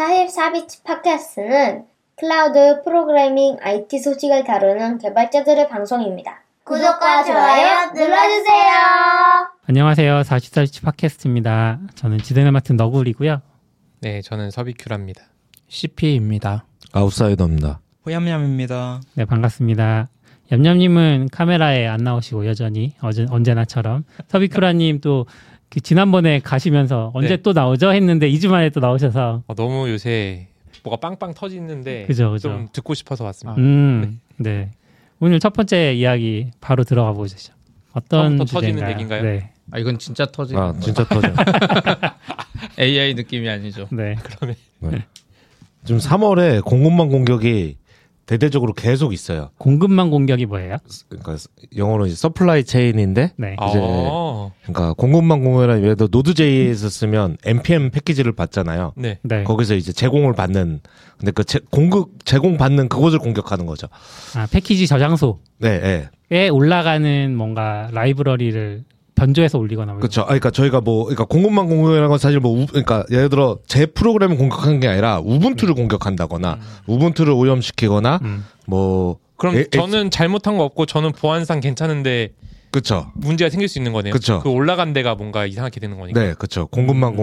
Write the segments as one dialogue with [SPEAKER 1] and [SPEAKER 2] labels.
[SPEAKER 1] 44비치 팟캐스트는 클라우드 프로그래밍 IT 소식을 다루는 개발자들의 방송입니다. 구독과 좋아요 눌러주세요.
[SPEAKER 2] 안녕하세요. 44비치 팟캐스트입니다. 저는 진행을 맡은 너굴이고요.
[SPEAKER 3] 네, 저는 서비큐라입니다.
[SPEAKER 4] CP입니다.
[SPEAKER 5] 아웃사이더입니다.
[SPEAKER 6] 호얌얌입니다.
[SPEAKER 2] 네, 반갑습니다. 얌얌님은 카메라에 안 나오시고 여전히 언제나처럼 서비큐라님 또 그 지난번에 가시면서 언제 또 나오죠? 했는데 2주 만에 또 나오셔서
[SPEAKER 3] 너무 요새 뭐가 빵빵 터지는데
[SPEAKER 2] 그죠.
[SPEAKER 3] 좀 듣고 싶어서 왔습니다.
[SPEAKER 2] 네. 오늘 첫 번째 이야기 바로 들어가 보시죠. 어떤
[SPEAKER 3] 처음부터
[SPEAKER 2] 주제인가요?
[SPEAKER 3] 터지는 얘기인가요?
[SPEAKER 2] 네.
[SPEAKER 4] 이건 진짜 터지는
[SPEAKER 5] 진짜 터져.
[SPEAKER 4] AI 느낌이 아니죠.
[SPEAKER 2] 네.
[SPEAKER 3] 그러면
[SPEAKER 5] 네. 지금 3월에 공급망 공격이 대대적으로 계속 있어요.
[SPEAKER 2] 공급망 공격이 뭐예요?
[SPEAKER 5] 그러니까 영어로 이제 서플라이 체인인데,
[SPEAKER 2] 네.
[SPEAKER 5] 이제 그러니까 공급망 공격이란 예를 들어 노드.j에서 쓰면 npm 패키지를 받잖아요.
[SPEAKER 3] 네.
[SPEAKER 2] 네.
[SPEAKER 5] 거기서 이제 제공을 받는, 근데 그 제공 받는 그곳을 공격하는 거죠.
[SPEAKER 2] 아, 패키지 저장소에
[SPEAKER 5] 네, 네.
[SPEAKER 2] 올라가는 뭔가 라이브러리를 변조해서 올리거나.
[SPEAKER 5] 그렇죠. 그러니까 저희가 그러니까 공급망 공격이라는 건 사실 그러니까 예를 들어 제 프로그램을 공격하는 게 아니라 우분투를 공격한다거나 우분투를 오염시키거나
[SPEAKER 3] 그럼 저는 잘못한 거 없고 저는 보안상 괜찮은데
[SPEAKER 5] 그렇죠.
[SPEAKER 3] 문제가 생길 수 있는 거네요.
[SPEAKER 5] 그렇죠.
[SPEAKER 3] 그 올라간 데가 뭔가 이상하게 되는 거니까.
[SPEAKER 5] 네, 그렇죠. 공급망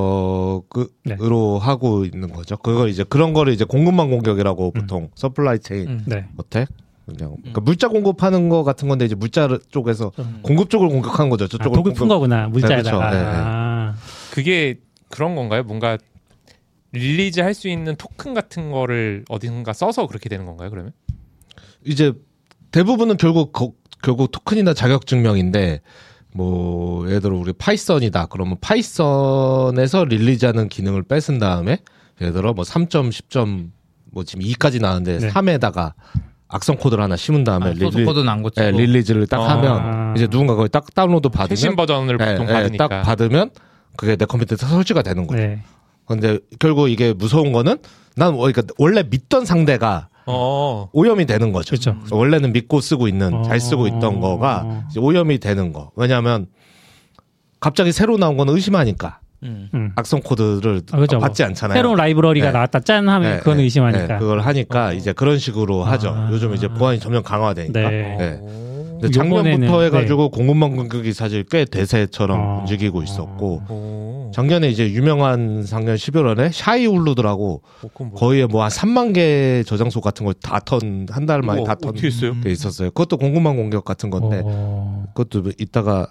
[SPEAKER 5] 공격으로 하고 있는 거죠. 그걸 이제 그런 거를 이제 공급망 공격이라고 보통 서플라이 체인 어택 그냥 그러니까 물자 공급하는 거 같은 건데 이제 물자 쪽에서 공급 쪽을 공격하는 거죠. 저쪽을
[SPEAKER 2] 독을 푼 거구나 물자에다가.
[SPEAKER 5] 네, 그렇죠.
[SPEAKER 3] 그게 그런 건가요? 뭔가 릴리즈 할 수 있는 토큰 같은 거를 어딘가 써서 그렇게 되는 건가요? 그러면
[SPEAKER 5] 이제 대부분은 결국 토큰이나 자격 증명인데 예를 들어 우리 파이썬이다 그러면 파이썬에서 릴리즈하는 기능을 뺏은 다음에 예를 들어 3점 10점 지금 2까지 나왔는데 3에다가 악성 코드를 하나 심은 다음에
[SPEAKER 4] 소스 코드는 안 고치고
[SPEAKER 5] 릴리즈를 딱 하면 이제 누군가 거기 딱 다운로드 받으면
[SPEAKER 3] 최신 버전을 보통 받으니까
[SPEAKER 5] 딱 받으면 그게 내 컴퓨터에 설치가 되는 거예요.
[SPEAKER 2] 네.
[SPEAKER 5] 근데 결국 이게 무서운 거는 난 그러니까 원래 믿던 상대가 오염이 되는 거죠.
[SPEAKER 2] 그렇죠.
[SPEAKER 5] 원래는 믿고 쓰고 있는 잘 쓰고 있던 거가 이제 오염이 되는 거. 왜냐하면 갑자기 새로 나온 거는 의심하니까. 악성 코드를
[SPEAKER 2] 그렇죠.
[SPEAKER 5] 받지 않잖아요.
[SPEAKER 2] 새로운 라이브러리가 나왔다 짠 하면 그건 의심하니까.
[SPEAKER 5] 그걸 하니까 이제 그런 식으로 하죠. 요즘 이제 보안이 점점 강화되니까.
[SPEAKER 2] 네.
[SPEAKER 5] 근데 작년부터 해가지고 공급망 공격이 사실 꽤 대세처럼 움직이고 있었고 작년에 이제 유명한 작년 11월에 샤이울루드라고 거의 한 3만 개 저장소 같은 걸 다 한 달 만에 다 턴 게 있었어요. 그것도 공급망 공격 같은 건데 그것도 이따가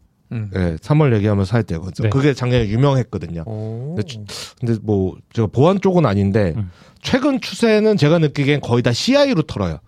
[SPEAKER 5] 3월 얘기하면서 할 때거든요.
[SPEAKER 2] 네.
[SPEAKER 5] 그게 작년에 유명했거든요. 근데 제가 보안 쪽은 아닌데 최근 추세는 제가 느끼기엔 거의 다 CI로 털어요.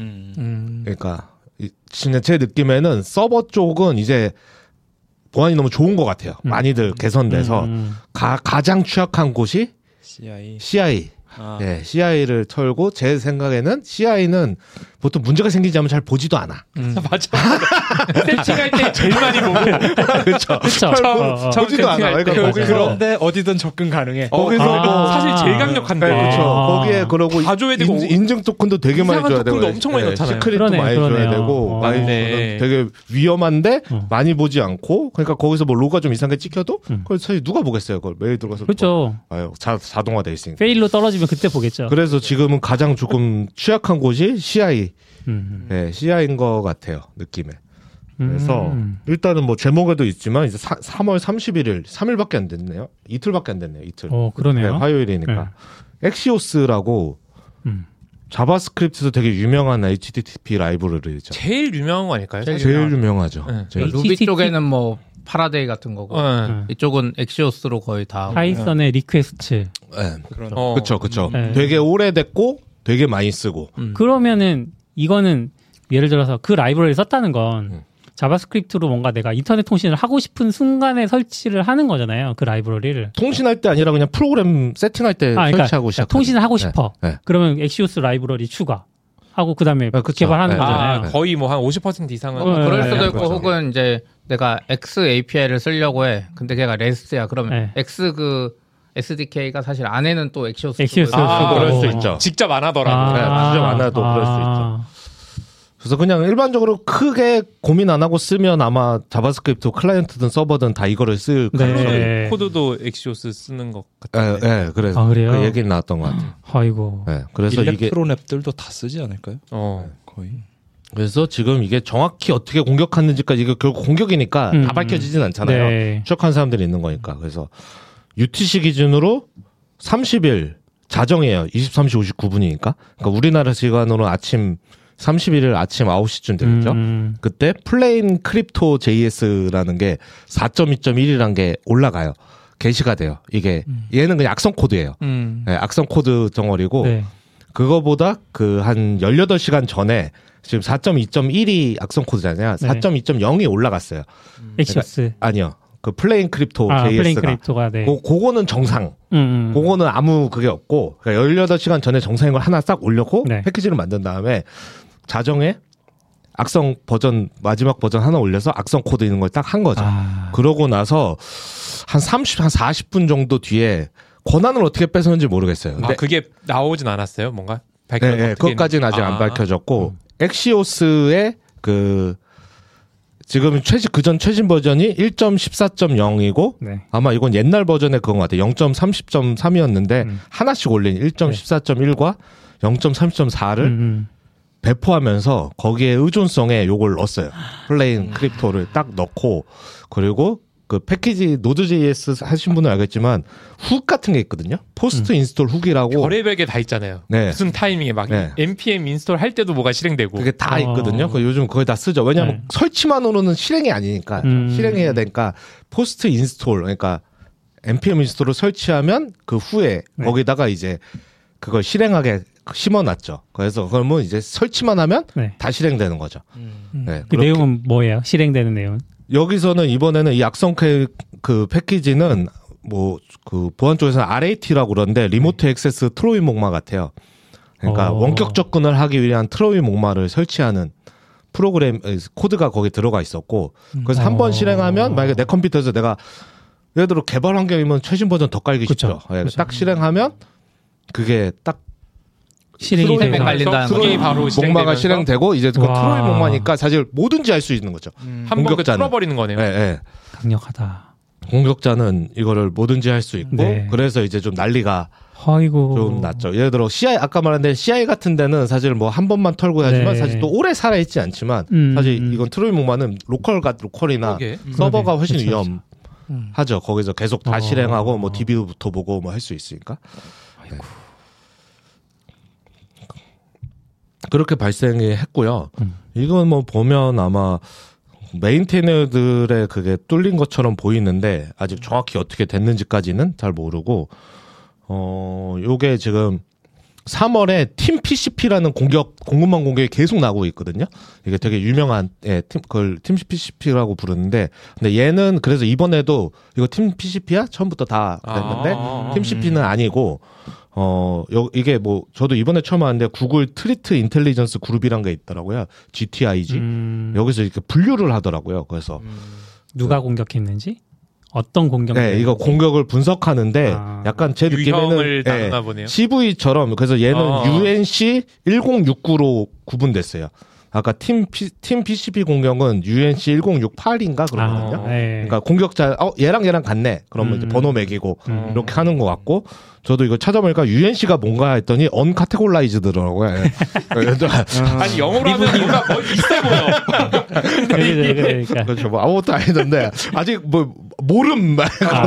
[SPEAKER 5] 그러니까 진짜 제 느낌에는 서버 쪽은 이제 보안이 너무 좋은 것 같아요. 많이들 개선돼서 가장 취약한 곳이 CI. 네, CI를 털고 제 생각에는 CI는 보통 문제가 생기지 않으면 잘 보지도 않아.
[SPEAKER 3] 맞아. 세팅할 때 제일 많이 보고.
[SPEAKER 5] 그렇죠. 보지도 않아.
[SPEAKER 6] 그런데 어디든 접근 가능해.
[SPEAKER 5] 거기서
[SPEAKER 3] 사실 제일 강력한데.
[SPEAKER 5] 그렇죠. 거기에 그러고
[SPEAKER 3] 다 줘야 되고
[SPEAKER 5] 인증 토큰도 되게 많이 줘야 되고.
[SPEAKER 3] 토큰도 엄청 많이 넣잖아요.
[SPEAKER 5] 시크릿도 많이 줘야 되고. 많이 되게 위험한데 많이 보지 않고. 그러니까 거기서 로가 좀 이상하게 찍혀도 그걸 사실 누가 보겠어요. 그걸 매일 들어가서.
[SPEAKER 2] 그렇죠.
[SPEAKER 5] 자동화돼 있으니까.
[SPEAKER 2] 페일로 떨어지면 그때 보겠죠.
[SPEAKER 5] 그래서 지금은 가장 조금 취약한 곳이 CI. 네, CI인 것 같아요, 느낌에. 그래서 일단은 제목에도 있지만 이제 3월 31일, 3일밖에 안 됐네요. 이틀밖에 안 됐네요, 이틀.
[SPEAKER 2] 그러네요.
[SPEAKER 5] 네, 화요일이니까. 엑시오스라고 자바스크립트에서 되게 유명한 HTTP 라이브러리죠.
[SPEAKER 3] 제일 유명한 거 아닐까요?
[SPEAKER 5] 제일 유명하죠.
[SPEAKER 4] 루비 쪽에는 파라데이 같은 거고 이쪽은 엑시오스로 거의 다.
[SPEAKER 2] 파이썬의 리퀘스트.
[SPEAKER 5] 네. 그렇죠. 되게 오래됐고 되게 많이 쓰고.
[SPEAKER 2] 그러면은 이거는 예를 들어서 그 라이브러리를 썼다는 건 자바스크립트로 뭔가 내가 인터넷 통신을 하고 싶은 순간에 설치를 하는 거잖아요. 그 라이브러리를.
[SPEAKER 5] 통신할 때 아니라 그냥 프로그램 세팅할 때 설치하고 시작.
[SPEAKER 2] 통신을 하고 싶어. 네. 그러면 엑시오스 라이브러리 추가. 하고 그다음에 개발하는 거잖아요.
[SPEAKER 3] 거의 한 50% 이상은
[SPEAKER 4] 그럴 수도 있고 혹은 이제 내가 X API를 쓰려고 해. 근데 걔가 REST야. 그러면 X SDK가 사실 안에는 또 엑시오스
[SPEAKER 5] 그럴 수 있죠.
[SPEAKER 3] 직접 안 하더라도.
[SPEAKER 5] 직접 안 해도 그럴 수 있죠. 그래서 그냥 일반적으로 크게 고민 안 하고 쓰면 아마 자바스크립트 클라이언트든 서버든 다 이거를 쓸 가능성이.
[SPEAKER 2] 네.
[SPEAKER 3] 코드도 엑시오스 쓰는 것 같아요.
[SPEAKER 5] 네, 그래서
[SPEAKER 2] 그래요?
[SPEAKER 5] 그 얘기는 나왔던 것 같아요.
[SPEAKER 2] 아이고.
[SPEAKER 5] 네, 그래서 이게
[SPEAKER 6] 일렉트로랩들도 다 쓰지 않을까요? 거의.
[SPEAKER 5] 그래서 지금 이게 정확히 어떻게 공격하는지까지 이게 결국 공격이니까 다 밝혀지진 않잖아요.
[SPEAKER 2] 네.
[SPEAKER 5] 추적한 사람들이 있는 거니까. 그래서 UTC 기준으로 30일 자정이에요. 23시 59분이니까. 그러니까 우리나라 시간으로 아침 31일 아침 9시쯤 되겠죠. 그때 플레인 크립토 JS라는 게 4.2.1이라는 게 올라가요. 게시가 돼요. 이게 얘는 그냥 악성 코드예요. 네, 악성 코드 덩어리고
[SPEAKER 2] 네.
[SPEAKER 5] 그거보다 그 한 18시간 전에 지금 4.2.1이 악성 코드잖아요.
[SPEAKER 2] 네.
[SPEAKER 5] 4.2.0이 올라갔어요.
[SPEAKER 2] 엑시오스.
[SPEAKER 5] 아니요. 그 플레인 크립토
[SPEAKER 2] 플레인
[SPEAKER 5] JS가.
[SPEAKER 2] 크립토가 네.
[SPEAKER 5] 그거는 정상. 그거는 아무 그게 없고 그러니까 18시간 전에 정상인 걸 하나 싹 올렸고
[SPEAKER 2] 네.
[SPEAKER 5] 패키지를 만든 다음에 자정에 악성 버전 마지막 버전 하나 올려서 악성 코드 있는 걸 딱 한 거죠. 그러고 나서 한 40분 정도 뒤에 권한을 어떻게 뺏었는지 모르겠어요. 근데
[SPEAKER 3] 그게 나오진 않았어요? 뭔가?
[SPEAKER 5] 네, 그것까지는 아직 안 밝혀졌고 엑시오스의 그 지금 그전 최신 버전이 1.14.0이고
[SPEAKER 2] 네.
[SPEAKER 5] 아마 이건 옛날 버전의 그건 것 같아요. 0.30.3이었는데 하나씩 올린 1.14.1과 0.30.4를 배포하면서 거기에 의존성에 요걸 넣었어요. 플레인 크립토를 딱 넣고 그리고 그 패키지 노드.js 하신 분은 알겠지만 훅 같은 게 있거든요. 포스트 인스톨 훅이라고
[SPEAKER 3] 별의별 게 다 있잖아요.
[SPEAKER 5] 네.
[SPEAKER 3] 무슨 타이밍에 막
[SPEAKER 5] 네.
[SPEAKER 3] npm 인스톨 할 때도 뭐가 실행되고
[SPEAKER 5] 그게 다 있거든요. 요즘 거의 다 쓰죠. 왜냐하면 설치만으로는 실행이 아니니까 실행해야 되니까 포스트 인스톨 그러니까 npm 인스톨을 설치하면 그 후에 거기다가 이제 그걸 실행하게 심어놨죠. 그래서 그러면 이제 설치만 하면 다 실행되는 거죠. 네,
[SPEAKER 2] 그 내용은 뭐예요? 실행되는 내용은?
[SPEAKER 5] 여기서는 이번에는 이 악성 그 패키지는 뭐 그 보안 쪽에서는 RAT라고 그러는데 리모트 액세스 트로이 목마 같아요. 그러니까 원격 접근을 하기 위한 트로이 목마를 설치하는 프로그램 코드가 거기 들어가 있었고 그래서 한 번 실행하면 만약에 내 컴퓨터에서 내가 예를 들어 개발 환경이면 최신 버전 더 깔기 쉽죠. 딱 실행하면 그게 딱
[SPEAKER 2] 실행이 되고
[SPEAKER 4] 깔린다는
[SPEAKER 3] 트로이 바로
[SPEAKER 5] 목마가 실행되고 이제 그 트로이 목마니까 사실 뭐든지 할 수 있는 거죠.
[SPEAKER 3] 한 번 뚫어버리는 거네요.
[SPEAKER 5] 네.
[SPEAKER 2] 강력하다.
[SPEAKER 5] 공격자는 이거를 뭐든지 할 수 있고
[SPEAKER 2] 네.
[SPEAKER 5] 그래서 이제 좀 난리가
[SPEAKER 2] 아이고.
[SPEAKER 5] 좀 났죠. 예를 들어 CI 아까 말한 CI 같은 데는 사실 뭐 한 번만 털고 하지만
[SPEAKER 2] 네.
[SPEAKER 5] 사실 또 오래 살아 있지 않지만 사실 이건 트로이 목마는 로컬이나 서버가 훨씬 위험하죠. 거기서 계속 다 실행하고 뭐 DB부터 보고 뭐 할 수 있으니까. 네. 그렇게 발생이 했고요. 이건 뭐 보면 아마 메인테이너들의 그게 뚫린 것처럼 보이는데 아직 정확히 어떻게 됐는지까지는 잘 모르고 요게 지금 3월에 팀 PCP라는 공급망 공격이 계속 나오고 있거든요. 이게 되게 유명한 그걸 팀 PCP라고 부르는데 근데 얘는 그래서 이번에도 이거 팀 PCP야? 처음부터 다 됐는데 팀 CP는 아니고 이게 뭐 저도 이번에 처음 왔는데 구글 트리트 인텔리전스 그룹이란 게 있더라고요. GTIG. 여기서 이렇게 분류를 하더라고요. 그래서
[SPEAKER 2] 누가 공격했는지? 어떤 공격?
[SPEAKER 5] 네, 이거 공격을 분석하는데 약간 제 느낌에는
[SPEAKER 3] 나누나 보네요.
[SPEAKER 5] CV처럼 그래서 얘는 UNC 1069로 구분됐어요. 아까 팀 PCP 공격은 UNC 1068인가 그러거든요. 그러니까 공격자 얘랑 같네. 그러면 이제 번호 매기고 이렇게 하는 것 같고 저도 이거 찾아보니까 UNC가 뭔가 했더니 언카테골라이즈더라고요.
[SPEAKER 3] 아니 영어로 하면 뭔가 있어 보여.
[SPEAKER 2] 그러니까.
[SPEAKER 5] 그렇죠. 뭐 아무것도 아니던데 아직 뭐 모름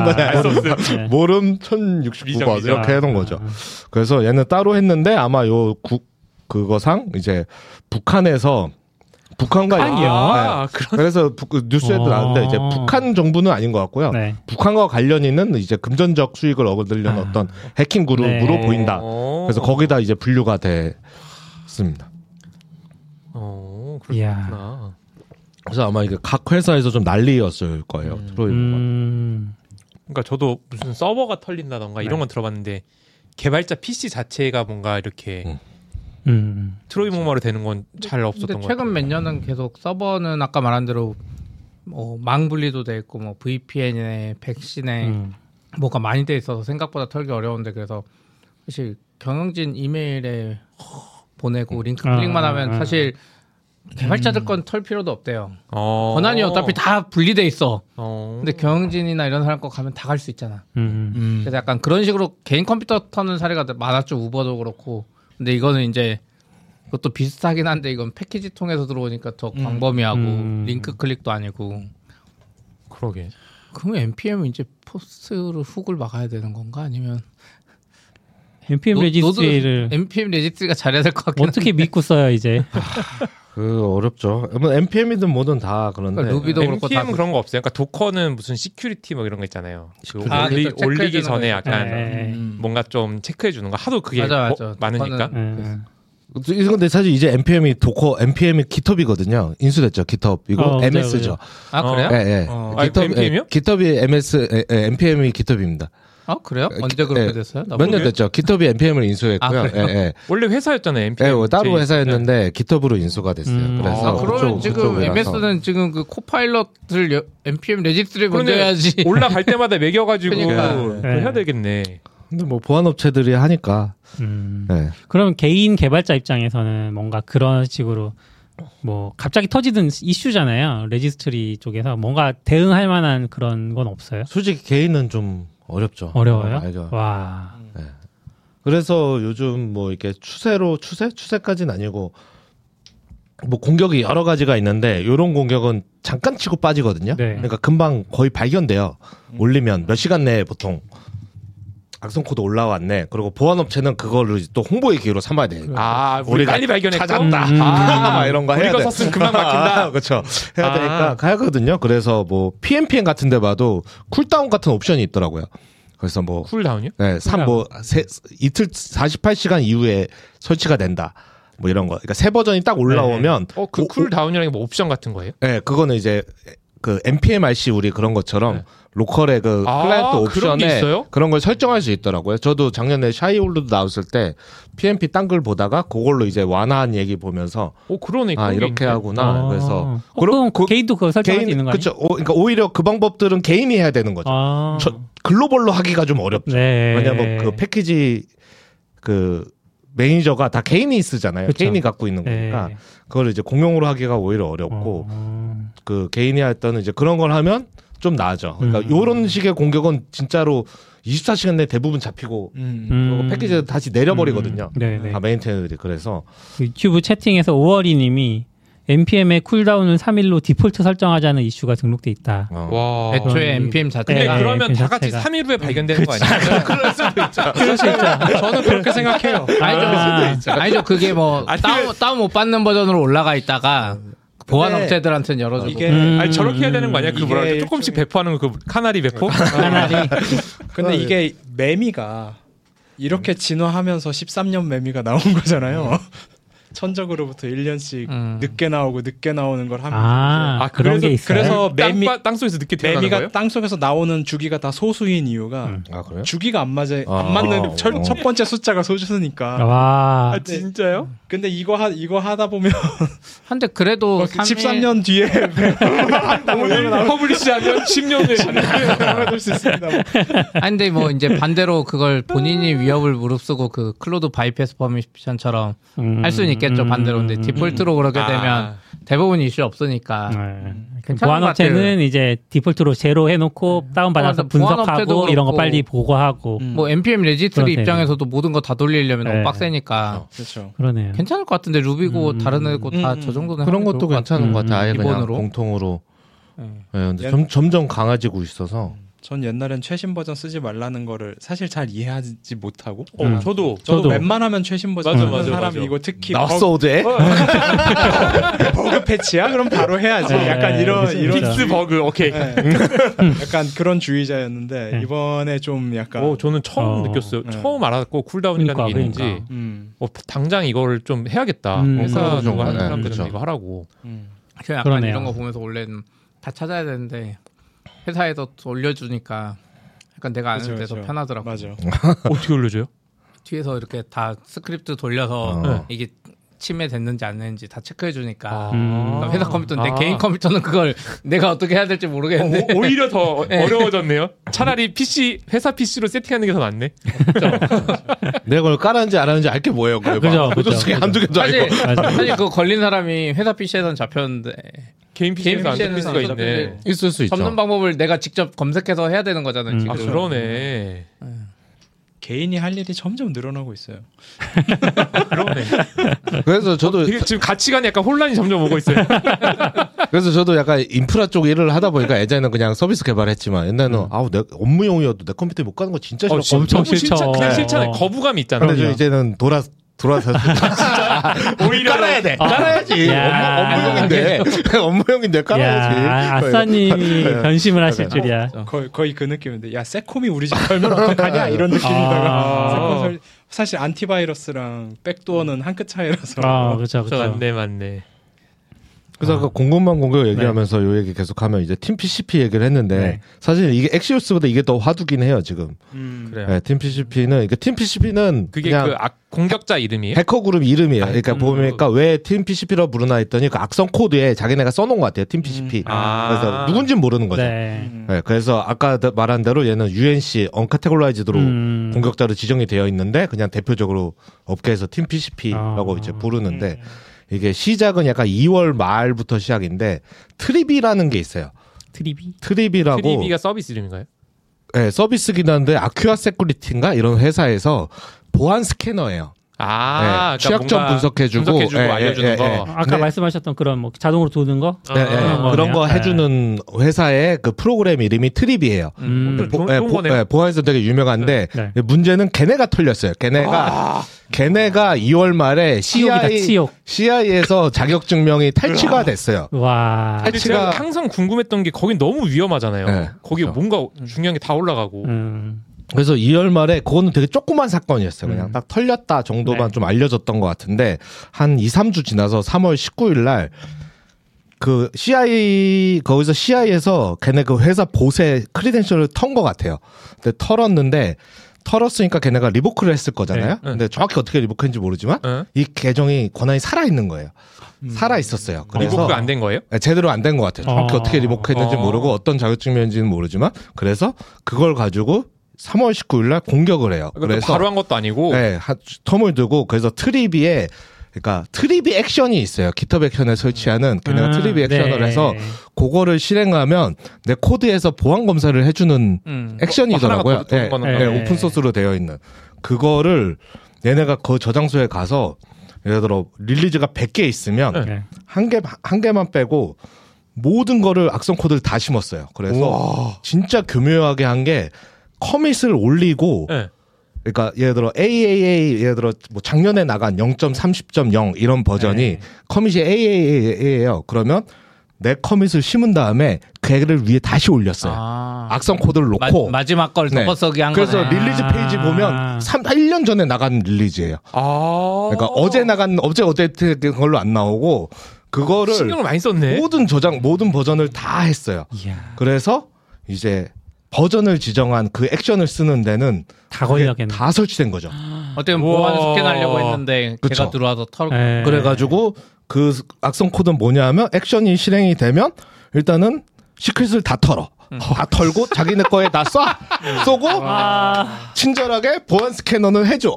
[SPEAKER 5] 모름 1069번 이렇게 해놓은 거죠. 그래서 얘는 따로 했는데 아마 그거상 이제 북한에서 북한과 그래서 뉴스에도 나왔는데 이제 북한 정부는 아닌 것 같고요.
[SPEAKER 2] 네.
[SPEAKER 5] 북한과 관련 있는 이제 금전적 수익을 얻으려는 어떤 해킹 그룹으로 보인다. 그래서 거기다 이제 분류가 됐습니다.
[SPEAKER 3] 그렇구나.
[SPEAKER 5] 그래서 아마 이게 각 회사에서 좀 난리였을 거예요.
[SPEAKER 3] 그러니까 저도 무슨 서버가 털린다던가 이런 건 들어봤는데 개발자 PC 자체가 뭔가 이렇게 트로이 목마로 되는 건 잘 없었던 것 같아요.
[SPEAKER 4] 최근 몇 년은 계속 서버는 아까 말한 대로 망 분리도 돼 있고 뭐 VPN에 백신에 뭐가 많이 돼 있어서 생각보다 털기 어려운데 그래서 사실 경영진 이메일에 보내고 링크 클릭만 하면 사실 개발자들 건 털 필요도 없대요. 권한이 어차피 다 분리돼 있어. 근데 경영진이나 이런 사람 거 가면 다 갈 수 있잖아. 그래서 약간 그런 식으로 개인 컴퓨터 터는 사례가 많았죠. 우버도 그렇고. 근데 이거는 이제 그것도 비슷하긴 한데 이건 패키지 통해서 들어오니까 더 광범위하고 링크 클릭도 아니고.
[SPEAKER 3] 그러게.
[SPEAKER 4] 그러면 npm은 이제 포스트로 훅을 막아야 되는 건가? 아니면
[SPEAKER 2] npm 레지스트리를
[SPEAKER 4] npm 레지스트리가 잘해야 될 것 같긴
[SPEAKER 2] 어떻게 믿고 써요 이제?
[SPEAKER 5] 그 어렵죠. 뭐 npm이든 뭐든 다 그런데
[SPEAKER 4] 그러니까 루비도 그렇고
[SPEAKER 3] npm은 그런 거 없어요. 그러니까 도커는 무슨 시큐리티 뭐 이런 거 있잖아요. 그
[SPEAKER 4] 그렇죠.
[SPEAKER 3] 올리기 전에 약간
[SPEAKER 2] 네.
[SPEAKER 3] 뭔가 좀 체크해 주는 거 하도 그게
[SPEAKER 4] 맞아.
[SPEAKER 3] 많으니까.
[SPEAKER 5] 근데 사실 이제 npm이 GitHub이거든요. 인수됐죠. GitHub 이거 MS죠.
[SPEAKER 4] 아 그래요?
[SPEAKER 5] 네.
[SPEAKER 3] NPM이요?
[SPEAKER 5] GitHub이 npm이 GitHub입니다.
[SPEAKER 4] 아 그래요? 언제 그렇게 됐어요?
[SPEAKER 5] 몇 년 됐죠. GitHub이 npm을 인수했고요.
[SPEAKER 3] 원래 회사였잖아요. NPM.
[SPEAKER 5] 따로 회사였는데 GitHub으로 인수가 됐어요. 그래서
[SPEAKER 4] 그러면 지금 MS는 지금 그 코파일럿을 npm 레지스트리 먼저 해야지.
[SPEAKER 3] 올라갈 때마다 매겨가지고
[SPEAKER 4] 그러니까.
[SPEAKER 3] 해야 되겠네.
[SPEAKER 5] 근데 뭐 보안업체들이 하니까. 네.
[SPEAKER 2] 그럼 개인 개발자 입장에서는 뭔가 그런 식으로 뭐 갑자기 터지던 이슈잖아요. 레지스트리 쪽에서 뭔가 대응할 만한 그런 건 없어요?
[SPEAKER 5] 솔직히 개인은 좀 어렵죠.
[SPEAKER 2] 어려워요?
[SPEAKER 5] 알죠.
[SPEAKER 2] 와.
[SPEAKER 5] 네. 그래서 요즘 뭐 이렇게 추세까지는 아니고 뭐 공격이 여러 가지가 있는데 이런 공격은 잠깐 치고 빠지거든요.
[SPEAKER 2] 네.
[SPEAKER 5] 그러니까 금방 거의 발견돼요. 올리면 몇 시간 내에 보통 악성 코드 올라왔네. 그리고 보안업체는 그거를 또 홍보의 기회로 삼아야 돼.
[SPEAKER 3] 우리 빨리 발견했고
[SPEAKER 5] 찾았다. 막 이런 거 해야 돼.
[SPEAKER 3] 우리가 썼으면 금방 막힌다.
[SPEAKER 5] 그렇죠. 해야 되니까 가야거든요. 그래서 뭐 PNPN 같은 데 봐도 쿨다운 같은 옵션이 있더라고요. 그래서 뭐
[SPEAKER 3] 쿨다운이요?
[SPEAKER 5] 네, 이틀 48시간 이후에 설치가 된다. 뭐 이런 거. 그러니까 새 버전이 딱 올라오면
[SPEAKER 3] 그 쿨다운이라는 게 뭐 옵션 같은 거예요?
[SPEAKER 5] 네, 그거는 이제 그 npm-rc 우리 그런 것처럼 로컬의 그 클라이언트 옵션에 그런 걸 설정할 수 있더라고요. 저도 작년에 샤이홀드도 나왔을 때 PNP 딴 글 보다가 그걸로 이제 완화한 얘기 보면서
[SPEAKER 3] 그러네.
[SPEAKER 5] 이렇게 하구나. 그래서
[SPEAKER 2] 그럼 개인도 그거 설정할 수 있는 거 아니에요?
[SPEAKER 5] 그렇죠. 그러니까 오히려 그 방법들은 개인이 해야 되는 거죠. 글로벌로 하기가 좀 어렵죠.
[SPEAKER 2] 네.
[SPEAKER 5] 왜냐면 그 패키지 그 매니저가 다 개인이 쓰잖아요. 그쵸. 개인이 갖고 있는 거니까 그걸 이제 공용으로 하기가 오히려 어렵고 그 개인이 할 때는 이제 그런 걸 하면 좀 나아져. 그러니까 이런 식의 공격은 진짜로 24시간 내에 대부분 잡히고 그리고 패키지 다시 내려버리거든요. 다 메인테너들이. 그래서
[SPEAKER 2] 유튜브 채팅에서 5월이님이 npm의 쿨다운을 3일로 디폴트 설정하자는 이슈가 등록돼 있다.
[SPEAKER 4] 와. 애초에 npm 자체가.
[SPEAKER 3] 근데 그러면 다 같이 3일 후에 발견되는 거 아니에요?
[SPEAKER 5] 그럴 수도 있죠.
[SPEAKER 2] 그럴 수 있죠.
[SPEAKER 3] 저는 그렇게 생각해요.
[SPEAKER 4] 아니죠. 그게 뭐 다운 못 받는 버전으로 올라가 있다가 보안 업체들한테는 열어주고.
[SPEAKER 3] 이게 저렇게 해야 되는 거 아니야? 그 뭐라 조금씩 배포하는 거, 그 카나리 배포?
[SPEAKER 7] 카나리. 근데 이게 매미가 이렇게 진화하면서 13년 매미가 나온 거잖아요. 천적으로부터 1년씩 늦게 나오는 걸 하면
[SPEAKER 2] 그런 게 있어요.
[SPEAKER 7] 그래서
[SPEAKER 3] 땅속에서 늦게 태어나는
[SPEAKER 7] 매미가
[SPEAKER 3] 거예요?
[SPEAKER 7] 땅속에서 나오는 주기가 다 소수인 이유가
[SPEAKER 5] 그래요?
[SPEAKER 7] 주기가 안 맞는 첫 번째 숫자가 소수니까.
[SPEAKER 2] 와.
[SPEAKER 3] 진짜요?
[SPEAKER 7] 근데 이거 하다 보면
[SPEAKER 4] 근데 그래도
[SPEAKER 7] 13년 뒤에
[SPEAKER 3] 퍼블리시하면 10년 후에
[SPEAKER 7] 될 수 있습니다.
[SPEAKER 4] 아니 근데 뭐 이제 반대로 그걸 본인이 위협을 무릅쓰고 그 클로드 바이패스 퍼미션처럼 할 수는 있겠죠. 반대로. 근데 디폴트로 그렇게 되면 대부분 이슈 없으니까.
[SPEAKER 2] 보안업체는 이제 디폴트로 제로 해놓고 다운받아서 분석하고 이런 거 빨리 보고하고.
[SPEAKER 4] 뭐 npm 레지스트리 입장에서도 모든 거 다 돌리려면 너무 빡세니까.
[SPEAKER 7] 그렇죠.
[SPEAKER 2] 그러네요.
[SPEAKER 4] 괜찮을 것 같은데 루비고 다른 애고 다 저 정도는
[SPEAKER 5] 그런 것도 괜찮은 것 같아요. 아예 그냥
[SPEAKER 4] 기본으로.
[SPEAKER 5] 공통으로. 근데 점점 강해지고 있어서.
[SPEAKER 7] 전 옛날엔 최신 버전 쓰지 말라는 거를 사실 잘 이해하지 못하고
[SPEAKER 3] 저도
[SPEAKER 7] 웬만하면 최신 버전 쓰는 사람이 이거 특히
[SPEAKER 5] 나왔어 어제?
[SPEAKER 7] 버그 패치야? 그럼 바로 해야지. 약간 이런
[SPEAKER 3] 픽스 버그 오케이.
[SPEAKER 7] 약간 그런 주의자였는데 이번에 좀 약간
[SPEAKER 3] 저는 처음 느꼈어요. 처음 알았고 쿨다운이라는 게 있는지 당장 이걸 좀 해야겠다. 회사 누가 하는 사람들은 이거 하라고.
[SPEAKER 4] 약간
[SPEAKER 2] 그러네요.
[SPEAKER 4] 이런 거 보면서 원래는 다 찾아야 되는데 회사에서 올려주니까 약간 내가 아는 데서 편하더라고.
[SPEAKER 7] 맞아.
[SPEAKER 3] 어떻게 올려줘요?
[SPEAKER 4] 뒤에서 이렇게 다 스크립트 돌려서 이게 침해됐는지 안 했는지 다 체크해 주니까 회사 컴퓨터는 내 개인 컴퓨터는 그걸 내가 어떻게 해야 될지 모르겠는데
[SPEAKER 3] 오히려 더 어려워졌네요. 차라리 PC 회사 PC로 세팅하는 게 더 낫네.
[SPEAKER 5] 내가 그걸 깔았는지 안 하는지 알게 뭐예요.
[SPEAKER 2] 그죠.
[SPEAKER 5] 한두 개도 알고.
[SPEAKER 4] 사실 그거 걸린 사람이 회사 PC에선 잡혔는데
[SPEAKER 3] 개인 PC에서 안 잡힐 수가 있네.
[SPEAKER 5] 있을 수 있죠.
[SPEAKER 4] 접는 방법을 내가 직접 검색해서 해야 되는 거잖아요. 지금.
[SPEAKER 3] 아 그러네.
[SPEAKER 7] 개인이 할 일이 점점 늘어나고 있어요.
[SPEAKER 3] 그러네.
[SPEAKER 5] 그래서 저도
[SPEAKER 3] 지금 가치관이 약간 혼란이 점점 오고 있어요.
[SPEAKER 5] 그래서 저도 약간 인프라 쪽 일을 하다 보니까 예전에는 그냥 서비스 개발했지만 옛날에는 아우 내 업무용이어도 내 컴퓨터에 못 가는 거 진짜 싫어.
[SPEAKER 2] 엄청 싫죠.
[SPEAKER 3] 그냥 싫잖아요. 거부감이 있잖아요.
[SPEAKER 5] 근데 이제는 돌아서 오히려 깔아야 돼. 깔아야지. 업무용인데 업무용인데 깔아야지.
[SPEAKER 2] 아싸님이 변심을 하실 줄이야.
[SPEAKER 7] 거의 그 느낌인데 야 세콤이 우리 집 걸면 어떡하냐 이런 느낌이다가 세콤 사실 안티바이러스랑 백도어는 한 끗 차이라서.
[SPEAKER 2] 그렇죠.
[SPEAKER 3] 맞네.
[SPEAKER 5] 그래서 아까 공급망 공격 얘기하면서 요 얘기 계속하면 이제 팀 PCP 얘기를 했는데 사실 이게 엑시오스보다 이게 더 화두긴 해요 지금.
[SPEAKER 3] 그래요.
[SPEAKER 5] 네, 팀 PCP는
[SPEAKER 3] 그게 그 공격자 이름이에요?
[SPEAKER 5] 해커 그룹 이름이에요. 그러니까 보니까 왜 팀 PCP라고 부르나 했더니 그 악성 코드에 자기네가 써놓은 것 같아요. 팀 PCP. 그래서 누군지는 모르는 거죠. 네, 그래서 아까 말한 대로 얘는 UNC 언카테고라이즈드로 공격자로 지정이 되어 있는데 그냥 대표적으로 업계에서 팀 PCP라고 이제 부르는데. 이게 시작은 약간 2월 말부터 시작인데 트리비라는 게 있어요. 트리비라고.
[SPEAKER 3] 트리비가 서비스 이름인가요?
[SPEAKER 5] 네, 서비스긴 한데 아큐아 세큐리티인가 이런 회사에서 보안 스캐너예요.
[SPEAKER 3] 그러니까
[SPEAKER 5] 취약점 분석해주고
[SPEAKER 3] 알려주는 거.
[SPEAKER 2] 아까 말씀하셨던 그런 뭐 자동으로 도는 거?
[SPEAKER 5] 그런 거 해주는 회사의 그 프로그램 이름이 트리비예요. 보안에서 되게 유명한데 문제는 걔네가 털렸어요. 걔네가 2월 말에 CI에서 자격증명이 탈취가 됐어요.
[SPEAKER 2] 와.
[SPEAKER 3] 제가 항상 궁금했던 게 거긴 너무 위험하잖아요. 거기 뭔가 중요한 게 다 올라가고.
[SPEAKER 5] 그래서 2월 말에 그거는 되게 조그만 사건이었어요. 그냥 딱 털렸다 정도만 좀 알려졌던 것 같은데 한 2, 3주 지나서 3월 19일 날 그 거기서 CI에서 걔네 그 회사 보세 크리덴셜을 턴 것 같아요. 근데 털었으니까 걔네가 리보크를 했을 거잖아요. 근데 정확히 어떻게 리보크했는지 모르지만 이 계정이 권한이 살아있는 거예요. 살아있었어요. 그래서
[SPEAKER 3] 리보크가 안 된 거예요?
[SPEAKER 5] 네, 제대로 안 된 것 같아요. 정확히 어떻게 리보크했는지 모르고 어떤 자격증명인지는 모르지만 그래서 그걸 가지고 3월 19일 날 공격을 해요.
[SPEAKER 3] 그래서 바로 한 것도 아니고
[SPEAKER 5] 텀을 두고 그래서 트리비 액션이 있어요. 깃허브 액션에 설치하는 걔네가 트리비 액션을 해서 그거를 실행하면 내 코드에서 보안 검사를 해주는 액션이더라고요. 오픈 소스로 되어 있는 그거를 얘네가 그 저장소에 가서 예를 들어 릴리즈가 100개 있으면 한 개만 빼고 모든 거를 악성 코드를 다 심었어요. 그래서 진짜 교묘하게 한 게 커밋을 올리고 그러니까 예를 들어 AAA 예를 들어 뭐 작년에 나간 0.30.0 이런 버전이 커밋이 AAA예요. 그러면 내 커밋을 심은 다음에 걔를 위에 다시 올렸어요. 악성 코드를 놓고
[SPEAKER 4] 마지막 걸 덮어쓰기 한 거네.
[SPEAKER 5] 그래서 릴리즈 페이지 보면 1년 전에 나간 릴리즈예요. 그러니까 어제 그걸로 안 나오고 그거를
[SPEAKER 3] 신경을 많이 썼네.
[SPEAKER 5] 모든 버전을 다 했어요. 그래서 이제 버전을 지정한 그 액션을 쓰는 데는
[SPEAKER 2] 다 걸려겠네.
[SPEAKER 5] 다 설치된 거죠.
[SPEAKER 4] 어떻게 보안 스캔하려고 했는데
[SPEAKER 5] 그쵸.
[SPEAKER 4] 걔가 들어와서 털고.
[SPEAKER 5] 그래가지고 그 악성 코드는 뭐냐면 액션이 실행이 되면 일단은 시크릿을 다 털어. 다 털고 자기네 거에 다 쏘고 친절하게 보안 스캐너는 해줘.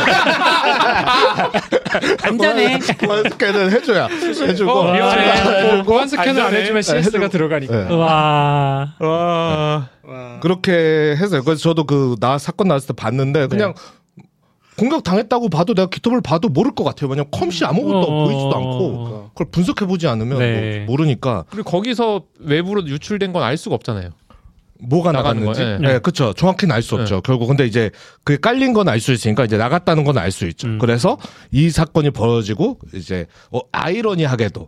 [SPEAKER 2] 안전해.
[SPEAKER 5] 보안 스캐너는 해줘야 해주고
[SPEAKER 7] 보안 스캐너 안 해주면 CS가 들어가니까.
[SPEAKER 2] 와.
[SPEAKER 5] 그렇게 해서 그래서 저도 사건 나왔을 때 봤는데 그냥 공격 당했다고 봐도 내가 깃허브를 봐도 모를 것 같아요. 왜냐면 컴시 아무것도 보이지도 않고 그걸 분석해보지 않으면 모르니까.
[SPEAKER 3] 그리고 거기서 외부로 유출된 건 알 수가 없잖아요.
[SPEAKER 5] 뭐가 나갔는지. 그렇죠. 정확히는 알 수 없죠. 결국 근데 이제 그게 깔린 건 알 수 있으니까 이제 나갔다는 건 알 수 있죠. 그래서 이 사건이 벌어지고 이제 아이러니하게도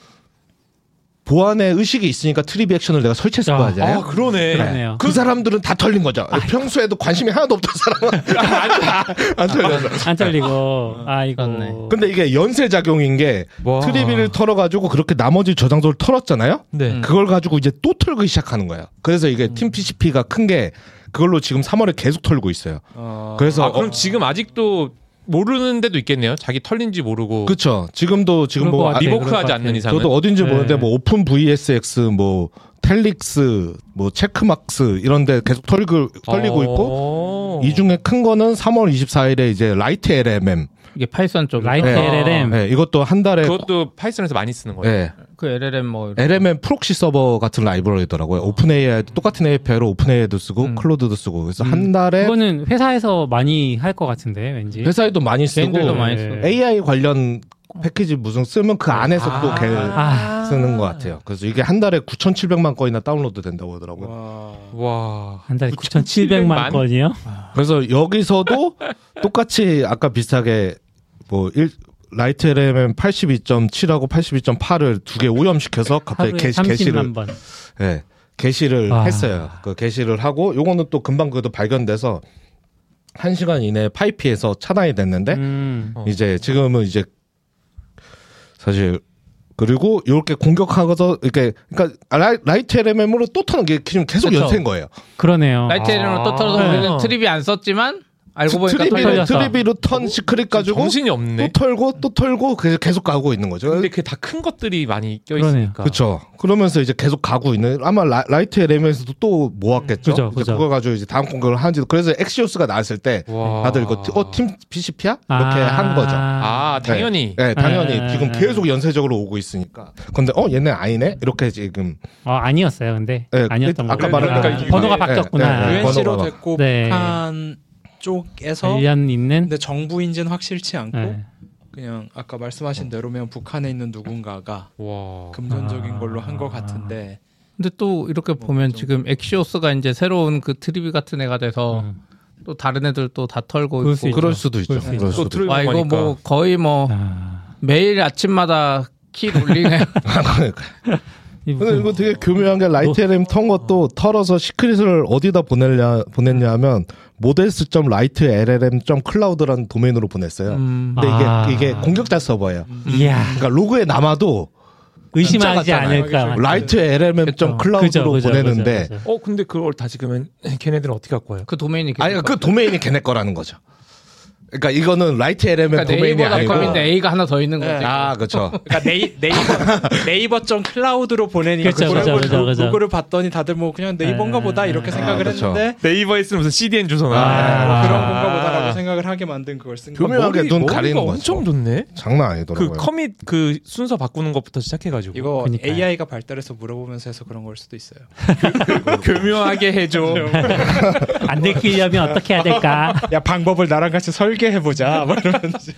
[SPEAKER 5] 보안의 의식이 있으니까 트리비 액션을 내가 설치했을 거 아니에요?
[SPEAKER 3] 그러네.
[SPEAKER 5] 그 사람들은 다 털린 거죠. 평소에도 관심이 하나도 없던 사람은 안 털렸어.
[SPEAKER 2] 안 털리고. 아이고.
[SPEAKER 5] 근데 이게 연쇄작용인 게 트리비를 털어가지고 그렇게 나머지 저장소를 털었잖아요. 그걸 가지고 이제 또 털기 시작하는 거예요. 그래서 이게 팀 PCP가 큰 게 그걸로 지금 3월에 계속 털고 있어요. 그래서
[SPEAKER 3] 그럼 지금 아직도 모르는 데도 있겠네요. 자기 털린지 모르고.
[SPEAKER 5] 그렇죠. 지금 뭐
[SPEAKER 3] 리버크하지 않는 이상은.
[SPEAKER 5] 저도 어딘지 모르는데 뭐 오픈 VSX 뭐 텔릭스 뭐 체크막스 이런데 계속 털리고 있고 이 중에 큰 거는 3월 24일에 이제 라이트 LLM
[SPEAKER 4] 이게 파이썬 쪽
[SPEAKER 2] 라이트 LLM.
[SPEAKER 5] 네, 이것도 한 달에
[SPEAKER 3] 그것도 파이썬에서 많이 쓰는 거예요.
[SPEAKER 5] 네.
[SPEAKER 4] 그 LLM 뭐
[SPEAKER 5] LLM 프록시 서버 같은 라이브러리더라고요. 오픈 AI 똑같은 API로 오픈 AI도 쓰고 클로드도 쓰고 그래서 한 달에
[SPEAKER 2] 그거는 회사에서 많이 할 것 같은데 왠지.
[SPEAKER 5] 회사에도 많이 쓰고
[SPEAKER 4] 많이 쓰고.
[SPEAKER 5] AI 관련 패키지 무슨 쓰면 그 안에서 또 쓰는 것 같아요. 그래서 이게 한 달에 9,700만 건이나 다운로드 된다고 하더라고요.
[SPEAKER 3] 와.
[SPEAKER 2] 한 달에 9,700만 건이요?
[SPEAKER 5] 그래서 여기서도 똑같이 아까 비슷하게 뭐 라이트 LLM 82.7하고 82.8을 두 개 오염시켜서 갑자기 게시를 네, 게시를 했어요. 그 게시를 하고 요거는 또 금방 그래도 발견돼서 1시간 이내에 파이피에서 차단이 됐는데 이제 지금은 이제 사실 그리고 이렇게 공격하고서 이렇게 그러니까 라이트 LLM으로 또 터는 게 지금 계속
[SPEAKER 4] 그쵸.
[SPEAKER 5] 연쇄인 거예요.
[SPEAKER 2] 그러네요.
[SPEAKER 4] 라이트 LLM으로 또 털어서 우리는 트립이 안 썼지만 알고 보니까
[SPEAKER 5] 트리비로 턴 시크릿 가지고
[SPEAKER 3] 정신이 없네.
[SPEAKER 5] 또 털고 계속 가고 있는 거죠.
[SPEAKER 3] 근데 그게 다 큰 것들이 많이 껴 있으니까.
[SPEAKER 5] 그렇죠. 그러면서 이제 계속 가고 있는 아마 라이트 LLM에서도 또 모았겠죠.
[SPEAKER 2] 그죠.
[SPEAKER 5] 그거 가지고 이제 다음 공격을 하는지도 그래서 엑시오스가 나왔을 때 다들 이거 팀 PCP야 이렇게 한 거죠.
[SPEAKER 3] 당연히.
[SPEAKER 5] 네, 당연히 지금 계속 연쇄적으로 오고 있으니까. 근데 얘네 아니네 이렇게 지금.
[SPEAKER 2] 아니었어요. 근데 아니었던 거.
[SPEAKER 5] 아까 말한
[SPEAKER 2] 번호가 바뀌었구나.
[SPEAKER 7] UNC로 됐고 북한 쪽에서
[SPEAKER 2] 관련 있는.
[SPEAKER 7] 근데 정부인지는 확실치 않고 그냥 아까 말씀하신 대로면 북한에 있는 누군가가 금전적인 걸로 한 것 같은데.
[SPEAKER 4] 근데 또 이렇게 보면 지금 엑시오스가 이제 새로운 그 트리비 같은 애가 돼서 또 다른 애들 또 다 털고 있고
[SPEAKER 5] 그럴 수도 있죠.
[SPEAKER 4] 이거 뭐 거의 뭐 매일 아침마다 키 롤링해.
[SPEAKER 5] 근데 이거 되게 교묘한 게 라이트 LLM 턴 것도 털어서 시크릿을 어디다 보냈냐 하면 models.lightllm.cloud라는 도메인으로 보냈어요. 근데 이게 공격자 서버예요. 그러니까 로그에 남아도
[SPEAKER 2] 의심하지 않을까.
[SPEAKER 5] 라이트 LLM.cloud로 보내는데.
[SPEAKER 3] 근데 그걸 다시 그러면 걔네들은 어떻게 갖고 와요?
[SPEAKER 4] 그 도메인이
[SPEAKER 5] 그 도메인이 걔네 거라는 거죠. 그러니까 이거는 라이트 LLM 도메인이 아니고
[SPEAKER 4] 네이버닷컴인데 A가 하나 더 있는 거지.
[SPEAKER 5] 그렇죠.
[SPEAKER 7] 그러니까 네이버.클라우드로 보내니까 그거를 봤더니 다들 뭐 그냥 네이버인가 보다 이렇게 생각을 했는데
[SPEAKER 3] 네이버에 쓰는 무슨 CDN 주소나
[SPEAKER 7] 그런 건가 보다라고 생각을 하게 만든 그걸 쓴 거.
[SPEAKER 5] 교묘하게 눈 가리는 거죠.
[SPEAKER 3] 엄청 좋네.
[SPEAKER 5] 장난 아니더라고요.
[SPEAKER 3] 그 커밋 그 순서 바꾸는 것부터 시작해가지고
[SPEAKER 7] 이거 AI가 발달해서 물어보면서 해서 그런 걸 수도 있어요.
[SPEAKER 3] 교묘하게 해줘.
[SPEAKER 2] 안 들키려면 어떻게 해야 될까?
[SPEAKER 7] 야 방법을 나랑 같이 설계해보자. 이러면서.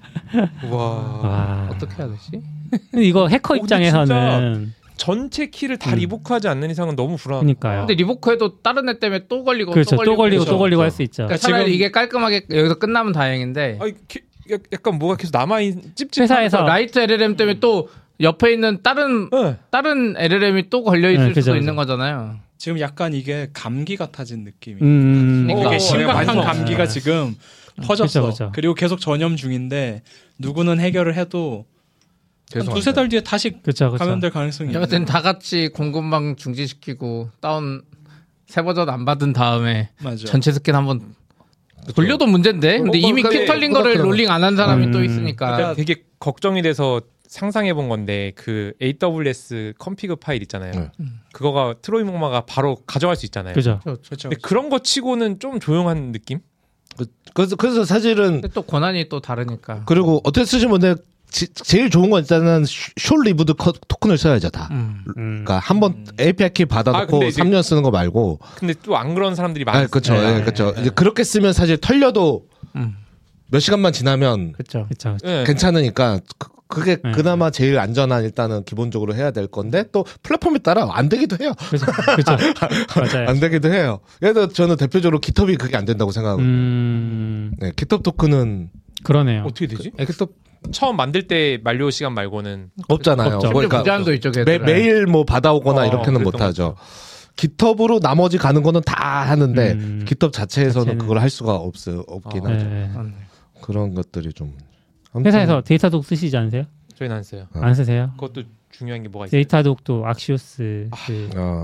[SPEAKER 4] 와 어떻게 해야 되지?
[SPEAKER 2] 이거 해커 입장에서는
[SPEAKER 3] 전체 키를 다 리보크하지 않는 이상은 너무 불안하니까요.
[SPEAKER 2] 그러니까요.
[SPEAKER 4] 근데 리보크해도 다른 애 때문에 또 걸리고
[SPEAKER 2] 그렇죠. 또 걸리고 할 수 있죠.
[SPEAKER 4] 그러니까 차라리 이게 깔끔하게 여기서 끝나면 다행인데.
[SPEAKER 3] 약간 뭐가 계속 남아있는 찝찝한
[SPEAKER 2] 회사에서
[SPEAKER 4] 라이트 LLM 때문에 또 옆에 있는 다른 LLM이 또 걸려 있을 수도 있는 거잖아요.
[SPEAKER 7] 지금 약간 이게 감기 같아진 느낌이.
[SPEAKER 4] 그러니까
[SPEAKER 7] 이게 심각한 감기가 지금 퍼졌어.
[SPEAKER 2] 그쵸.
[SPEAKER 7] 그리고 계속 전염 중인데 누구는 해결을 해도 한 두세 달 뒤에 다시 감염될 가능성이 있어요.
[SPEAKER 4] 여하튼 다 같이 공급망 중지시키고 다운 새 버전 안 받은 다음에 전체 스캔 한번 돌려도 문제인데. 근데 이미 키 털린 거를 롤링 안 한 사람이 또 있으니까.
[SPEAKER 3] 그러니까 되게 걱정이 돼서 상상해 본 건데 그 AWS 컴피그 파일 있잖아요. 그거가 트로이 목마가 바로 가져갈 수 있잖아요.
[SPEAKER 2] 그죠.
[SPEAKER 3] 근데 그런 거 치고는 좀 조용한 느낌?
[SPEAKER 5] 그래서 사실은
[SPEAKER 4] 근데 또 권한이 또 다르니까.
[SPEAKER 5] 그리고 어떻게 쓰시면 돼? 제일 좋은 건 일단은 숄 리부드 토큰을 써야죠 다. 그러니까 한번 API 키 받아놓고 3년 쓰는 거 말고.
[SPEAKER 3] 근데 또 안 그런 사람들이 많아요.
[SPEAKER 5] 그렇죠. 그렇죠. 이제 그렇게 쓰면 사실 털려도 몇 시간만 지나면
[SPEAKER 2] 그렇죠.
[SPEAKER 5] 괜찮으니까 그게 그나마 제일 안전한 일단은 기본적으로 해야 될 건데 또 플랫폼에 따라 안 되기도 해요.
[SPEAKER 2] 그렇죠. 맞아요.
[SPEAKER 5] 안 되기도 해요. 예를 들어 저는 대표적으로 GitHub이 그게 안 된다고 생각하거든요. 네, GitHub 토큰은
[SPEAKER 2] 그러네요.
[SPEAKER 3] 어떻게 되지?
[SPEAKER 5] GitHub
[SPEAKER 3] 처음 만들 때 만료 시간 말고는
[SPEAKER 5] 없잖아요.
[SPEAKER 4] 그러니까 무제한도 있죠.
[SPEAKER 5] 매일 뭐 받아오거나 이렇게는 못하죠. GitHub으로 나머지 가는 거는 다 하는데 GitHub 자체에서는 그걸 할 수가 없긴 하죠. 그런 것들이 좀
[SPEAKER 2] 회사에서 데이터독 쓰시지 않으세요?
[SPEAKER 3] 저희는 안 써요.
[SPEAKER 2] 안 쓰세요?
[SPEAKER 3] 그것도 중요한 게 뭐가 있어요?
[SPEAKER 2] 데이터독도 악시오스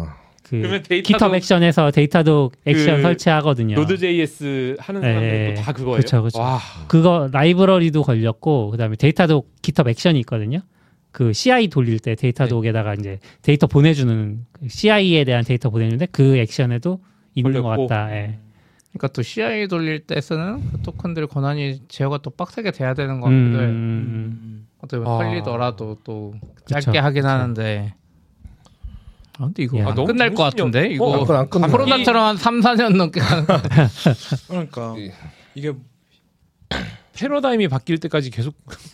[SPEAKER 2] 그 GitHub 액션에서 데이터독 액션 설치하거든요.
[SPEAKER 3] 노드.js 하는 사람들도 다 그거예요.
[SPEAKER 2] 그렇죠. 그거 라이브러리도 걸렸고 그다음에 데이터독 GitHub 액션이 있거든요. 그 CI 돌릴 때 데이터독에다가 이제 데이터 보내주는 CI에 대한 데이터 보내주는데 그 액션에도 있는 것 같다. 예.
[SPEAKER 4] 그러니까 또 CI 돌릴 때 쓰는 그 토큰들 권한이 제어가 또 빡세게 돼야 되는 것 같기도 해. 어떻게 보면 털리더라도 또 짧게
[SPEAKER 2] 그쵸,
[SPEAKER 4] 하긴
[SPEAKER 2] 그쵸.
[SPEAKER 4] 하는데. 근데 이거 안
[SPEAKER 3] 너무
[SPEAKER 4] 끝날 것 같은데? 이거
[SPEAKER 5] 안 끝나.
[SPEAKER 4] 코로나처럼 한 3, 4년 넘게 가는 거 같아.
[SPEAKER 7] 그러니까 이게
[SPEAKER 3] 패러다임이 바뀔 때까지 계속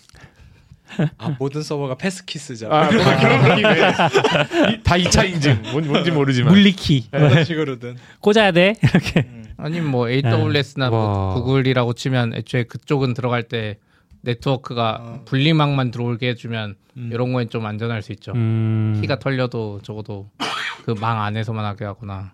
[SPEAKER 7] 모든 서버가 패스키스잖아.
[SPEAKER 3] 그런 느낌이네. 다 2차 인증. 뭔지 모르지만.
[SPEAKER 2] 물리키.
[SPEAKER 7] 어떤 식으로든
[SPEAKER 2] 꽂아야 돼. 이렇게.
[SPEAKER 4] 아니면 뭐 AWS나 뭐 구글이라고 치면 애초에 그쪽은 들어갈 때 네트워크가 분리망만 들어오게 해주면 이런 거엔 좀 안전할 수 있죠. 키가 털려도 적어도 그 망 안에서만 하게 하거나.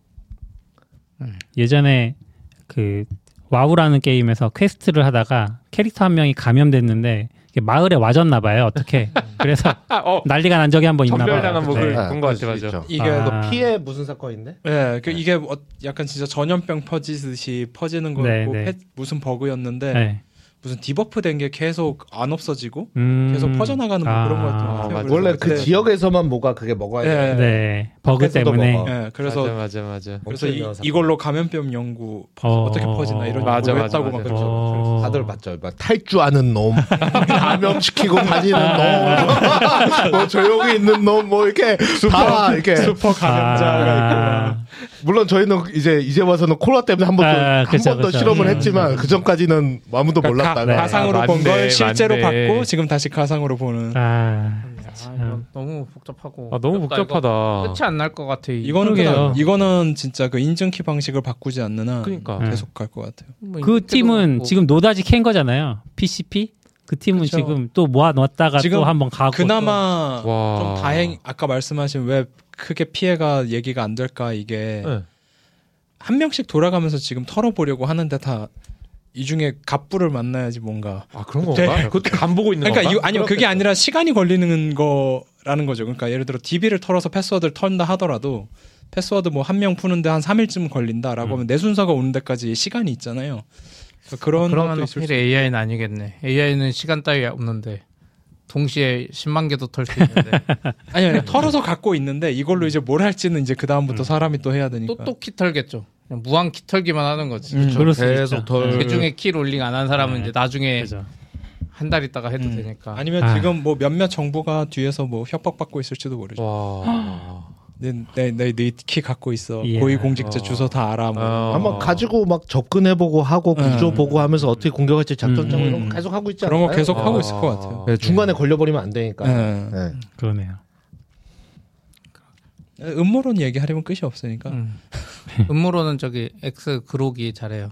[SPEAKER 2] 예전에 그 와우라는 게임에서 퀘스트를 하다가 캐릭터 한 명이 감염됐는데 마을에 와줬나 봐요. 어떻게? 그래서 난리가 난 적이 한 번 있나 봐요.
[SPEAKER 3] 전멸당한 목을 본 것 같아. 맞아.
[SPEAKER 5] 이게 피해 무슨 사건인데?
[SPEAKER 7] 네, 이게 약간 진짜 전염병 퍼지듯이 퍼지는 거고 무슨 버그였는데 무슨 디버프 된 게 계속 안 없어지고 계속 퍼져나가는 뭐 그런 것 같아요.
[SPEAKER 5] 원래 그 지역에서만 그게 먹어야 돼.
[SPEAKER 2] 네. 버그 때문에.
[SPEAKER 7] 네, 그래서
[SPEAKER 3] 맞아.
[SPEAKER 7] 그래서 이걸로 감염병 연구 어떻게 퍼지나 이런 거 했다고 막 그러죠.
[SPEAKER 5] 다들 맞죠. 막 탈주하는 놈, 감염시키고 다니는 놈, 뭐 조용히 있는 놈, 뭐 이렇게 다 이렇게
[SPEAKER 7] 슈퍼 감염자가 있고.
[SPEAKER 5] 물론 저희는 이제 와서는 코로나 때문에 한 번 더 실험을 했지만 그 전까지는 아무도 몰랐다가
[SPEAKER 7] 가상으로 본 걸 실제로 받고 지금 다시 가상으로 보는.
[SPEAKER 4] 너무 복잡하고.
[SPEAKER 3] 너무 복잡하다.
[SPEAKER 4] 끝이 안 날 것 같아.
[SPEAKER 7] 이거는 진짜 그 인증키 방식을 바꾸지 않는 한
[SPEAKER 3] 그러니까.
[SPEAKER 7] 계속 갈 것 같아요.
[SPEAKER 2] 그 팀은 지금 노다지 캔 거잖아요. PCP. 그 팀은
[SPEAKER 7] 그쵸.
[SPEAKER 2] 지금 또 모아 넣었다가 또 한번 가고.
[SPEAKER 7] 그나마 좀 아까 말씀하신 왜 크게 피해가 얘기가 안 될까 이게 한 명씩 돌아가면서 지금 털어보려고 하는데 다 이 중에 갑부를 만나야지 뭔가.
[SPEAKER 3] 그런 건가? 그것도 간 보고 있는 건가?
[SPEAKER 7] 그러니까 아니요 그게 아니라 시간이 걸리는 거라는 거죠. 그러니까 예를 들어 DB를 털어서 패스워드를 턴다 하더라도 패스워드 뭐 한 명 푸는데 한 3일쯤 걸린다라고 하면 내 순서가 오는 데까지 시간이 있잖아요. 그러니까
[SPEAKER 4] 그러면 확실히 AI는 아니겠네. AI는 시간 따위 없는데 동시에 10만 개도 털 수 있는데.
[SPEAKER 7] 아니요 털어서 갖고 있는데 이걸로 이제 뭘 할지는 이제 그 다음부터 사람이 또 해야 되니까.
[SPEAKER 4] 또 키 털겠죠. 그냥 무한 키 털기만 하는 거지.
[SPEAKER 2] 계속
[SPEAKER 4] 그 중에 키 롤링 안 한 사람은 이제 나중에 한 달 있다가 해도 되니까.
[SPEAKER 7] 아니면 지금 뭐 몇몇 정부가 뒤에서 뭐 협박받고 있을지도 모르죠. 내 키 갖고 있어. 고위공직자 주소 다 알아. 뭐.
[SPEAKER 5] 한번 가지고 막 접근해보고 하고 구조 보고 하면서 어떻게 공격할지 작전 짜고 이런 거 계속 하고 있지 않나요?
[SPEAKER 7] 그런 거 계속 하고 있을 것 같아요.
[SPEAKER 5] 네, 중간에 걸려버리면 안 되니까.
[SPEAKER 2] 그러네요.
[SPEAKER 7] 음모론 얘기하려면 끝이 없으니까.
[SPEAKER 4] 음모론은 저기 X 그록이 잘해요.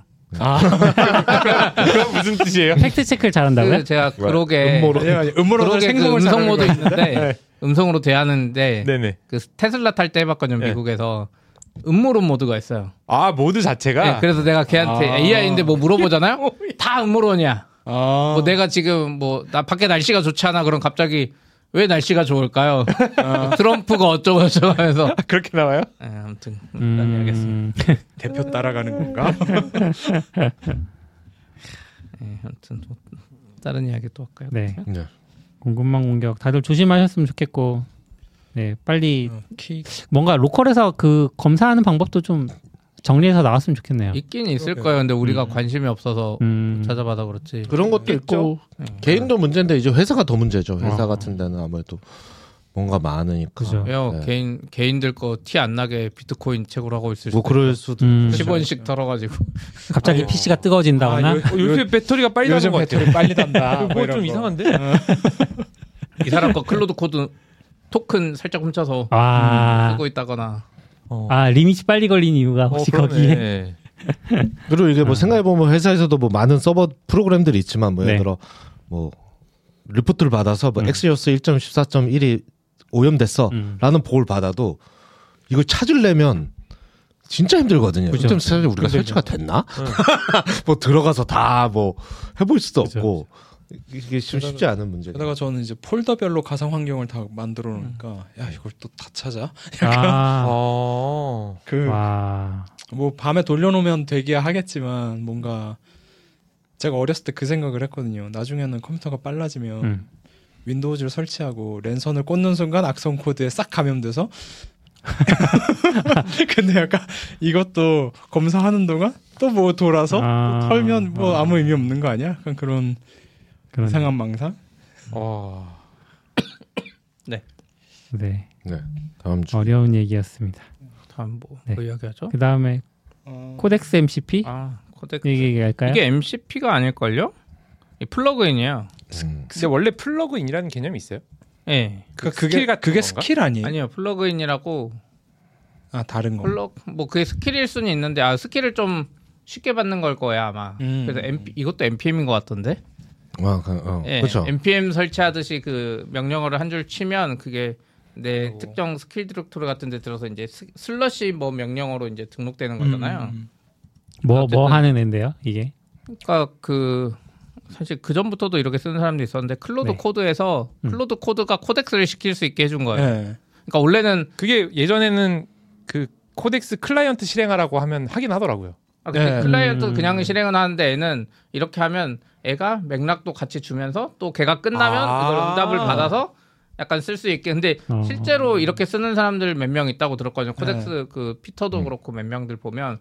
[SPEAKER 3] 그럼 무슨 뜻이에요?
[SPEAKER 2] 팩트 체크를 잘한다고요?
[SPEAKER 4] 제가 그록에
[SPEAKER 7] 음모론을 생성을
[SPEAKER 4] 음성 모드 있는데 음성으로 대하는데
[SPEAKER 3] 네네.
[SPEAKER 4] 그 테슬라 탈 때 해봤거든요. 미국에서 음모론 모드가 있어요.
[SPEAKER 3] 모드 자체가?
[SPEAKER 4] 네, 그래서 내가 걔한테 AI인데 뭐 물어보잖아요. 다 음모론이야. 뭐 내가 지금 뭐 나 밖에 날씨가 좋지 않아. 그럼 갑자기 왜 날씨가 좋을까요? 트럼프가 어쩌고 하면서
[SPEAKER 3] 그렇게 나와요?
[SPEAKER 4] 네, 아무튼 알겠습니다.
[SPEAKER 7] 대표 따라가는 건가?
[SPEAKER 4] 네, 아무튼 다른 이야기 또 할까요?
[SPEAKER 2] 네. 공급망 공격 다들 조심하셨으면 좋겠고, 빨리 뭔가 로컬에서 그 검사하는 방법도 좀 정리해서 나왔으면 좋겠네요.
[SPEAKER 4] 있긴 있을 거예요. 근데 우리가 관심이 없어서 못 찾아봐서 그렇지.
[SPEAKER 5] 그런 것도 있고 개인도 문제인데 이제 회사가 더 문제죠. 회사 같은 데는 아무래도 뭔가 많으니까.
[SPEAKER 2] 그죠.
[SPEAKER 4] 개인들 거 티 안 나게 비트코인 채굴 하고 있을
[SPEAKER 5] 뭐 그럴 수도
[SPEAKER 4] 10원씩 털어가지고
[SPEAKER 2] 갑자기 PC가 뜨거워진다거나.
[SPEAKER 3] 요새 배터리가 빨리 나는 것 같아요.
[SPEAKER 7] 배터리 빨리 단다.
[SPEAKER 3] 그거 좀 이상한데?
[SPEAKER 4] 이 사람 거 클로드 코드 토큰 살짝 훔쳐서 쓰고 있다거나.
[SPEAKER 2] 리밋이 빨리 걸린 이유가 혹시 거기에.
[SPEAKER 5] 그리고 이게 뭐 생각해보면 회사에서도 뭐 많은 서버 프로그램들이 있지만 뭐 예를 들어 뭐 리포트를 받아서 뭐 엑스요스 1.14.1이 오염됐어 라는 보고를 받아도 이걸 찾으려면 진짜 힘들거든요. 1.14.1 우리가 설치가 됐나? 뭐 들어가서 다 뭐 해볼 수도 없고 이게 쉽지 않은 문제.
[SPEAKER 7] 게다가 저는 이제 폴더별로 가상 환경을 다 만들어 놓으니까 야 이걸 또 다 찾아. 뭐 밤에 돌려놓으면 되기야 하겠지만 뭔가 제가 어렸을 때 그 생각을 했거든요. 나중에는 컴퓨터가 빨라지면 윈도우즈를 설치하고 랜선을 꽂는 순간 악성 코드에 싹 감염돼서 근데 약간 이것도 검사하는 동안 또 뭐 돌아서 털면 뭐 아무 의미 없는 거 아니야? 약간 그런 이상한 망상.
[SPEAKER 2] 네.
[SPEAKER 5] 다음 주
[SPEAKER 2] 어려운 얘기였습니다.
[SPEAKER 4] 다음 뭐 이야기하죠?
[SPEAKER 2] 그 다음에 코덱스 MCP
[SPEAKER 4] 코덱스
[SPEAKER 2] 얘기할까요?
[SPEAKER 4] 이게 MCP가 아닐걸요? 이 플러그인이에요.
[SPEAKER 3] 근데 원래 플러그인이라는 개념이 있어요?
[SPEAKER 4] 네.
[SPEAKER 7] 그게 스킬 아니에요?
[SPEAKER 4] 아니요, 플러그인이라고.
[SPEAKER 7] 다른 거.
[SPEAKER 4] 뭐 그게 스킬일 수는 있는데 스킬을 좀 쉽게 받는 걸 거야 아마. 그래서 이것도 npm인 것 같던데.
[SPEAKER 5] 그렇죠.
[SPEAKER 4] npm 설치하듯이 그 명령어를 한 줄 치면 그게 내 특정 스킬 디렉토리 같은 데 들어서 이제 슬러시 뭐 명령어로 이제 등록되는 거잖아요.
[SPEAKER 2] 뭐 하는 앤데요, 이게?
[SPEAKER 4] 그러니까 사실 그 전부터도 이렇게 쓰는 사람도 있었는데 클로드 코드에서 클로드 코드가 코덱스를 시킬 수 있게 해준 거예요. 그러니까 원래는
[SPEAKER 3] 그게 예전에는 그 코덱스 클라이언트 실행하라고 하면 하긴 하더라고요.
[SPEAKER 4] 클라이언트 그냥 실행은 하는데 애는 이렇게 하면 애가 맥락도 같이 주면서 또 걔가 끝나면 이걸 응답을 받아서 약간 쓸 수 있게. 근데 실제로 이렇게 쓰는 사람들 몇 명 있다고 들었거든요. 코덱스 그 피터도 그렇고 몇 명들 보면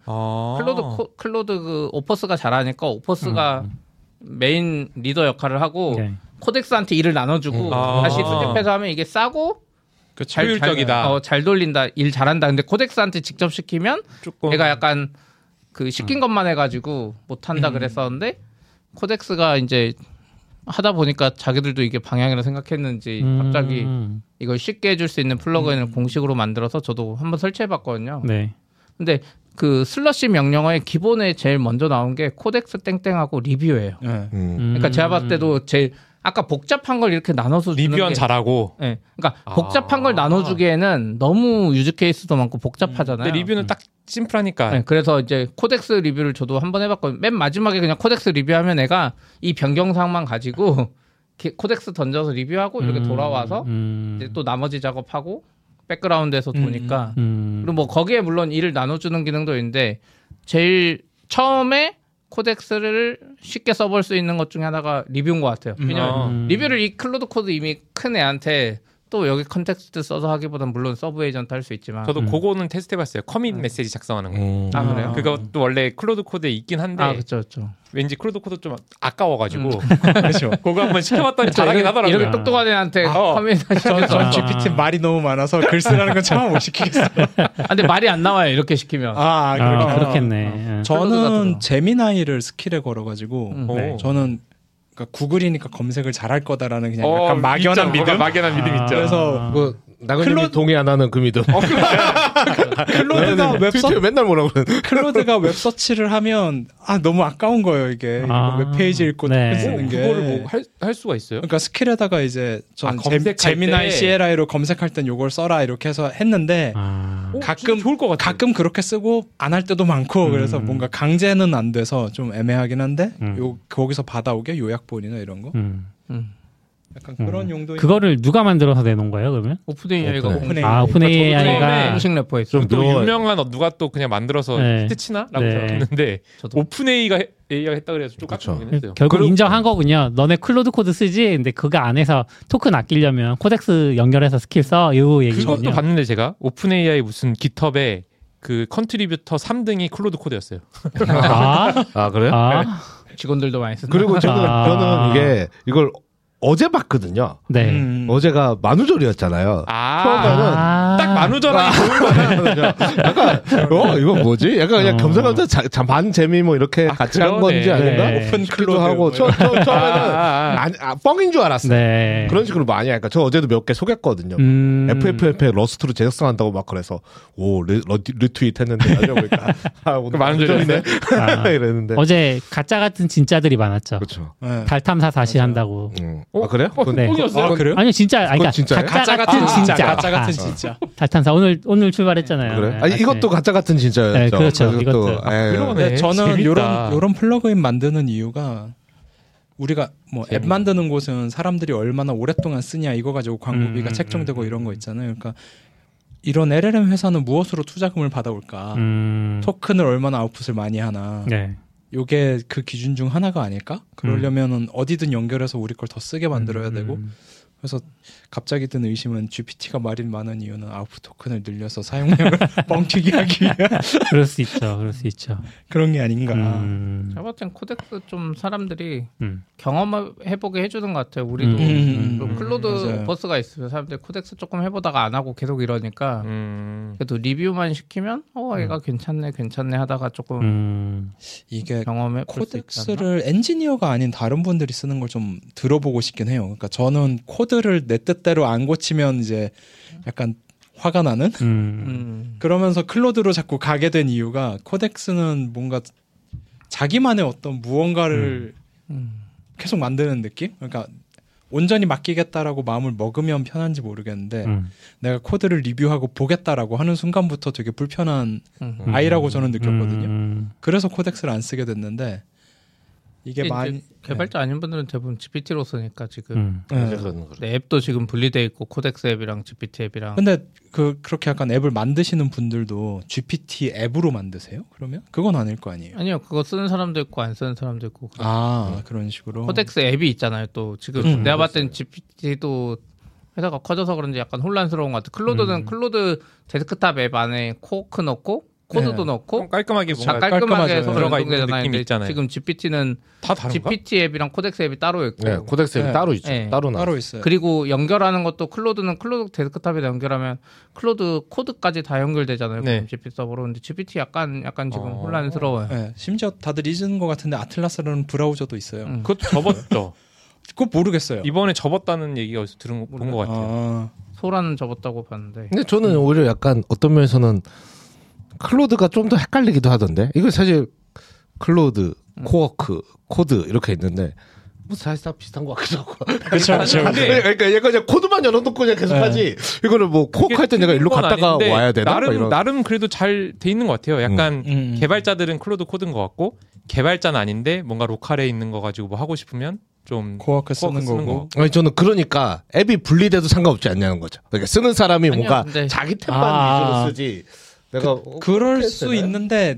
[SPEAKER 4] 클로드 그 오퍼스가 잘하니까 오퍼스가 메인 리더 역할을 하고 코덱스한테 일을 나눠주고 다시 수집해서 하면 이게 싸고
[SPEAKER 3] 효율적이다.
[SPEAKER 4] 잘 돌린다, 일 잘한다. 근데 코덱스한테 직접 시키면 얘가 약간 그 시킨 것만 해가지고 못한다 그랬었는데 코덱스가 이제 하다 보니까 자기들도 이게 방향이라 생각했는지 갑자기 이걸 쉽게 해줄 수 있는 플러그인을 공식으로 만들어서 저도 한번 설치해봤거든요. 근데 그 슬러시 명령어의 기본에 제일 먼저 나온 게 코덱스 땡땡하고 리뷰예요. 그러니까 제가 봤을 때도 제일 아까 복잡한 걸 이렇게 나눠서 주는
[SPEAKER 3] 리뷰는 잘하고.
[SPEAKER 4] 그러니까 복잡한 걸 나눠주기에는 너무 유즈 케이스도 많고 복잡하잖아요.
[SPEAKER 3] 근데 리뷰는 딱 심플하니까.
[SPEAKER 4] 그래서 이제 코덱스 리뷰를 저도 한번 해봤거든요. 맨 마지막에 그냥 코덱스 리뷰하면 애가 이 변경사항만 가지고 코덱스 던져서 리뷰하고 이렇게 돌아와서 이제 또 나머지 작업하고 백그라운드에서 도니까 그리고 뭐 거기에 물론 일을 나눠주는 기능도 있는데 제일 처음에 코덱스를 쉽게 써볼 수 있는 것 중에 하나가 리뷰인 것 같아요. 왜냐면 리뷰를 이 클로드 코드 이미 큰 애한테 또 여기 컨텍스트 써서 하기보단 물론 서브 에이전트 할 수 있지만
[SPEAKER 3] 저도 그거는 테스트해봤어요. 커밋 메시지 작성하는 거.
[SPEAKER 4] 그래요?
[SPEAKER 3] 그것도 원래 클로드 코드에 있긴 한데
[SPEAKER 4] 그렇죠.
[SPEAKER 3] 왠지 클로드 코드 좀 아까워가지고 그렇죠. 그거 한번 시켜봤더니 잘하긴 하더라고요.
[SPEAKER 4] 이렇게 똑똑한 애한테 커밋
[SPEAKER 7] 전 GPT 말이 너무 많아서 글 쓰라는 건 참 못 시키겠어요.
[SPEAKER 4] 근데 말이 안 나와요. 이렇게 시키면.
[SPEAKER 2] 그렇겠네.
[SPEAKER 7] 저는 제미나이를 스킬에 걸어가지고 저는 그러니까 구글이니까 검색을 잘할 거다라는 그냥 약간 막연한 믿음?
[SPEAKER 3] 막연한 믿음 있죠.
[SPEAKER 7] 그래서
[SPEAKER 5] 뭐 나그님이 동의 안 하는 그 믿음.
[SPEAKER 7] 클로드가
[SPEAKER 5] 트위터에 맨날 뭐라고 그래.
[SPEAKER 7] 클로드가 웹서치를 하면 너무 아까운 거예요 이게 웹페이지 읽고 쓰는 게.
[SPEAKER 3] 그거를 뭐 할 수가 있어요?
[SPEAKER 7] 그러니까 스킬에다가 이제 전 제미나이 CLI로 검색할 땐 요걸 써라 이렇게 해서 했는데 가끔
[SPEAKER 3] 좋을 것 같아요.
[SPEAKER 7] 가끔 그렇게 쓰고 안 할 때도 많고 그래서 뭔가 강제는 안 돼서 좀 애매하긴 한데 거기서 받아오게 요약본이나 이런 거. 약간 그런 용도.
[SPEAKER 2] 그거를 누가 만들어서 내놓은 거예요, 그러면?
[SPEAKER 4] 오픈AI가.
[SPEAKER 2] 오픈AI가
[SPEAKER 4] 공식 래퍼였어요.
[SPEAKER 3] 또 유명한 누가 또 그냥 만들어서 히트 치나라고 생각했는데 오픈AI가 했다 그래서 좀 깜짝 놀랐어요.
[SPEAKER 2] 결국 인정한 거군요. 너네 클로드 코드 쓰지? 근데 그거 안에서 토큰 아끼려면 코덱스 연결해서 스킬 써. 이 얘기거든요.
[SPEAKER 3] 그것도 봤는데 제가 오픈AI 무슨 깃허브에 그 컨트리뷰터 3등이 클로드 코드였어요.
[SPEAKER 5] 그래요?
[SPEAKER 4] 직원들도 많이 쓴다.
[SPEAKER 5] 그리고 저는 이게 이걸 어제 봤거든요. 어제가 만우절이었잖아요. 처음에는
[SPEAKER 3] 딱 만우절하기 좋은 거예요.
[SPEAKER 5] 약간 이거 뭐지? 약간 그냥 겸사겸사 반 재미 뭐 이렇게 같이 한 건지 아닌가? 오픈 클로드 하고 처음에는 뻥인 줄 알았어요. 그런 식으로 많이 하니까 저 어제도 몇 개 속였거든요. FFmpeg 러스트로 제작성한다고 막 그래서 리트윗 했는데 나중에 보니까 오늘 만우절이네. 이랬는데
[SPEAKER 2] 어제 가짜 같은 진짜들이 많았죠.
[SPEAKER 5] 그렇죠.
[SPEAKER 2] 달 탐사 다시 한다고.
[SPEAKER 5] 그래요?
[SPEAKER 7] 그래요?
[SPEAKER 2] 아니요, 진짜.
[SPEAKER 7] 가짜 같은 진짜.
[SPEAKER 2] 달탄사 오늘 출발했잖아요.
[SPEAKER 5] 그래? 아니 이것도 가짜 같은 진짜였죠.
[SPEAKER 2] 네, 그렇죠. 이것도.
[SPEAKER 7] 저는 이런 플러그인 만드는 이유가 우리가 뭐 앱 만드는 곳은 사람들이 얼마나 오랫동안 쓰냐 이거 가지고 광고비가 책정되고 이런 거 있잖아요. 그러니까 이런 LLM 회사는 무엇으로 투자금을 받아올까? 토큰을 얼마나 아웃풋을 많이 하나?
[SPEAKER 2] 네.
[SPEAKER 7] 요게 그 기준 중 하나가 아닐까? 그러려면은 어디든 연결해서 우리 걸 더 쓰게 만들어야 되고. 그래서 갑자기 든 의심은 GPT가 말이 많은 이유는 아웃풋 토큰을 늘려서 사용량을 뻥튀기 하기 위한
[SPEAKER 2] 그럴 수 있죠.
[SPEAKER 7] 그런 게 아닌가.
[SPEAKER 4] 제가 봤을 땐 코덱스 좀 사람들이 경험해보게 해주는 것 같아요. 우리도 클로드
[SPEAKER 7] 맞아요.
[SPEAKER 4] 버스가 있으면 사람들이 코덱스 조금 해보다가 안 하고 계속 이러니까 그래도 리뷰만 시키면 얘가 괜찮네 하다가 조금
[SPEAKER 7] 이게
[SPEAKER 4] 경험해
[SPEAKER 7] 코덱스를 엔지니어가 아닌 다른 분들이 쓰는 걸 좀 들어보고 싶긴 해요. 그러니까 저는 코드를 내 뜻대로 안 고치면 이제 약간 화가 나는 그러면서 클로드로 자꾸 가게 된 이유가 코덱스는 뭔가 자기만의 어떤 무언가를 계속 만드는 느낌? 그러니까 온전히 맡기겠다라고 마음을 먹으면 편한지 모르겠는데 내가 코드를 리뷰하고 보겠다라고 하는 순간부터 되게 불편한 아이라고 저는 느꼈거든요. 그래서 코덱스를 안 쓰게 됐는데 이게 많이
[SPEAKER 4] 개발자 아닌 분들은 대부분 GPT로 쓰니까 지금
[SPEAKER 5] 네.
[SPEAKER 4] 앱도 지금 분리돼 있고 코덱스 앱이랑 GPT 앱이랑.
[SPEAKER 7] 근데 그렇게 약간 앱을 만드시는 분들도 GPT 앱으로 만드세요? 그러면 그건 아닐 거 아니에요?
[SPEAKER 4] 아니요, 그거 쓰는 사람도 있고 안 쓰는 사람도 있고.
[SPEAKER 7] 그런 식으로.
[SPEAKER 4] 코덱스 앱이 있잖아요. 또 지금 내가 봤을 땐 GPT도 회사가 커져서 그런지 약간 혼란스러운 것 같아. 클로드는 클로드 데스크탑 앱 안에 코어크 넣고 코드도 넣고
[SPEAKER 3] 깔끔하게 뭔가
[SPEAKER 4] 깔끔하게
[SPEAKER 3] 들어가 있는 느낌이 있잖아요.
[SPEAKER 4] 지금 GPT는
[SPEAKER 3] 다 다른가?
[SPEAKER 4] GPT 앱이랑 코덱스 앱이 따로 있고,
[SPEAKER 5] 네, 코덱스 앱이 따로 있죠.
[SPEAKER 4] 네.
[SPEAKER 5] 따로
[SPEAKER 7] 있어요.
[SPEAKER 4] 그리고 연결하는 것도 클로드는 클로드 데스크탑에다 연결하면 클로드 코드까지 다 연결되잖아요.
[SPEAKER 3] 네.
[SPEAKER 4] GPT 서버로. 근데 GPT 약간 지금 혼란스러워요.
[SPEAKER 7] 네, 심지어 다들 잊은 것 같은데 아틀라스라는 브라우저도 있어요.
[SPEAKER 3] 그것도 접었죠.
[SPEAKER 7] 그거 모르겠어요.
[SPEAKER 3] 이번에 접었다는 얘기가 어디서 본 것 같아요.
[SPEAKER 4] 소라는 접었다고 봤는데.
[SPEAKER 5] 근데 저는 오히려 약간 어떤 면에서는 클로드가 좀 더 헷갈리기도 하던데. 이거 사실 클로드, 코어크, 코드 이렇게 있는데 뭐 사실 다 비슷한 것 같기도 하고.
[SPEAKER 7] 그렇죠.
[SPEAKER 5] 그러니까 얘가 그냥 코드만 열어놓고 그냥 계속하지. 이거를 뭐 코어크 할 때 내가 일로 갔다가 와야 되나?
[SPEAKER 3] 나름 그래도 잘 돼 있는 것 같아요. 약간 개발자들은 클로드 코드인 것 같고 개발자는 아닌데 뭔가 로컬에 있는 거 가지고 뭐 하고 싶으면 좀
[SPEAKER 7] 코어크 쓰는 거고.
[SPEAKER 5] 아니 저는 그러니까 앱이 분리돼도 상관없지 않냐는 거죠. 그러니까 쓰는 사람이 뭔가
[SPEAKER 4] 근데...
[SPEAKER 5] 자기 탭만 위주로 쓰지. 내가
[SPEAKER 7] 그럴 수 있는데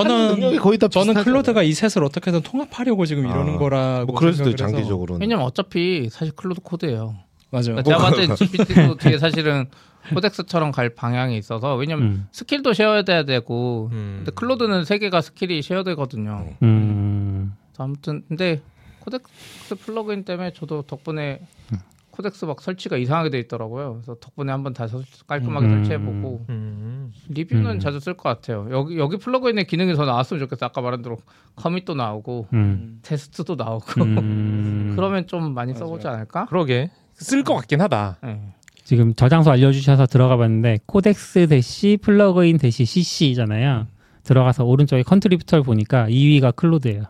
[SPEAKER 7] 저는 클로드가 이 셋을 어떻게든 통합하려고 지금 이러는 거라고.
[SPEAKER 5] 뭐 그럴 수도 있죠, 장기적으로는.
[SPEAKER 4] 왜냐면 어차피 사실 클로드 코드예요.
[SPEAKER 7] 맞아요.
[SPEAKER 4] 제가 봤을 때 GPT도 뒤에 사실은 코덱스처럼 갈 방향이 있어서 왜냐면 스킬도 쉐어돼야 되고 근데 클로드는 세 개가 스킬이 쉐어되거든요. 아무튼 근데 코덱스 플러그인 때문에 저도 덕분에 코덱스 막 설치가 이상하게 돼 있더라고요. 그래서 덕분에 한번 다시 깔끔하게 설치해보고 리뷰는 자주 쓸 것 같아요. 여기 플러그인의 기능이 더 나왔으면 좋겠어요. 아까 말한 대로 커밋도 나오고 테스트도 나오고 그러면 좀 많이 써보지 않을까?
[SPEAKER 3] 그러게 쓸 것 같긴 하다.
[SPEAKER 4] 네.
[SPEAKER 2] 지금 저장소 알려주셔서 들어가봤는데 코덱스 대시 플러그인 대시 CC잖아요. 들어가서 오른쪽에 컨트리뷰터를 보니까 2위가 클로드예요.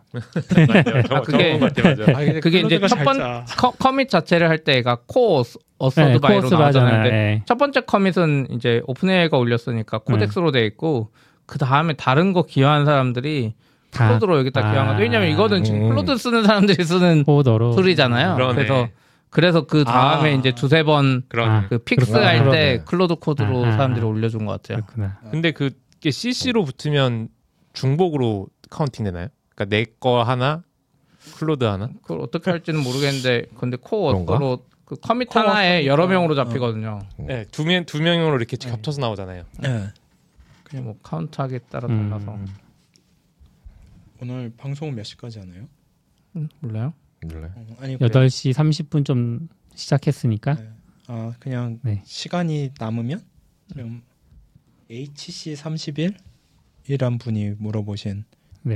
[SPEAKER 4] 그게 이제 첫 번째 커밋 자체를 할 때가 코어 어서드 바이로 나오잖아요. 네. 첫 번째 커밋은 이제 오픈AI가 올렸으니까 코덱스로 돼 있고 그 다음에 다른 거 기여한 사람들이 클로드로 여기다 기여한 거. 왜냐면 이거는 지금 클로드 쓰는 사람들이 쓰는 툴이잖아요. 그래서 그 다음에 이제 두세 번 그 픽스 할 때 클로드 코드로 사람들이 올려준 것 같아요.
[SPEAKER 2] 그렇구나.
[SPEAKER 3] 근데 그게 CC로 붙으면 중복으로 카운팅 되나요? 그러니까 내 거 하나, 클로드 하나?
[SPEAKER 4] 그걸 어떻게 할지는 모르겠는데 근데 코어로 그 커밋 하나에 여러 명으로 잡히거든요.
[SPEAKER 3] 네, 두 명으로 이렇게 겹쳐서 나오잖아요.
[SPEAKER 7] 네.
[SPEAKER 4] 그냥 뭐 카운트하기에 따라 달라서.
[SPEAKER 7] 오늘 방송은 몇 시까지 하나요?
[SPEAKER 2] 몰라요.
[SPEAKER 7] 아니
[SPEAKER 2] 8시 30분 좀 시작했으니까.
[SPEAKER 7] 네. 그냥 시간이 남으면 지금 HC31이란 분이 물어보신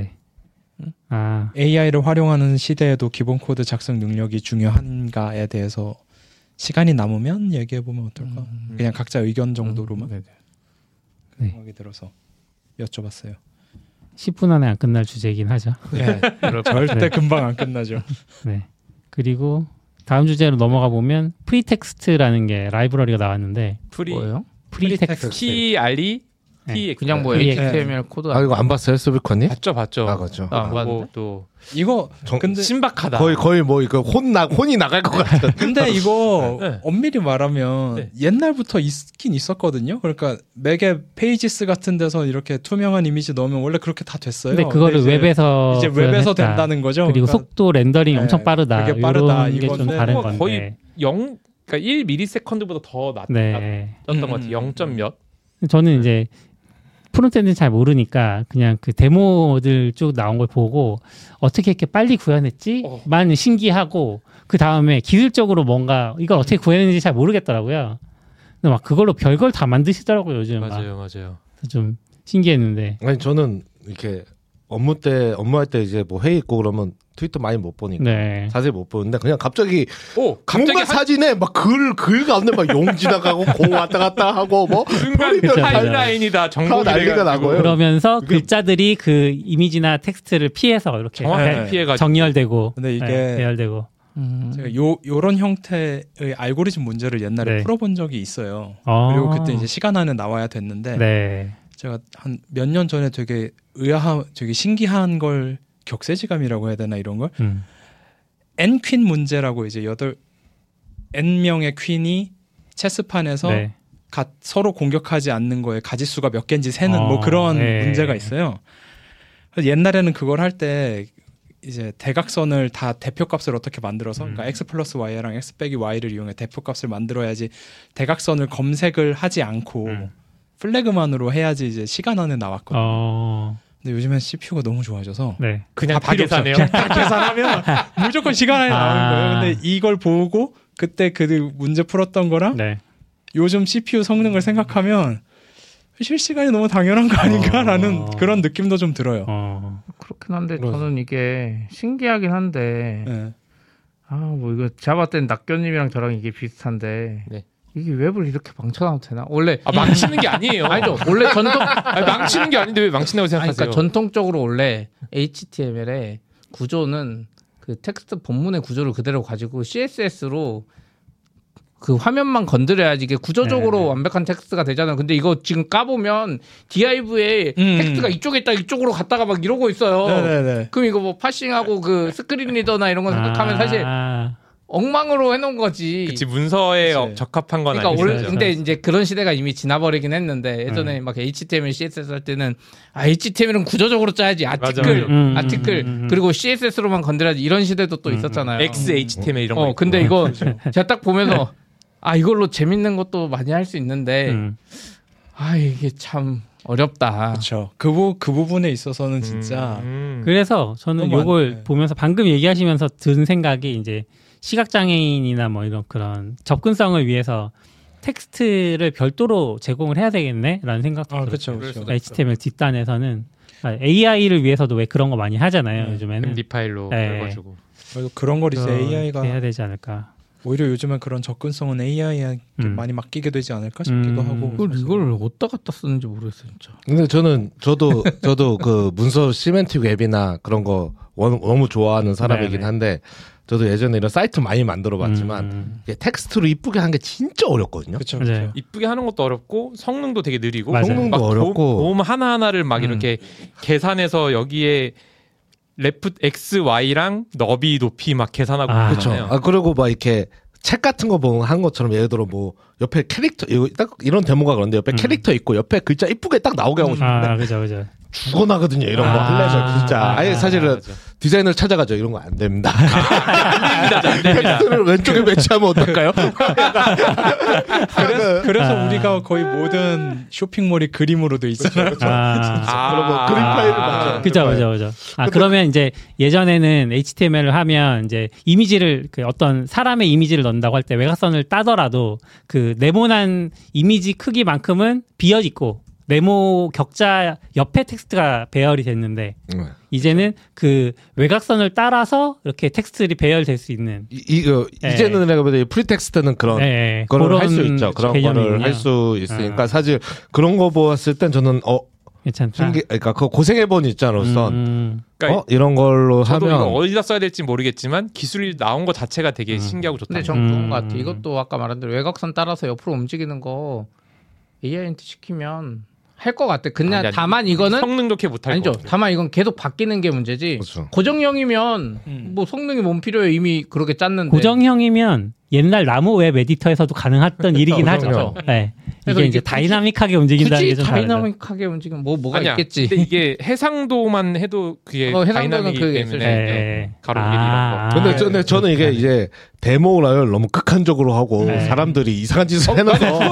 [SPEAKER 7] AI를 활용하는 시대에도 기본 코드 작성 능력이 중요한가에 대해서 시간이 남으면 얘기해보면 어떨까? 그냥 각자 의견 정도로만 생각이 들어서 여쭤봤어요.
[SPEAKER 2] 10분 안에 안 끝날 주제이긴 하죠.
[SPEAKER 7] 네, 절대 금방 안 끝나죠.
[SPEAKER 2] 네. 그리고 다음 주제로 넘어가 보면 프리텍스트라는 게 라이브러리가 나왔는데
[SPEAKER 4] 뭐예요?
[SPEAKER 2] 프리텍스트.
[SPEAKER 3] 키알리 TX.
[SPEAKER 4] 그냥 뭐 HTML 코드.
[SPEAKER 5] 이거 안 봤어요, 수비콘님?
[SPEAKER 3] 봤죠.
[SPEAKER 5] 봤죠.
[SPEAKER 3] 또
[SPEAKER 7] 이거
[SPEAKER 3] 근데 신박하다.
[SPEAKER 5] 거의 뭐 이거 혼이 나갈 것 같은.
[SPEAKER 7] 근데 이거 엄밀히 말하면 옛날부터 있긴 있었거든요. 그러니까 맥의 페이지스 같은 데서 이렇게 투명한 이미지 넣으면 원래 그렇게 다 됐어요.
[SPEAKER 2] 근데 그거를 웹에서
[SPEAKER 7] 이제 웹에서 된다는 거죠.
[SPEAKER 2] 그리고
[SPEAKER 7] 그러니까
[SPEAKER 2] 속도 렌더링이 엄청 빠르다.
[SPEAKER 7] 그게 빠르다.
[SPEAKER 2] 이게 좀 다른 건데.
[SPEAKER 3] 거의 0 그러니까 1ms보다 더 낮았던 것 같아요. 0. 몇.
[SPEAKER 2] 저는 이제 프론트엔드는 잘 모르니까 그냥 그 데모들 쭉 나온 걸 보고 어떻게 이렇게 빨리 구현했지?만 신기하고 그 다음에 기술적으로 뭔가 이걸 어떻게 구현했는지 잘 모르겠더라고요. 근데 막 그걸로 별걸 다 만드시더라고요 요즘.
[SPEAKER 3] 맞아요.
[SPEAKER 2] 좀 신기했는데.
[SPEAKER 5] 아니 저는 이렇게 업무할 때 이제 뭐 회의 있고 그러면 트위터 많이 못 보니까 자세히 못 보는데 그냥 갑자기 뭔가 사진에 막 글 가운데 막 용 지나가고 공 왔다 갔다 하고 뭐
[SPEAKER 3] 순간 타임라인이다 정보가
[SPEAKER 5] 난리가 나고요.
[SPEAKER 2] 그러면서 글자들이 그 이미지나 텍스트를 피해서 이렇게
[SPEAKER 3] 피해가지고
[SPEAKER 2] 정렬되고
[SPEAKER 7] 근데 이게
[SPEAKER 2] 배열되고
[SPEAKER 7] 제가 요런 형태의 알고리즘 문제를 옛날에 풀어본 적이 있어요. 그리고 그때 이제 시간 안에 나와야 됐는데 제가 한 몇 년 전에 되게 되게 신기한 걸 격세지감이라고 해야 되나 이런 걸 N퀸 문제라고 이제 N명의 퀸이 체스판에서 서로 공격하지 않는 거에 가지수가 몇 개인지 세는 뭐 그런 문제가 있어요. 그래서 옛날에는 그걸 할 때 이제 대각선을 다 대표값을 어떻게 만들어서 그러니까 x 플러스 y랑 x 빼기 y를 이용해 대표값을 만들어야지 대각선을 검색을 하지 않고 플래그만으로 해야지 이제 시간 안에 나왔거든요. 근데 요즘엔 CPU가 너무 좋아져서
[SPEAKER 3] 그냥 다 계산해요.
[SPEAKER 7] 다 계산하면 무조건 시간 안에 나오는 거예요. 근데 이걸 보고 그때 그 문제 풀었던 거랑 요즘 CPU 성능을 생각하면 실시간이 너무 당연한 거 아닌가라는 그런 느낌도 좀 들어요.
[SPEAKER 4] 그렇긴 한데 저는 이게 신기하긴 한데 뭐 이거 제가 봤을 땐 낙교님이랑 저랑 이게 비슷한데 이게 웹을 이렇게 망쳐놔도 되나? 원래
[SPEAKER 3] 망치는 게 아니에요.
[SPEAKER 4] 아니죠. 원래
[SPEAKER 3] 망치는 게 아닌데 왜 망친다고 생각하세요?
[SPEAKER 4] 그러니까 전통적으로 원래 HTML의 구조는 그 텍스트 본문의 구조를 그대로 가지고 CSS로 그 화면만 건드려야지 이게 구조적으로 완벽한 텍스트가 되잖아요. 근데 이거 지금 까보면 div에 텍스트가 이쪽에 있다 이쪽으로 갔다가 막 이러고 있어요. 그럼 이거 뭐 파싱하고 그 스크린 리더나 이런 거 생각하면 사실 엉망으로 해놓은 거지.
[SPEAKER 3] 그치 문서에 적합한 건
[SPEAKER 4] 그러니까
[SPEAKER 3] 아니죠.
[SPEAKER 4] 근데 이제 그런 시대가 이미 지나버리긴 했는데 예전에 막 HTML, CSS 할 때는 HTML은 구조적으로 짜야지 아티클 그리고 CSS로만 건드려야지 이런 시대도 또 있었잖아요.
[SPEAKER 3] XHTML 이런 거.
[SPEAKER 4] 근데 이거 제가 딱 보면서 이걸로 재밌는 것도 많이 할 수 있는데 이게 참 어렵다.
[SPEAKER 7] 그렇죠. 그 부분에 있어서는 진짜.
[SPEAKER 2] 그래서 저는 이걸 보면서 방금 얘기하시면서 든 생각이 이제 시각장애인이나 뭐 이런 그런 접근성을 위해서 텍스트를 별도로 제공을 해야 되겠네라는 생각도
[SPEAKER 7] 들었어요.
[SPEAKER 2] 그렇죠. HTML 뒷단에서는 AI를 위해서도 왜 그런 거 많이 하잖아요. 요즘에는
[SPEAKER 3] MD 파일로 해가지고
[SPEAKER 7] 그런 걸 이제 AI가
[SPEAKER 2] 해야 되지 않을까.
[SPEAKER 7] 오히려 요즘엔 그런 접근성은 AI에 많이 맡기게 되지 않을까 싶기도 하고.
[SPEAKER 4] 이걸 어디다 갖다 쓰는지 모르겠어요, 진짜.
[SPEAKER 5] 근데 저도 그 문서 시멘틱 웹이나 그런 거 너무 좋아하는 사람이긴 한데 저도 예전에 이런 사이트 많이 만들어봤지만 텍스트로 이쁘게 한 게 진짜 어렵거든요.
[SPEAKER 7] 그렇죠.
[SPEAKER 3] 이쁘게 하는 것도 어렵고 성능도 되게 느리고
[SPEAKER 5] 성능도 어렵고
[SPEAKER 3] 도움 하나하나를 막 이렇게 계산해서 여기에 레프트 X, Y랑 너비, 높이 막 계산하고
[SPEAKER 5] 그렇죠. 그리고 막 이렇게 책 같은 거 보면 한 것처럼 예를 들어 뭐 옆에 캐릭터 딱 이런 데모가 그런데 옆에 캐릭터 있고 옆에 글자 이쁘게 딱 나오게 하고 싶은데
[SPEAKER 2] 그죠.
[SPEAKER 5] 죽어나거든요 이런 거 하려서 진짜 아예 사실은 디자이너를 찾아가죠. 이런 거 안 됩니다.
[SPEAKER 3] 안 됩니다.
[SPEAKER 5] 텍스트를 왼쪽에 배치하면 어떨까요?
[SPEAKER 7] 그래서 우리가 거의 모든 쇼핑몰이 그림으로 돼 있잖아요.
[SPEAKER 5] 그리고 그림 파일을 맞죠.
[SPEAKER 2] 그죠. 그러면 이제 예전에는 HTML을 하면 이제 이미지를 어떤 사람의 이미지를 넣는다고 할 때 외곽선을 따더라도 그 네모난 이미지 크기만큼은 비어 있고 네모 격자 옆에 텍스트가 배열이 됐는데 이제는 그 외곽선을 따라서 이렇게 텍스트들이 배열될 수 있는
[SPEAKER 5] 이제는 내가 보다 프리텍스트는 그런 거를 할 수 있죠. 그런 거를 할 수 있으니까 사실 그런 거 보았을 땐 저는
[SPEAKER 2] 괜찮다.
[SPEAKER 5] 그러니까 그 고생해본 입장으로서 그러니까 이런 걸로
[SPEAKER 3] 저도
[SPEAKER 5] 하면
[SPEAKER 3] 이거 어디다 써야 될지 모르겠지만 기술이 나온 거 자체가 되게 신기하고 좋다.
[SPEAKER 4] 근데 전 좋은 것 같아. 이것도 아까 말한 대로 외곽선 따라서 옆으로 움직이는 거 AI한테 시키면 할 것 같아. 그냥 아니, 다만 이거는
[SPEAKER 3] 성능 좋게 못할
[SPEAKER 4] 아니죠. 다만 이건 계속 바뀌는 게 문제지. 그렇죠. 고정형이면 뭐 성능이 뭔 필요해 이미 그렇게 짰는데.
[SPEAKER 2] 고정형이면 옛날 나무 웹 에디터에서도 가능했던 일이긴 하죠. 네. 이게 이제 다이나믹하게 움직인다는 게 좀
[SPEAKER 4] 다이나믹하게 움직이면 뭐가
[SPEAKER 3] 아니야,
[SPEAKER 4] 있겠지.
[SPEAKER 3] 근데 이게 해상도만 해도 그게 다이나믹이기 때문에 가로길 이런
[SPEAKER 5] 거. 근데 저는 이게 이제 데모를 너무 극한적으로 하고 사람들이 이상한 짓을 해놔서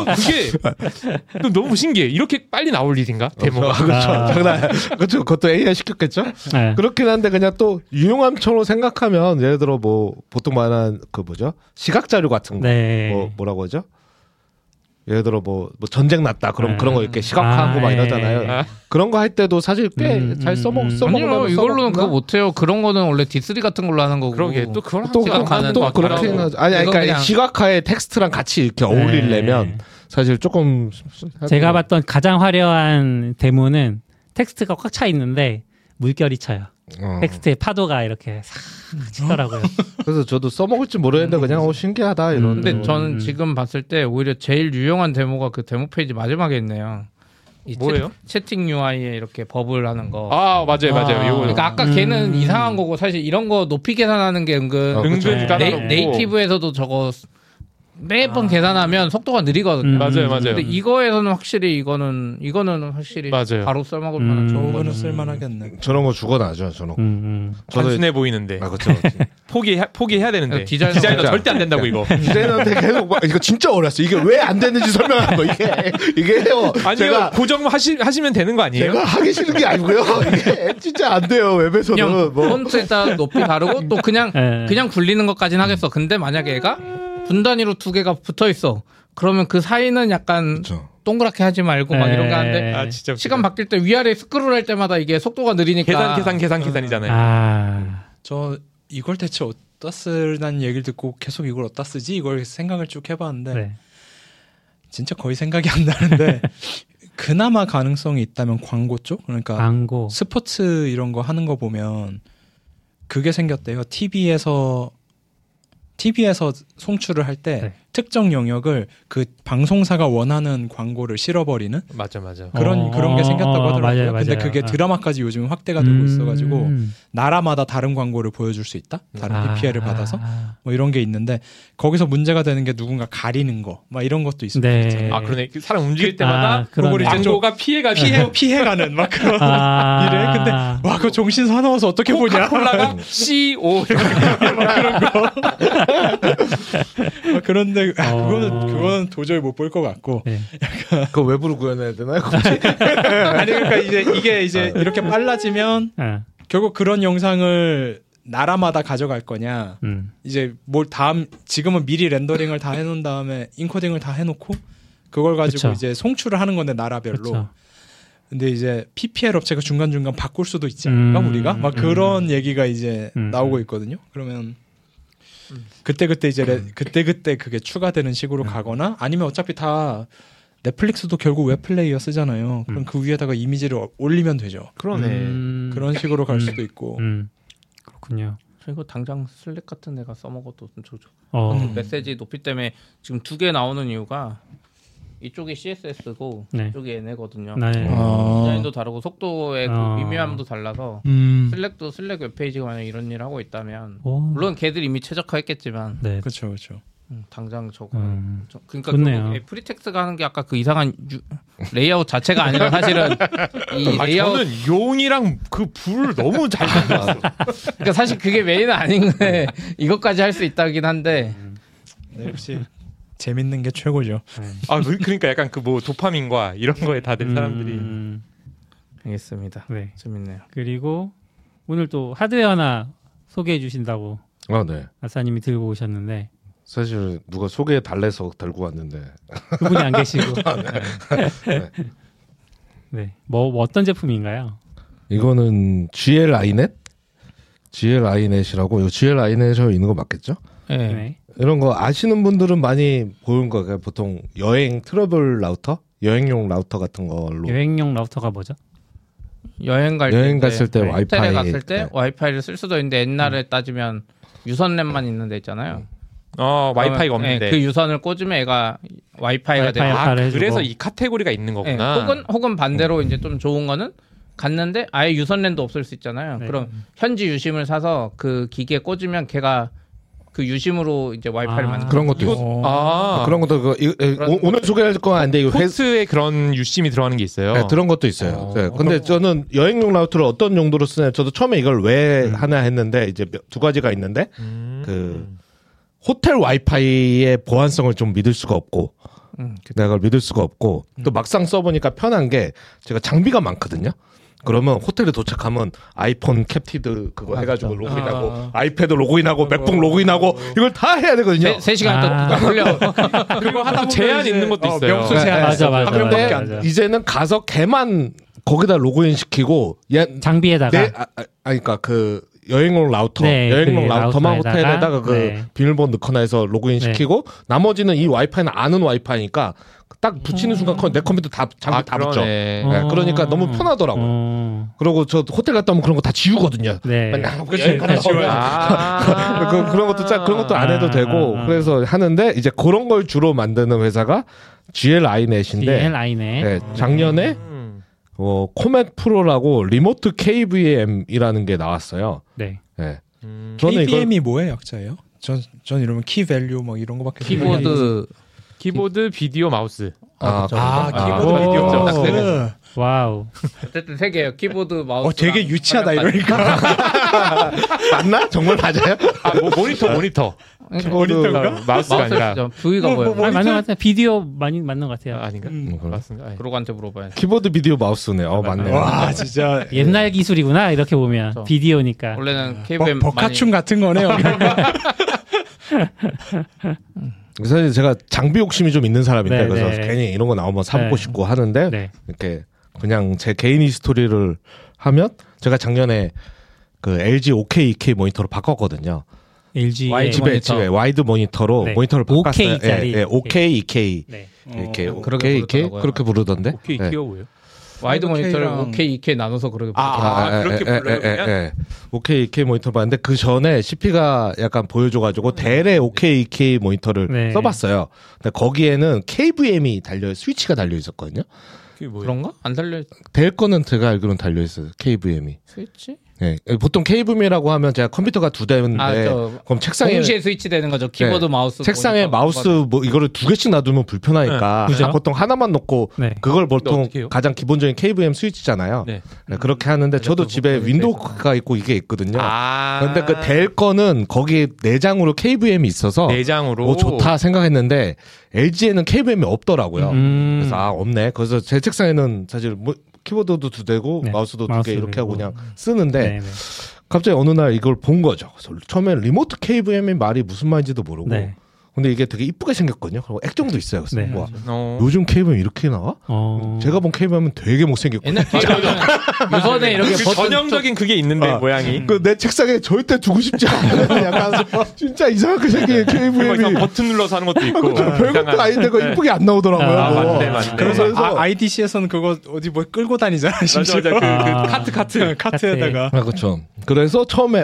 [SPEAKER 3] 그게 너무 신기해. 이렇게 빨리 나올 일인가? 데모가.
[SPEAKER 5] 그렇죠. 장난. 그렇죠. 그것도 AI 시켰겠죠. 그렇긴 한데 그냥 또 유용함처럼 생각하면 예를 들어 뭐 보통 말하는 그 뭐죠? 시각 자료 같은 거. 뭐라고 하죠? 예를 들어 뭐 전쟁 났다 그럼 그런 거 이렇게 시각화하고 막 이러잖아요. 그런 거 할 때도 사실 꽤 잘 써먹으면
[SPEAKER 4] 아니요, 이걸로는 그거 못해요. 그런 거는 원래 D3 같은 걸로 하는 거고.
[SPEAKER 3] 그러게 또 그걸
[SPEAKER 5] 또 그렇게 하죠. 아니 그러니까 시각화에 텍스트랑 같이 이렇게 어울리려면 사실 조금
[SPEAKER 2] 제가 봤던 가장 화려한 데모는 텍스트가 꽉 차 있는데 물결이 쳐요. 텍스트의 파도가 이렇게 싹 치더라고요.
[SPEAKER 5] 그래서 저도 써먹을지 모르겠는데 그냥 신기하다 이런.
[SPEAKER 4] 근데 저는 지금 봤을 때 오히려 제일 유용한 데모가 그 데모 페이지 마지막에 있네요.
[SPEAKER 3] 뭐예요?
[SPEAKER 4] 채팅 UI에 이렇게 버블 하는 거.
[SPEAKER 3] 아 맞아요.
[SPEAKER 4] 그러니까 아까 걔는 이상한 거고 사실 이런 거 높이 계산하는 게 은근 네이티브에서도 저거 매번 계산하면 속도가 느리거든요.
[SPEAKER 3] 맞아요.
[SPEAKER 4] 근데 이거에서는 확실히 이거는 확실히
[SPEAKER 3] 맞아요.
[SPEAKER 4] 바로 써먹을 만한
[SPEAKER 7] 저거는 쓸만하겠네.
[SPEAKER 5] 저런 거 죽어나죠. 저런 거.
[SPEAKER 3] 단순해 보이는데.
[SPEAKER 5] 아 그렇죠.
[SPEAKER 3] 포기해야 되는데.
[SPEAKER 4] 디자이너
[SPEAKER 3] 절대 안 된다고 이거.
[SPEAKER 5] 디자이너한테 계속 이거 진짜 어렸어. 이게 왜 안 되는지 설명하는 거 이게요.
[SPEAKER 3] 아니요. 제가 고정 하시면 되는 거 아니에요?
[SPEAKER 5] 제가 하기 싫은 게 아니고요. 이게 진짜 안 돼요. 웹에서는.
[SPEAKER 4] 그냥 폰트에다 높이 다르고 또 그냥 굴리는 것까지는 하겠어. 근데 만약에 얘가 분 단위로 두 개가 붙어 있어. 그러면 그 사이는 약간
[SPEAKER 5] 그렇죠.
[SPEAKER 4] 동그랗게 하지 말고 막 이런 거 하는데 시간 바뀔 때 위아래 스크롤 할 때마다 이게 속도가 느리니까
[SPEAKER 3] 계산이잖아요.
[SPEAKER 7] 저 이걸 대체 어디다 쓰라는 얘기를 듣고 계속 이걸 어디다 쓰지? 이걸 생각을 쭉 해봤는데 진짜 거의 생각이 안 나는데 그나마 가능성이 있다면 광고 쪽? 그러니까 스포츠 이런 거 하는 거 보면 그게 생겼대요. TV에서 송출을 할 때 특정 영역을 그 방송사가 원하는 광고를 실어버리는
[SPEAKER 3] 맞아
[SPEAKER 7] 그런 게 생겼다고 하더라고요.
[SPEAKER 2] 맞아요.
[SPEAKER 7] 근데 그게 드라마까지 요즘 확대가 되고 있어가지고 나라마다 다른 광고를 보여줄 수 있다. 다른 PPL을 받아서 뭐 이런 게 있는데 거기서 문제가 되는 게 누군가 가리는 거, 막 이런 것도 있을 수 있잖아요.
[SPEAKER 3] 아 그러네. 사람 움직일 때마다
[SPEAKER 7] 광고가 피해가는 막 그런 이래. 근데 와 그거 정신 사나워서 어떻게 보냐?
[SPEAKER 3] 콜라가 CO
[SPEAKER 7] 그런 거. 그런데 그거는 도저히 못 볼 것 같고.
[SPEAKER 5] 그거 외부로 구현해야 되나요?
[SPEAKER 7] 아니 그러니까 이게 이렇게 빨라지면 결국 그런 영상을 나라마다 가져갈 거냐. 이제 지금은 미리 렌더링을 다 해놓은 다음에 인코딩을 다 해놓고 그걸 가지고 이제 송출을 하는 건데 나라별로. 근데 이제 PPL 업체가 중간중간 바꿀 수도 있지 않을까 우리가? 막 그런 얘기가 이제 나오고 있거든요. 그러면 그때 그게 추가되는 식으로 가거나 아니면 어차피 다 넷플릭스도 결국 웹플레이어 쓰잖아요. 그럼 그 위에다가 이미지를 올리면 되죠.
[SPEAKER 3] 그러네.
[SPEAKER 7] 그런 식으로 갈 수도 있고.
[SPEAKER 2] 그렇군요.
[SPEAKER 4] 이거 당장 슬랙 같은 애가 써먹어도 좋죠. 메시지 높이 때문에 지금 두 개 나오는 이유가 이쪽이 CSS고 이쪽이 얘네거든요. 디자인도 다르고 속도의 그 미묘함도 달라서 슬랙도 슬랙 웹페이지가 만약 이런 일을 하고 있다면 물론 걔들 이미 최적화했겠지만
[SPEAKER 7] 그렇죠.
[SPEAKER 4] 당장 저거 그러니까 프리텍스가 하는 게 아까 그 이상한 레이아웃 자체가 아니라 사실은 이 레이아웃
[SPEAKER 3] 저는 용이랑 그 불 너무 잘 만들었어.
[SPEAKER 4] 그러니까 사실 그게 메인은 아닌데 이것까지 할 수 있다긴 한데
[SPEAKER 7] 역시 재밌는 게 최고죠.
[SPEAKER 3] 그러니까 약간 그 뭐 도파민과 이런 거에 다들 사람들이
[SPEAKER 4] 알겠습니다. 재밌네요.
[SPEAKER 2] 그리고 오늘 또 하드웨어 하나 소개해 주신다고 아싸님이 들고 오셨는데
[SPEAKER 5] 사실 누가 소개해 달래서 들고 왔는데
[SPEAKER 2] 그분이 안 계시고 뭐 어떤 제품인가요?
[SPEAKER 5] 이거는 GL iNet이라고 이 GL iNet에 있는 거 맞겠죠? 이런 거 아시는 분들은 많이 보는 거예요. 보통 여행 트러블 라우터, 여행용 라우터 같은 걸로.
[SPEAKER 2] 여행용 라우터가 뭐죠?
[SPEAKER 4] 여행
[SPEAKER 5] 갔을 때 와이파이.
[SPEAKER 4] 호텔에 갔을 때 와이파이를 쓸 수도 있는데 옛날에 따지면 유선랜만 있는 데 있잖아요.
[SPEAKER 3] 와이파이가 없는데
[SPEAKER 4] 그 유선을 꽂으면 애가 와이파이가 되고.
[SPEAKER 3] 그래서 이 카테고리가 있는 거구나.
[SPEAKER 4] 네, 혹은 반대로 이제 좀 좋은 거는 갔는데 아예 유선랜도 없을 수 있잖아요.
[SPEAKER 2] 네.
[SPEAKER 4] 그럼 현지 유심을 사서 그 기기에 꽂으면 걔가 그 유심으로 이제 와이파이를 만든
[SPEAKER 5] 그런 것도 있어. 그런 것도 오늘 소개할 건 아닌데 이거
[SPEAKER 3] 포트에 그런 유심이 들어가는 게 있어요.
[SPEAKER 5] 네, 그런 것도 있어요. 네, 근데 저는 여행용 라우터를 어떤 용도로 쓰냐. 저도 처음에 이걸 왜 하나 했는데 이제 두 가지가 있는데 그 호텔 와이파이의 보안성을 좀 믿을 수가 없고 내가 그걸 믿을 수가 없고 또 막상 써보니까 편한 게 제가 장비가 많거든요. 그러면 호텔에 도착하면 아이폰 캡티드 그거 해가지고 로그인하고 아이패드 로그인하고 맥북 로그인하고 이걸 다 해야 되거든요.
[SPEAKER 4] 3시간 또 걸려.
[SPEAKER 3] 그리고 하다 제한 있는 것도 있어요.
[SPEAKER 7] 명수 제한.
[SPEAKER 2] 맞아.
[SPEAKER 5] 이제는 가서 걔만 거기다 로그인 시키고
[SPEAKER 2] 장비에다가
[SPEAKER 5] 그러니까 그 여행용 라우터,
[SPEAKER 2] 네,
[SPEAKER 5] 여행용
[SPEAKER 2] 그
[SPEAKER 5] 라우터만
[SPEAKER 2] 라우터에다가,
[SPEAKER 5] 호텔에다가 그
[SPEAKER 2] 네.
[SPEAKER 5] 비밀번호 넣거나 해서 로그인 시키고 나머지는 이 와이파이는 아는 와이파이니까 딱 붙이는 순간 내 컴퓨터 다 장비 다 붙죠. 네, 그러니까 너무 편하더라고요. 그리고 저 호텔 갔다 오면 그런 거 다 지우거든요.
[SPEAKER 2] 네.
[SPEAKER 5] 그런 것도 그런 것도 안 해도 되고 그래서 하는데 이제 그런 걸 주로 만드는 회사가 GLINet인데 네, 작년에 코멧 프로라고 리모트 KVM이라는 게 나왔어요.
[SPEAKER 2] 네.
[SPEAKER 5] 네.
[SPEAKER 7] KVM이 뭐예요, 약자예요? 전 이러면 키 밸류 뭐 이런 거밖에
[SPEAKER 3] 키보드, 비디오, 마우스.
[SPEAKER 7] 키보드, 비디오, 마우스.
[SPEAKER 2] 와우.
[SPEAKER 4] 어쨌든 3개예요. 키보드, 마우스.
[SPEAKER 7] 되게 유치하다 이러니까.
[SPEAKER 5] 맞나? 정말 맞아요?
[SPEAKER 3] 모니터.
[SPEAKER 7] 모니터인가?
[SPEAKER 3] 마우스가 아니라.
[SPEAKER 4] 부위가 뭐예요?
[SPEAKER 2] 맞는 것 같아요. 비디오 많이 맞는 것 같아요.
[SPEAKER 3] 아닌가? 맞습니다.
[SPEAKER 4] 그러고한테 물어봐야지.
[SPEAKER 5] 키보드, 비디오, 마우스네. 맞네.
[SPEAKER 7] 와, 진짜.
[SPEAKER 2] 옛날 기술이구나 이렇게 보면 비디오니까.
[SPEAKER 4] 원래는 KVM
[SPEAKER 7] 버카춤 같은 거네요.
[SPEAKER 5] 사실 제가 장비 욕심이 좀 있는 사람인데
[SPEAKER 2] 네,
[SPEAKER 5] 그래서
[SPEAKER 2] 네.
[SPEAKER 5] 괜히 이런 거 나오면 사보고
[SPEAKER 2] 네.
[SPEAKER 5] 싶고 하는데
[SPEAKER 2] 네.
[SPEAKER 5] 이렇게 그냥 제 개인 히스토리를 하면 제가 작년에 그 LG OK2K 모니터로 바꿨거든요.
[SPEAKER 2] LG
[SPEAKER 5] 집에 와이드 모니터로
[SPEAKER 2] 네.
[SPEAKER 5] 모니터를 바꿨어요.
[SPEAKER 2] OK-짜리.
[SPEAKER 5] OK2K
[SPEAKER 2] 네.
[SPEAKER 5] 이렇게
[SPEAKER 4] 그렇게
[SPEAKER 5] OK2K 그렇게 부르던데.
[SPEAKER 3] 오케이,
[SPEAKER 5] 네.
[SPEAKER 3] 귀여워요.
[SPEAKER 4] 와이드 모니터를 OK, 2K 나눠서 그렇게
[SPEAKER 3] 그렇게 불러요, 그러면?
[SPEAKER 5] OK2K 모니터 봤는데 그 전에 CP가 약간 보여줘가지고 델의 OK2K 모니터를
[SPEAKER 2] 네.
[SPEAKER 5] 써봤어요. 근데 거기에는 KVM이 스위치가 달려 있었거든요.
[SPEAKER 3] 그게 뭐예요?
[SPEAKER 4] 그런가? 안 달려
[SPEAKER 5] 델 거는 제가 알기로는 달려 있어요. KVM이.
[SPEAKER 4] 스위치?
[SPEAKER 5] 네. 보통 KVM이라고 하면 제가 컴퓨터가 2대인데 그럼 책상에
[SPEAKER 4] 동시에 스위치 되는 거죠. 키보드,
[SPEAKER 5] 네.
[SPEAKER 4] 마우스.
[SPEAKER 5] 책상에 마우스 뭐 이거를 2개씩 놔두면 불편하니까
[SPEAKER 2] 네.
[SPEAKER 5] 보통 하나만 놓고
[SPEAKER 2] 네.
[SPEAKER 5] 그걸 보통
[SPEAKER 3] 어떻게 해요?
[SPEAKER 5] 가장 기본적인 KVM 스위치잖아요.
[SPEAKER 3] 네.
[SPEAKER 5] 네, 그렇게 하는데 저도 집에 윈도우가 있고 이게 있거든요. 그런데 그 델 거는 거기 내장으로 KVM이 있어서
[SPEAKER 3] 내장으로
[SPEAKER 5] 좋다 생각했는데 LG에는 KVM이 없더라고요. 그래서 없네. 그래서 제 책상에는 사실 키보드도 2대고
[SPEAKER 2] 네.
[SPEAKER 5] 마우스도 2개
[SPEAKER 2] 마우스도
[SPEAKER 5] 이렇게 하고
[SPEAKER 2] 있고.
[SPEAKER 5] 그냥 쓰는데
[SPEAKER 2] 네, 네.
[SPEAKER 5] 갑자기 어느 날 이걸 본 거죠. 그래서 처음엔 리모트 KVM의 말이 무슨 말인지도 모르고
[SPEAKER 2] 네.
[SPEAKER 5] 근데 이게 되게 이쁘게 생겼거든요. 그리고 액정도 있어요. 그래서
[SPEAKER 2] 네.
[SPEAKER 5] 와, 요즘 KVM 이렇게 나와? 제가 본 KVM은 되게 못생겼고
[SPEAKER 4] 옛날 KVM은 유선에 이렇게
[SPEAKER 3] 그 전형적인 그게 있는데 모양이
[SPEAKER 5] 내 책상에 절대 두고 싶지 않은 약간 진짜 이상하게 생긴 KVM이
[SPEAKER 3] 버튼 눌러서 하는 것도 있고
[SPEAKER 5] 별것도 아닌데 그거 이쁘게 안 나오더라고요.
[SPEAKER 3] 맞네.
[SPEAKER 7] 그래서 IDC에서는 그거 어디 뭐 끌고 다니잖아.
[SPEAKER 3] 맞아. 그
[SPEAKER 7] 카트에다가.
[SPEAKER 5] 그렇죠. 그래서 처음에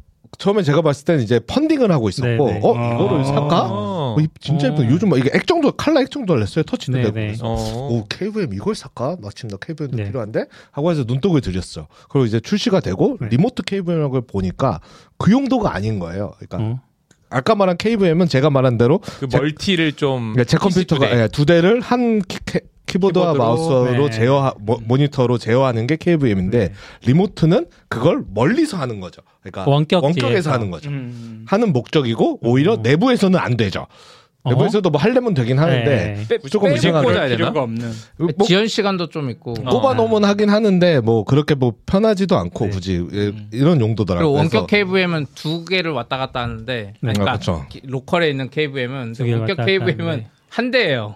[SPEAKER 5] 제가 봤을 때는 이제 펀딩을 하고 있었고,
[SPEAKER 2] 네네.
[SPEAKER 5] 이거를 살까? 진짜 예쁜. 요즘 이게 액정도, 칼라 액정도 냈어요. 터치도 되고.
[SPEAKER 2] 네네.
[SPEAKER 5] 그래서, KVM 이걸 살까? 마침 나 KVM도
[SPEAKER 2] 네.
[SPEAKER 5] 필요한데? 하고 해서 눈독을 들였어. 그리고 이제 출시가 되고, 리모트 KVM이라는 걸 보니까 그 용도가 아닌 거예요. 그러니까. 아까 말한 KVM은 제가 말한 대로.
[SPEAKER 3] 그 멀티를 좀.
[SPEAKER 5] 제 컴퓨터가 2대를 한 키보드와 마우스로
[SPEAKER 2] 네.
[SPEAKER 5] 모니터로 제어하는 게 KVM인데 리모트는 그걸 멀리서 하는 거죠. 그러니까 원격에서 하는 거죠. 하는 목적이고 오히려 내부에서는 안 되죠. 내부에서도 뭐 하려면 되긴 하는데 조금 이상하게
[SPEAKER 3] 필요가
[SPEAKER 7] 없는
[SPEAKER 4] 지연 시간도 좀 있고
[SPEAKER 5] 꼽아놓으면 하긴 하는데 뭐 그렇게 뭐 편하지도 않고 굳이 이런 용도더라고요.
[SPEAKER 4] 그리고 원격 KVM은 2개를 왔다 갔다 하는데 그러니까
[SPEAKER 5] 그렇죠.
[SPEAKER 4] 로컬에 있는 KVM은 원격
[SPEAKER 2] 왔다
[SPEAKER 4] KVM은
[SPEAKER 2] 갔다
[SPEAKER 4] 한 대예요.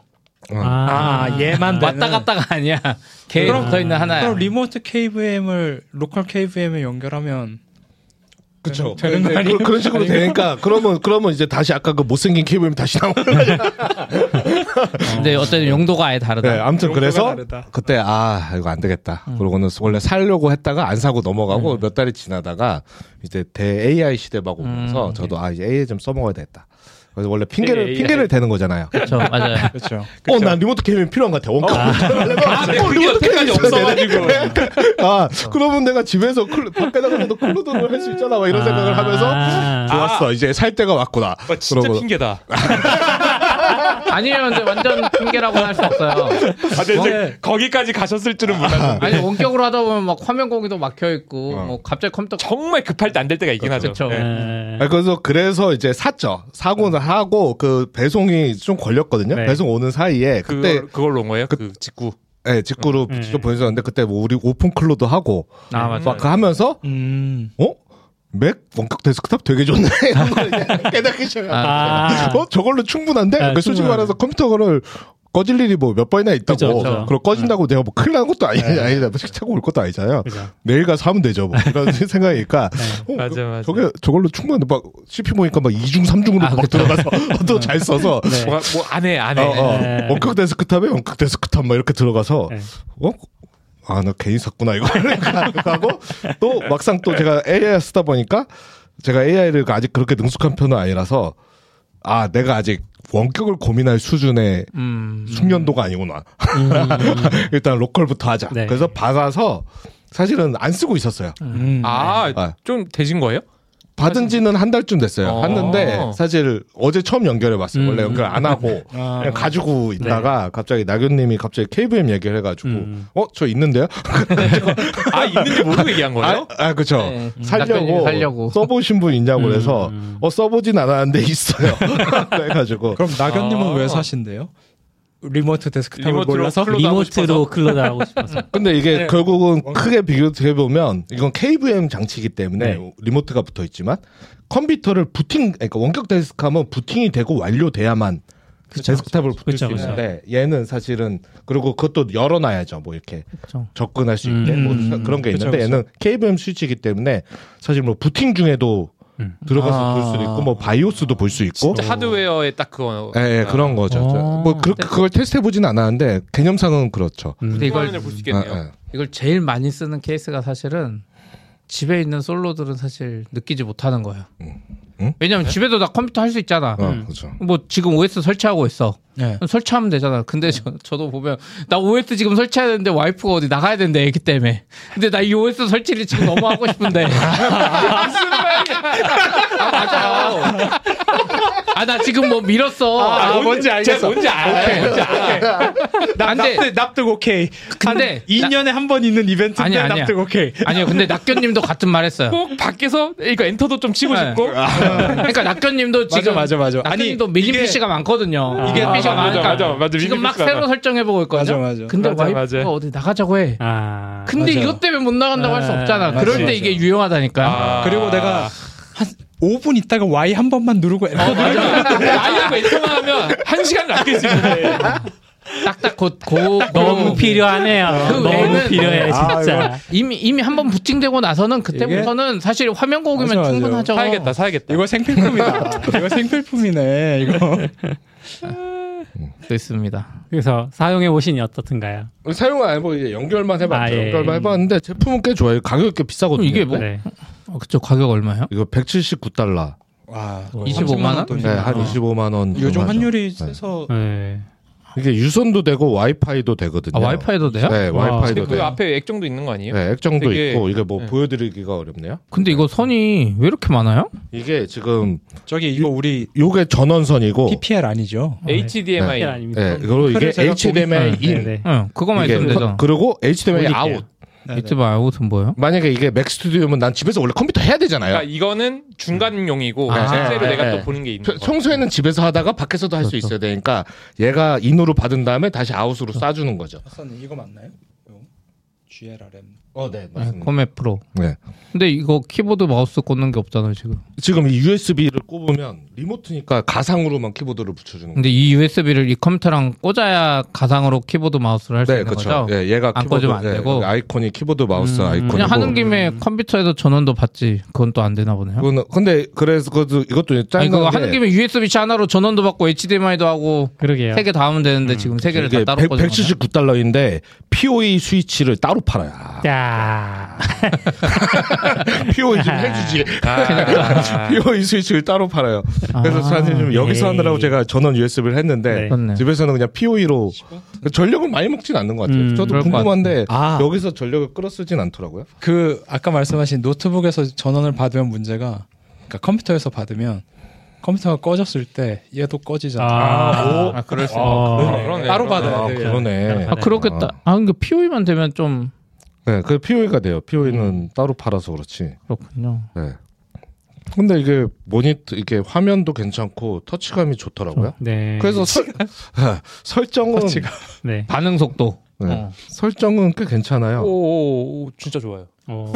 [SPEAKER 7] 얘만
[SPEAKER 4] 왔다 갔다가 아니야. 걔가 붙어 있는 하나야.
[SPEAKER 7] 그럼 리모트 KVM을 로컬 KVM에 연결하면
[SPEAKER 5] 그렇죠.
[SPEAKER 7] 되는 거 아니에요?
[SPEAKER 5] 그런 식으로 되니까 그러면 이제 다시 아까 그 못생긴 KVM 다시 나오는 거죠.
[SPEAKER 4] 근데 어쨌든 용도가 아예 다르다.
[SPEAKER 5] 네, 아무튼 그래서
[SPEAKER 7] 다르다.
[SPEAKER 5] 그때 이거 안 되겠다. 그러고는 원래 사려고 했다가 안 사고 넘어가고 몇 달이 지나다가 이제 대 AI 시대가 오면서 저도 이제 AI 좀 써먹어야 되겠다. 그래서 원래 핑계를 대는 거잖아요.
[SPEAKER 4] 그렇죠, 맞아요.
[SPEAKER 7] 그렇죠.
[SPEAKER 5] 난 리모트 캠이 필요한 것 같아.
[SPEAKER 3] 리모트 캠이 없어가지고.
[SPEAKER 5] 그러면 내가 집에서 밖에 나가서도 클로드를 할 수 있잖아. 막 이런 생각을 하면서 좋았어. 이제 살 때가 왔구나.
[SPEAKER 3] 진짜
[SPEAKER 5] 그러고.
[SPEAKER 3] 핑계다.
[SPEAKER 4] 아니에요, 근데 완전 핑계라고는 할 수 없어요.
[SPEAKER 3] 이제 거기까지 가셨을 줄은 몰랐는데.
[SPEAKER 4] 아니 원격으로 하다 보면 막 화면 공유도 막혀 있고, 뭐 갑자기 컴퓨터
[SPEAKER 3] 정말 급할 때 안 될 때가 있긴 하죠.
[SPEAKER 4] 그렇죠.
[SPEAKER 5] 그래서 이제 샀죠. 사고는 하고 그 배송이 좀 걸렸거든요.
[SPEAKER 2] 네.
[SPEAKER 5] 배송 오는 사이에 그때
[SPEAKER 3] 그걸로 온 거예요? 그 직구.
[SPEAKER 5] 네, 직구로 직접 보내줬는데 그때 뭐 우리 오픈 클로드 하고
[SPEAKER 4] 맞아요.
[SPEAKER 5] 막 하면서 맥 원격 데스크탑 되게 좋네. 깨닫기 시작하고 저걸로 충분한데? 솔직히 말해서 컴퓨터를 꺼질 일이 뭐 몇 번이나 있다고.
[SPEAKER 2] 그쵸.
[SPEAKER 5] 그럼 꺼진다고 내가 뭐 큰일 나는 것도 아니다. 뭐 식 차고 올 것도 아니잖아요.
[SPEAKER 2] 그쵸.
[SPEAKER 5] 내일 가서 하면 되죠. 뭐 이런 생각이니까.
[SPEAKER 3] 맞아.
[SPEAKER 5] 저걸로 충분한데 막 CPU 보니까 막 2중, 3중으로 막 들어가서 또 잘 써서.
[SPEAKER 3] 뭐 안 해.
[SPEAKER 5] 원격 데스크탑에 원격 데스크탑 막 이렇게 들어가서 나 괜히 샀구나 이거 하고 또 막상 또 제가 AI 쓰다 보니까 제가 AI를 아직 그렇게 능숙한 편은 아니라서 내가 아직 원격을 고민할 수준의 숙련도가 아니구나. 일단 로컬부터 하자.
[SPEAKER 2] 네.
[SPEAKER 5] 그래서 받아서 사실은 안 쓰고 있었어요.
[SPEAKER 3] 좀 되신 거예요?
[SPEAKER 5] 받은 지는 한 달쯤 됐어요. 했는데 사실 어제 처음 연결해봤어요. 원래 연결 안 하고 그냥 가지고 있다가 갑자기 나균님이 갑자기 KVM 얘기를 해가지고 저 있는데요?
[SPEAKER 3] 있는지 모르고 얘기한 거예요?
[SPEAKER 5] 그렇죠.
[SPEAKER 4] 네.
[SPEAKER 5] 살려고 써보신 분 있냐고 그래서 써보진 않았는데 있어요. 그래가지고
[SPEAKER 7] 그럼 나균님은 왜 사신대요? 리모트 데스크탑을 몰라서
[SPEAKER 2] 리모트로 클로드 하고 싶어서.
[SPEAKER 5] 근데 이게 결국은 크게 비교해 보면 이건 KVM 장치이기 때문에 리모트가 붙어 있지만 컴퓨터를 그러니까 원격 데스크하면 부팅이 되고 완료돼야만 데스크탑을 붙일 수 있는데 얘는 사실은 그리고 그것도 열어놔야죠. 뭐 이렇게 접근할 수 있게 뭐 그런 게 있는데 얘는 KVM 스위치이기 때문에 사실 뭐 부팅 중에도 들어가서 볼 수도 있고 뭐 바이오스도 볼 수 있고
[SPEAKER 3] 진짜 하드웨어에 딱 그거
[SPEAKER 5] 그런 거죠. 뭐 그걸 테스트해 보진 않았는데 개념상은 그렇죠.
[SPEAKER 4] 근데 이걸
[SPEAKER 3] 볼 수 있겠네요.
[SPEAKER 4] 이걸 제일 많이 쓰는 케이스가 사실은 집에 있는 솔로들은 사실 느끼지 못하는 거예요. 왜냐면 집에도 다 컴퓨터 할 수 있잖아.
[SPEAKER 5] 그렇죠.
[SPEAKER 4] 뭐 지금 OS 설치하고 있어.
[SPEAKER 7] 네.
[SPEAKER 4] 설치하면 되잖아. 근데 저도 보면 나 OS 지금 설치해야 되는데 와이프가 어디 나가야 된대 애기 때문에. 근데 나 이 OS 설치를 지금 너무 하고 싶은데. 무슨 말이야? 맞아요. 나 지금 뭐 밀었어.
[SPEAKER 3] 뭔지 알겠어. 뭔지 알아.
[SPEAKER 7] 납득 오케이.
[SPEAKER 4] 근데
[SPEAKER 7] 2년에 한 번 있는 이벤트인데
[SPEAKER 4] 아니야.
[SPEAKER 7] 납득 오케이.
[SPEAKER 4] 아니요. 근데 낙견님도 같은 말했어요.
[SPEAKER 3] 꼭 밖에서 그러니까 엔터도 좀 치고 싶고.
[SPEAKER 4] 그러니까 낙견님도 지금
[SPEAKER 7] 맞아.
[SPEAKER 4] 낙견님도 밀린 PC가 많거든요.
[SPEAKER 3] 이게
[SPEAKER 4] PC가 많으니까
[SPEAKER 3] 맞아.
[SPEAKER 4] 지금 막 새로 설정해보고 있거든요.
[SPEAKER 7] 맞아.
[SPEAKER 4] 근데 와이프가 어디 나가자고 해. 근데 이것 때문에 못 나간다고 할 수 없잖아. 그럴 때 이게 유용하다니까.
[SPEAKER 7] 그리고 내가 한 5분 있다가 Y 한 번만 누르고 엔터
[SPEAKER 3] 아이하고 엔터만 하면 1시간 낫겠지.
[SPEAKER 4] 딱딱 곧
[SPEAKER 2] 너무 필요하네요. 너무 필요해 진짜.
[SPEAKER 4] 이미 한 번 부팅되고 나서는 그때부터는 사실 화면 공유면 충분하죠.
[SPEAKER 3] 사야겠다.
[SPEAKER 7] 이거 생필품이다. 이거 생필품이네. 이거.
[SPEAKER 4] 있습니다.
[SPEAKER 2] 그래서 사용해 보시니 어떻든가요?
[SPEAKER 5] 사용은 안 해보고 이제 연결만 해봤죠. 연결만 해봤는데 제품은 꽤 좋아요. 가격이 꽤 비싸거든요.
[SPEAKER 4] 이게 뭐? 그쵸, 가격 얼마요?
[SPEAKER 5] 이거 $179.
[SPEAKER 7] 와,
[SPEAKER 4] 25만 원?
[SPEAKER 5] 네, 한 25만 원.
[SPEAKER 7] 요즘 환율이 세서
[SPEAKER 5] 이게 유선도 되고 와이파이도 되거든요.
[SPEAKER 4] 와이파이도 돼요?
[SPEAKER 5] 네, 와이파이도
[SPEAKER 3] 그
[SPEAKER 5] 돼요.
[SPEAKER 3] 앞에 액정도 있는 거 아니에요?
[SPEAKER 5] 네, 액정도 있고 이게 뭐 보여드리기가 어렵네요.
[SPEAKER 4] 근데 이거 선이 왜 이렇게 많아요?
[SPEAKER 5] 이게 지금
[SPEAKER 7] 이거 우리
[SPEAKER 5] 요게 전원선이고
[SPEAKER 7] PPL 아니죠?
[SPEAKER 3] HDMI.
[SPEAKER 5] 네, 그리고 이게 HDMI in.
[SPEAKER 4] 그거만 있으면 되죠.
[SPEAKER 5] 그리고 HDMI out.
[SPEAKER 4] HDMI out은 뭐예요?
[SPEAKER 5] 만약에 이게 맥 스튜디오면 난 집에서 원래 컴퓨터 해야 되잖아요.
[SPEAKER 3] 그러니까 이거는 중간용이고 실제로 내가 또 보는 게 있는 거.
[SPEAKER 5] 평소에는 집에서 하다가 밖에서도 할 수 있어야 되니까 얘가 인으로 받은 다음에 다시 아웃으로 쏴주는 거죠.
[SPEAKER 7] 이거 맞나요? GLRM.
[SPEAKER 5] 네, 맞습니다.
[SPEAKER 4] 코메 프로.
[SPEAKER 5] 네.
[SPEAKER 4] 근데 이거 키보드 마우스 꽂는 게 없잖아요, 지금.
[SPEAKER 5] 지금 이 USB를 꼽으면 리모트니까 가상으로만 키보드를 붙여주는 거예요.
[SPEAKER 4] 근데 이 USB를 이 컴퓨터랑 꽂아야 가상으로 키보드 마우스를 할 수 있는 거죠?
[SPEAKER 5] 네, 얘가
[SPEAKER 4] 안
[SPEAKER 5] 키보드,
[SPEAKER 4] 꽂으면 안 되고.
[SPEAKER 5] 아이콘이 키보드 마우스 아이콘이고.
[SPEAKER 4] 그냥 하는 김에 컴퓨터에도 전원도 받지. 그건 또 안 되나 보네요.
[SPEAKER 5] 근데 그래서 이것도 짠
[SPEAKER 4] 그거 하는 김에 USB-C 하나로 전원도 받고 HDMI도 하고
[SPEAKER 2] 그러게요.
[SPEAKER 4] 3개 다 하면 되는데 지금 3개를 다 따로 꽂은 거예요.
[SPEAKER 5] $179인데 PoE 스위치를 따로 팔아요.
[SPEAKER 2] 야.
[SPEAKER 5] POE 좀 해주지. POE 스위치를 따로 팔아요. 그래서 사실 좀 여기서 하느라고 제가 전원 USB를 했는데 집에서는 그냥 POE로 전력을 많이 먹진 않는 것 같아요. 저도 궁금한데 여기서 전력을 끌어 쓰진 않더라고요.
[SPEAKER 7] 그 아까 말씀하신 노트북에서 전원을 받으면 문제가 그러니까 컴퓨터에서 받으면 컴퓨터가 꺼졌을 때 얘도 꺼지잖아.
[SPEAKER 4] 그럴 수
[SPEAKER 7] 그러네. 따로 받아야 돼.
[SPEAKER 5] 그러네.
[SPEAKER 4] 그렇겠다. 그러니까 POE만 되면 좀.
[SPEAKER 5] 네, 그 POE가 돼요. POE는 따로 팔아서 그렇지.
[SPEAKER 4] 그렇군요.
[SPEAKER 5] 네. 근데 이게 모니터, 이게 화면도 괜찮고 터치감이 좋더라고요.
[SPEAKER 2] 네.
[SPEAKER 5] 그래서 설정은
[SPEAKER 2] 네.
[SPEAKER 4] 반응 속도.
[SPEAKER 5] 네. 설정은 꽤 괜찮아요.
[SPEAKER 3] 오, 진짜 좋아요.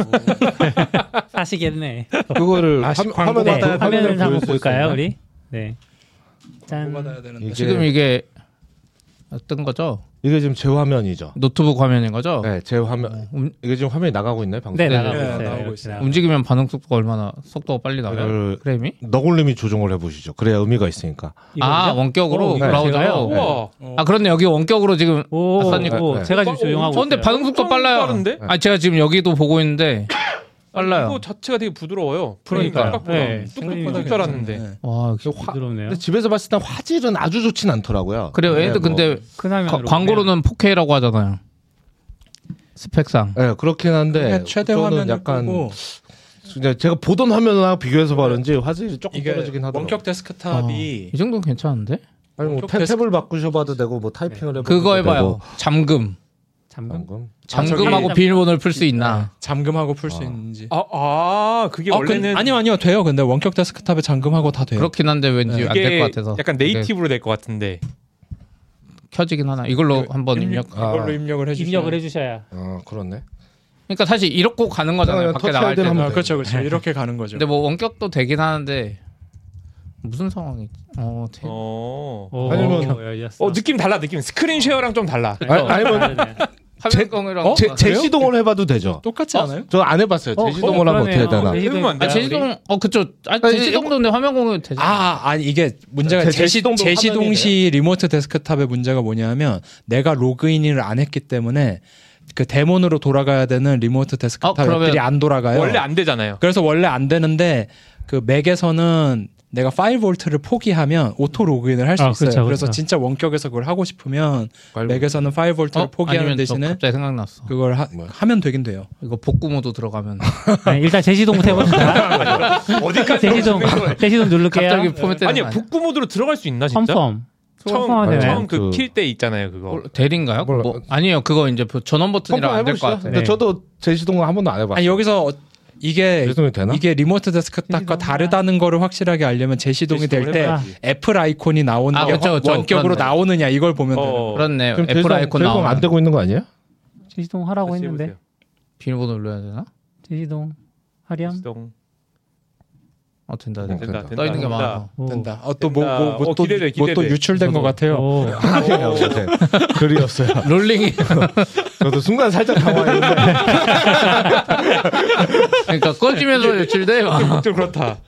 [SPEAKER 2] 사시겠네.
[SPEAKER 5] 그거를
[SPEAKER 2] 화면을 한번 볼까요, 우리? 네. 짠.
[SPEAKER 4] 지금 이게 어떤 거죠?
[SPEAKER 5] 이게 지금 제 화면이죠.
[SPEAKER 4] 노트북 화면인 거죠?
[SPEAKER 5] 네, 제 화면. 이게 지금 화면이 나가고 있나요, 방금?
[SPEAKER 2] 네, 나가고 있어요.
[SPEAKER 4] 움직이면 반응 속도가 얼마나 속도가 빨리 나와요? 프레임이?
[SPEAKER 5] 너굴님이 조정을 해보시죠. 그래야 의미가 있으니까.
[SPEAKER 4] 원격으로 브라우저로. 그렇네. 여기 원격으로 지금
[SPEAKER 2] 아싸니고 제가 지금 조정하고.
[SPEAKER 4] 근데 반응 속도 빨라요.
[SPEAKER 3] 빠른데?
[SPEAKER 4] 제가 지금 여기도 보고 있는데. 빨라요.
[SPEAKER 3] 이거 자체가 되게 부드러워요.
[SPEAKER 2] 그러니까요.
[SPEAKER 3] 뚝뚝 줄 알았는데.
[SPEAKER 2] 와, 부드럽네요.
[SPEAKER 5] 근데 집에서 봤을 때 화질은 아주 좋진 않더라고요.
[SPEAKER 4] 그래요. 얘도 근데 광고로는 4K라고 하잖아요. 스펙상.
[SPEAKER 5] 네, 그렇긴 한데
[SPEAKER 7] 최대 화면
[SPEAKER 5] 약간 제가 보던 화면하고 비교해서 그런지 화질이 조금 떨어지긴 하더라고요.
[SPEAKER 7] 원격 데스크탑이
[SPEAKER 4] 이 정도는 괜찮은데?
[SPEAKER 5] 아니 뭐 탭을 바꾸셔봐도 되고 뭐 타이핑을 해봐도
[SPEAKER 4] 그거 해봐요.
[SPEAKER 5] 되고.
[SPEAKER 4] 잠금하고 비밀번호를 풀 수 있나?
[SPEAKER 7] 잠금하고 풀 수 있는지.
[SPEAKER 3] 그게 원래는
[SPEAKER 7] 아니요 돼요. 근데 원격 데스크탑에 잠금하고 다 돼요.
[SPEAKER 4] 그렇긴 한데 왠지 안 될 것 같아서.
[SPEAKER 3] 약간 네이티브로 될 것 같은데.
[SPEAKER 4] 켜지긴 하나. 이걸로 한번
[SPEAKER 7] 이걸로 입력을
[SPEAKER 2] 해주셔야.
[SPEAKER 5] 그렇네.
[SPEAKER 4] 그러니까 사실 이렇게 가는 거잖아요. 밖에 나갈 때.
[SPEAKER 7] 그렇죠. 이렇게 가는 거죠.
[SPEAKER 4] 근데 뭐 원격도 되긴 하는데 무슨 상황이지?
[SPEAKER 5] 아니면
[SPEAKER 3] 느낌 달라. 느낌 스크린 쉐어랑 좀 달라.
[SPEAKER 5] 아니면
[SPEAKER 4] 화면광이랑
[SPEAKER 5] 제시동을 해봐도 되죠.
[SPEAKER 7] 똑같지 않아요?
[SPEAKER 5] 저 안 해봤어요. 제시동을 하면 어떻게 되나?
[SPEAKER 4] 제시동 그쵸. 제시동도 근데 화면 공유 되죠.
[SPEAKER 7] 아니 이게 문제가 제시동시 리모트 데스크탑의 문제가 뭐냐면 내가 로그인을 안 했기 때문에 그 데몬으로 돌아가야 되는 리모트 데스크탑 앱들이 안 돌아가요.
[SPEAKER 3] 원래 안 되잖아요.
[SPEAKER 7] 그래서 원래 안 되는데 그 맥에서는 내가 5V를 포기하면 오토 로그인을 할 수 있어요. 그래서 진짜 원격에서 그걸 하고 싶으면 맥에서는 5V를 포기하는 대신에
[SPEAKER 4] 갑자기 생각났어.
[SPEAKER 7] 그걸 하면 되긴 돼요.
[SPEAKER 4] 이거 복구 모드 들어가면
[SPEAKER 2] 일단 제시동부터 해봅시다.
[SPEAKER 3] 어디까지
[SPEAKER 2] 제시동 누를게요.
[SPEAKER 4] 갑자기 포맷되는
[SPEAKER 3] 아니요, 복구 모드로 들어갈 수 있나 진짜? 처음 그 킬 때 있잖아요, 그거.
[SPEAKER 4] 대리인가요? 아니에요, 그거 이제 전원 버튼이라 안 될 것 같아요.
[SPEAKER 5] 근데 저도 제시동을 한 번도 안 해봤어요.
[SPEAKER 7] 아니 여기서 이게 리모트 데스크탑과 다르다는 거를 확실하게 알려면 제시동이 될 때 애플 아이콘이 나오는 게 원격으로 나오느냐 이걸 보면 돼요.
[SPEAKER 4] 그렇네. 애플 아이콘 나오면
[SPEAKER 5] 안 되고 있는 거 아니에요?
[SPEAKER 2] 제시동 하라고 했는데.
[SPEAKER 4] 비밀번호 눌러야 되나?
[SPEAKER 2] 제시동 하렴.
[SPEAKER 4] 된다. 떠 있는 게 많아.
[SPEAKER 7] 된다. 또 또 유출된 것 같아요.
[SPEAKER 5] 글이었어요.
[SPEAKER 4] 롤링이.
[SPEAKER 5] 저도 순간 살짝 당황했는데.
[SPEAKER 4] 그러니까 꺼지면서 유출돼.
[SPEAKER 3] 좀 그렇다.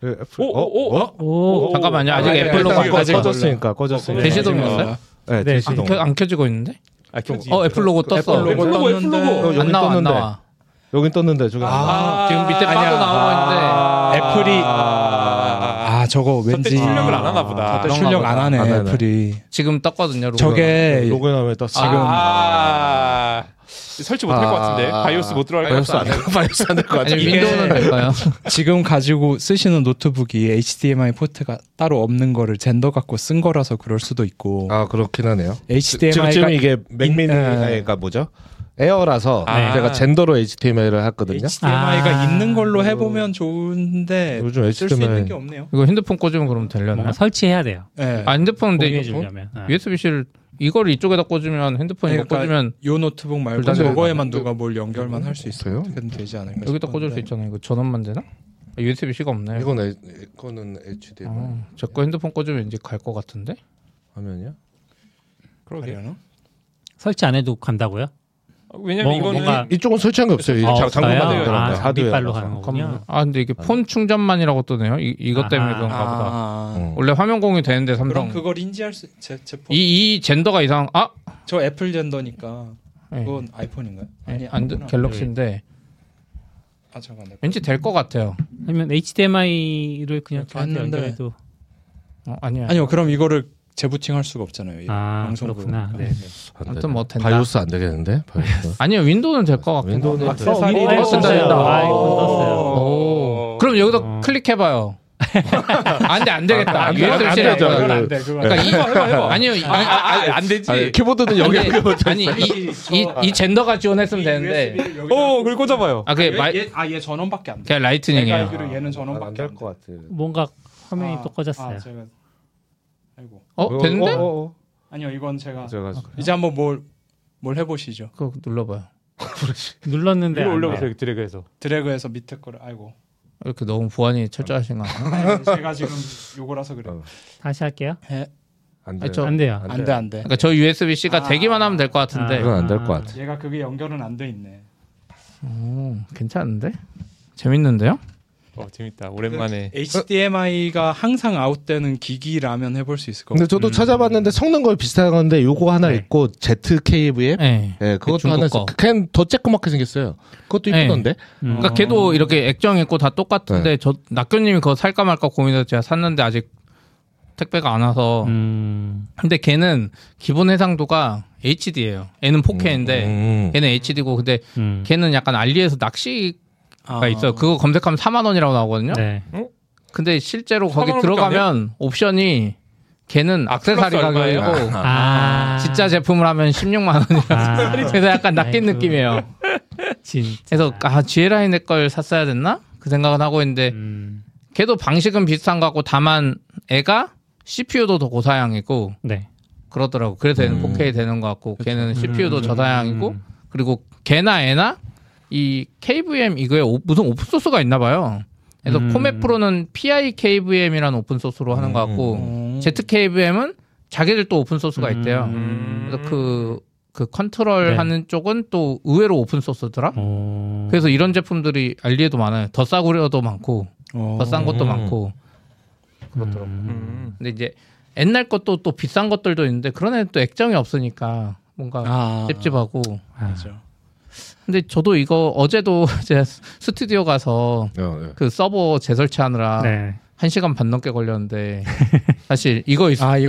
[SPEAKER 4] 잠깐만요. 아직 애플로가
[SPEAKER 5] 꺼졌으니까.
[SPEAKER 4] 제시동이었어요?
[SPEAKER 5] 네, 제시동.
[SPEAKER 4] 안 켜지고 있는데?
[SPEAKER 2] 애플 로고 떴어.
[SPEAKER 3] 애플 로고
[SPEAKER 4] 안 나와.
[SPEAKER 5] 여긴 떴는데 저기
[SPEAKER 4] 지금 밑에 빠져 나오고
[SPEAKER 7] 있는데 애플이 저거 왠지
[SPEAKER 3] 출력을 안 하나 보다.
[SPEAKER 7] 출력 안 하네 애플이.
[SPEAKER 4] 지금 떴거든요.
[SPEAKER 7] 저게
[SPEAKER 5] 로그인하면 떴어.
[SPEAKER 3] 지금 설치 못할 것 같은데 바이오스 못 들어갈 것 같은데.
[SPEAKER 5] 바이오스 안 될 것 같은데.
[SPEAKER 4] 윈도우는 될까요?
[SPEAKER 7] 지금 가지고 쓰시는 노트북이 HDMI 포트가 따로 없는 거를 젠더 갖고 쓴 거라서 그럴 수도 있고.
[SPEAKER 5] 그렇긴 하네요.
[SPEAKER 7] HDMI가
[SPEAKER 5] 지금 이게 맥미니가 뭐죠? 에어라서 제가 젠더로 HDMI를 했거든요.
[SPEAKER 7] HDMI가 있는 걸로 해보면 좋은데
[SPEAKER 5] 요즘 HDMI
[SPEAKER 7] 쓸 수 있는 게 없네요.
[SPEAKER 4] 이거 핸드폰 꽂으면 그러면 되려나?
[SPEAKER 2] 설치해야 돼요.
[SPEAKER 7] 네.
[SPEAKER 4] 핸드폰 USB-C를 이걸 이쪽에다 꽂으면 핸드폰 이거 꽂으면
[SPEAKER 7] 요 노트북 말고 저거에만 누가 뭘 연결만 할 수 있어요? 어떻게든 되지 않을까?
[SPEAKER 4] 여기다 꽂을 수 있잖아요. 이거 전원만 되나? USB-C가 없나요?
[SPEAKER 5] 이거는 HDMI.
[SPEAKER 4] 제 거 핸드폰 꽂으면 이제 갈 것 같은데?
[SPEAKER 5] 화면이요?
[SPEAKER 7] 그러게요.
[SPEAKER 2] 설치 안 해도 간다고요?
[SPEAKER 3] 왜냐면 이거는
[SPEAKER 5] 이쪽은 설치한 게 없어요.
[SPEAKER 2] 장비만 장비빨로 가는 거군요.
[SPEAKER 4] 근데 이게 폰 충전만이라고 뜨네요. 이것 때문에 그런가 보다. 원래 화면 공유 되는데 삼성.
[SPEAKER 7] 그럼 그걸 인지할 수 제품.
[SPEAKER 4] 이 젠더가 이상.
[SPEAKER 7] 저 애플 젠더니까.
[SPEAKER 4] 네.
[SPEAKER 7] 그건 아이폰인가요?
[SPEAKER 4] 네. 갤럭시인데
[SPEAKER 7] 잠깐.
[SPEAKER 4] 왠지 될 것 같아요.
[SPEAKER 2] 아니면 HDMI를 그냥 저한테 연결해도
[SPEAKER 7] 아니요. 그럼 이거를 재부팅할 수가 없잖아요.
[SPEAKER 2] 그렇구나. 네.
[SPEAKER 4] 아무튼 뭐 된다.
[SPEAKER 5] 바이오스 안 되겠는데?
[SPEAKER 4] 아니요, 윈도우는 될 것 같고.
[SPEAKER 5] 윈도우는
[SPEAKER 2] 윈도우 떴어요.
[SPEAKER 4] 그럼 여기다 클릭해봐요. 안 되겠다.
[SPEAKER 5] 안 되죠. 안 돼.
[SPEAKER 4] 그러니까 아니요,
[SPEAKER 3] 안 되지.
[SPEAKER 5] 키보드는 여기
[SPEAKER 4] 아니 이 젠더가 지원했으면 되는데.
[SPEAKER 3] 그걸 꽂아봐요.
[SPEAKER 7] 얘 전원밖에 안 돼.
[SPEAKER 4] 그냥 라이트닝이에요.
[SPEAKER 7] 알기로 얘는 전원밖에
[SPEAKER 5] 안 될 것 같아.
[SPEAKER 2] 뭔가 화면이 또 꺼졌어요.
[SPEAKER 7] 아이고.
[SPEAKER 4] 됐는데?
[SPEAKER 7] 아니요, 이건 제가 이제 한번 뭘 해보시죠.
[SPEAKER 4] 그거 눌러봐요.
[SPEAKER 2] 눌렀는데
[SPEAKER 3] 올려보세요.
[SPEAKER 7] 드래그해서 밑에 거를 아이고.
[SPEAKER 4] 이렇게 너무 보안이 철저하신 거 아니에요?
[SPEAKER 7] 제가 지금 요거라서 그래요.
[SPEAKER 2] 다시 할게요.
[SPEAKER 5] 안 돼요.
[SPEAKER 2] 안 돼요.
[SPEAKER 7] 안 돼.
[SPEAKER 4] 그러니까 저 USB-C가 되기만 하면 될 것 같은데.
[SPEAKER 5] 그건 안 될 것 같아.
[SPEAKER 7] 얘가 그게 연결은 안 돼 있네.
[SPEAKER 4] 괜찮은데? 재밌는데요?
[SPEAKER 3] 재밌다. 오랜만에.
[SPEAKER 7] HDMI가 항상 아웃되는 기기라면 해볼 수 있을 것 같아요.
[SPEAKER 5] 근데 저도 찾아봤는데 성능 거의 비슷한 건데 요거 하나 있고 ZKVM 그것도 하나 걔는 더 쬐끄맣게 생겼어요. 그것도 이쁘던데.
[SPEAKER 4] 그러니까 걔도 이렇게 액정 있고 다 똑같은데 저 낙교님이 그거 살까 말까 고민해서 제가 샀는데 아직 택배가 안 와서. 근데 걔는 기본 해상도가 HD예요. 얘는 4K인데 걔는 HD고 근데 걔는 약간 알리에서 낚시가 있어요. 그거 검색하면 4만 원이라고 나오거든요.
[SPEAKER 2] 네.
[SPEAKER 4] 근데 실제로 거기 들어가면 옵션이 걔는 액세서리 가격이고 진짜 제품을 하면 16만 원이라서 그래서 약간 낚인 느낌이에요. 그래서 GLI 내 걸 샀어야 됐나? 그 생각은 하고 있는데 걔도 방식은 비슷한 것 같고 다만 애가 CPU도 더 고사양이고 그러더라고. 그래서 얘는 4K 되는 것 같고 걔는 CPU도 저사양이고 그리고 걔나 애나 이 KVM 이거에 무슨 오픈소스가 있나 봐요. 그래서 코메 프로는 PIKVM이라는 오픈소스로 하는 것 같고 ZKVM은 자기들 또 오픈소스가 있대요. 그래서 그 컨트롤 하는 쪽은 또 의외로 오픈소스더라. 그래서 이런 제품들이 알리에도 많아요. 더 싸구려도 많고 더 싼 것도 많고 그렇더라고. 근데 이제 옛날 것도 또 비싼 것들도 있는데 그런 애는 또 액정이 없으니까 뭔가 찝찝하고.
[SPEAKER 7] 맞아.
[SPEAKER 4] 근데 저도 이거 어제도 제가 스튜디오 가서 그 서버 재설치하느라 1시간 반 넘게 걸렸는데 사실 이거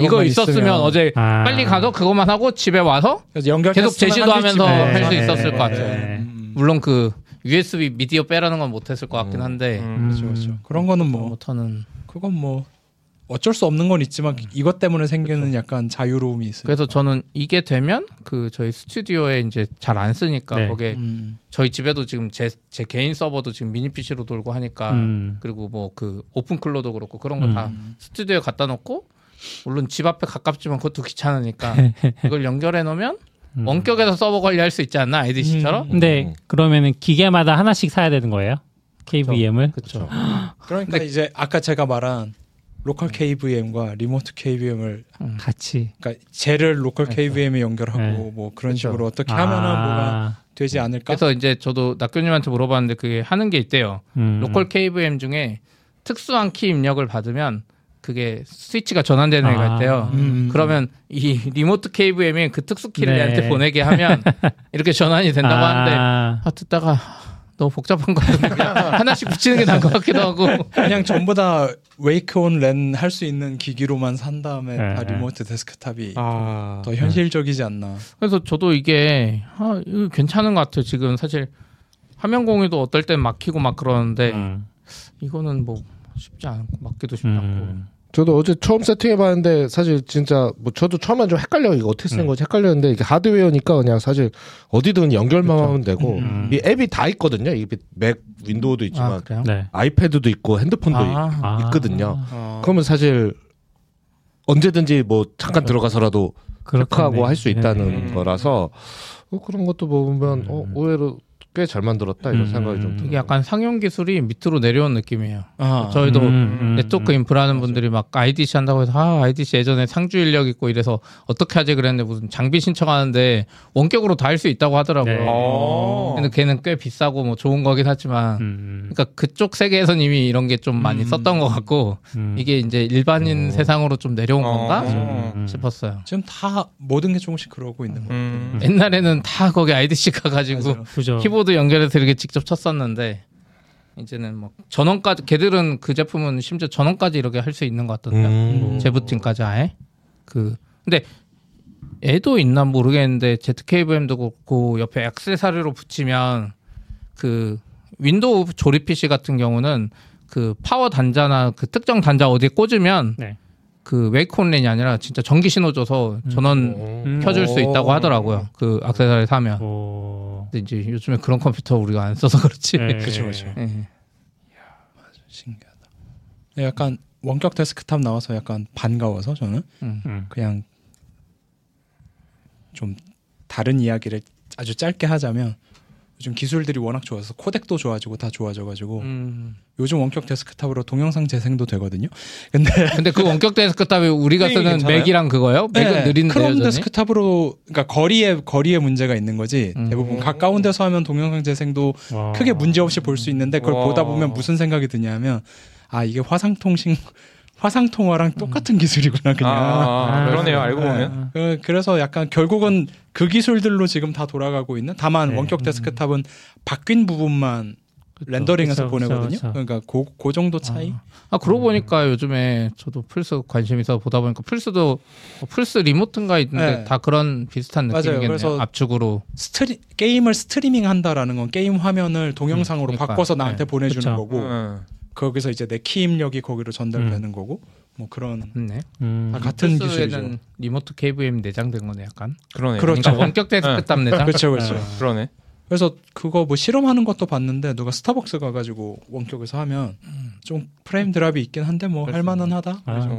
[SPEAKER 4] 있었으면 어제 빨리 가서 그것만 하고 집에 와서 계속 제시도 하면서 할 수 있었을 것 같아요. 물론 그 USB 미디어 빼라는 건 못했을 것 같긴 한데
[SPEAKER 7] 그렇죠. 그런 거는
[SPEAKER 4] 못하는
[SPEAKER 7] 그건 뭐 어쩔 수 없는 건 있지만 이것 때문에 생기는 약간 자유로움이 있어요.
[SPEAKER 4] 그래서 저는 이게 되면 그 저희 스튜디오에 이제 잘 안 쓰니까 거기에 저희 집에도 지금 제 개인 서버도 지금 미니 PC로 돌고 하니까 그리고 뭐 그 오픈 클로도 그렇고 그런 거 다 스튜디오에 갖다 놓고 물론 집 앞에 가깝지만 그것도 귀찮으니까 이걸 연결해 놓으면 원격에서 서버 관리할 수 있지 않나 IDC처럼?
[SPEAKER 2] 근데 그러면은 기계마다 하나씩 사야 되는 거예요? KVM을?
[SPEAKER 4] 그렇죠.
[SPEAKER 7] 그러니까 이제 아까 제가 말한 로컬 KVM과 리모트 KVM을
[SPEAKER 2] 같이.
[SPEAKER 7] 그러니까 쟤를 로컬 KVM에 연결하고 뭐 그런 식으로 어떻게 하면은 뭐가 되지 않을까?
[SPEAKER 4] 그래서 이제 저도 낙교님한테 물어봤는데 그게 하는 게 있대요. 로컬 KVM 중에 특수한 키 입력을 받으면 그게 스위치가 전환되는 애가 있대요. 그러면 이 리모트 KVM이 그 특수 키를 얘한테 보내게 하면 이렇게 전환이 된다고 하는데 듣다가 너무 복잡한 거 같은데 그냥 하나씩 붙이는 게 나은 것 같기도 하고
[SPEAKER 7] 그냥 전부 다 웨이크 온 랜 할 수 있는 기기로만 산 다음에 다 리모트 데스크탑이 더 현실적이지 않나.
[SPEAKER 4] 그래서 저도 이게 이거 괜찮은 것 같아요. 지금 사실 화면 공유도 어떨 땐 막히고 막 그러는데 이거는 뭐 쉽지 않고 막기도 쉽지 않고.
[SPEAKER 5] 저도 어제 처음 세팅해봤는데 사실 진짜 뭐 저도 처음엔 좀 헷갈려. 이거 어떻게 쓰는 거지 헷갈렸는데 이게 하드웨어니까 그냥 사실 어디든 연결만 하면 되고 이 앱이 다 있거든요. 이게 맥 윈도우도 있지만 아이패드도 있고 핸드폰도 있거든요. 그러면 사실 언제든지 뭐 잠깐 들어가서라도 체크하고 할 수 있다는 거라서 그런 것도 보면 의외로 꽤 잘 만들었다 이런 생각이 좀 들어요.
[SPEAKER 4] 이게 약간 상용 기술이 밑으로 내려온 느낌이에요. 저희도 네트워크 인프라 하는 분들이 막 IDC 한다고 해서 IDC 예전에 상주 인력 있고 이래서 어떻게 하지 그랬는데 무슨 장비 신청하는데 원격으로 다 할 수 있다고 하더라고요. 네. 근데 걔는 꽤 비싸고 뭐 좋은 거긴 하지만 그러니까 그쪽 세계에선 이미 이런 게 좀 많이 썼던 것 같고 이게 이제 일반인 세상으로 좀 내려온 건가 싶었어요.
[SPEAKER 7] 지금 다 모든 게 조금씩 그러고 있는 거예요.
[SPEAKER 4] 옛날에는 다 거기 IDC 가가지고 키보드 연결해서 이렇게 직접 쳤었는데 이제는 뭐 전원까지 걔들은 그 제품은 심지어 전원까지 이렇게 할 수 있는 것 같던데요. 재부팅까지 아예. 근데 애도 있나 모르겠는데 ZKVM도 그렇고 옆에 액세서리로 붙이면 그 윈도우 조립 PC 같은 경우는 그 파워 단자나 그 특정 단자 어디에 꽂으면 그 웨이크 온랜이 아니라 진짜 전기 신호 줘서 전원 켜줄 수 있다고 하더라고요. 그 액세서리 사면. 근데 이제 요즘에 그런 컴퓨터 우리가 안 써서 그렇지.
[SPEAKER 7] 그렇죠. 맞아, 신기하다. 약간 원격 데스크탑 나와서 약간 반가워서 저는 그냥 좀 다른 이야기를 아주 짧게 하자면 요즘 기술들이 워낙 좋아서 코덱도 좋아지고 다 좋아져가지고 요즘 원격 데스크탑으로 동영상 재생도 되거든요. 근데
[SPEAKER 4] 그 원격 데스크탑이 우리가 쓰는 맥이랑 그거요? 맥은 느린데요.
[SPEAKER 7] 크롬 데스크탑으로 그러니까 거리에 문제가 있는 거지. 대부분 가까운 데서 하면 동영상 재생도 크게 문제 없이 볼 수 있는데 그걸 보다 보면 무슨 생각이 드냐면 이게 화상통화랑 똑같은 기술이구나 그냥.
[SPEAKER 3] 그러네요. 알고 보면.
[SPEAKER 7] 그래서 약간 결국은 그 기술들로 지금 다 돌아가고 있는. 다만 원격 데스크탑은 바뀐 부분만 렌더링해서 보내거든요. 그러니까 그 정도 차이.
[SPEAKER 4] 그러고 보니까 요즘에 저도 플스 관심 있어 보다 보니까 플스도 플스 리모트인가 있는데 다 그런 비슷한 느낌이겠네요. 그래서 압축으로
[SPEAKER 7] 게임을 스트리밍 한다라는 건 게임 화면을 동영상으로 바꿔서 나한테 보내주는 거고. 거기서 이제 내 키 입력이 거기로 전달되는 거고 뭐 그런 같은 기술이죠.
[SPEAKER 4] 리모트 KVM 내장된 거네 약간.
[SPEAKER 3] 그러네.
[SPEAKER 4] 그렇죠. 그러니까 원격 데스크탑 내장.
[SPEAKER 7] 그렇죠.
[SPEAKER 3] 그러네.
[SPEAKER 7] 그래서 그거 뭐 실험하는 것도 봤는데 누가 스타벅스 가가지고 원격에서 하면 좀 프레임 드랍이 있긴 한데 뭐 할만은 하다.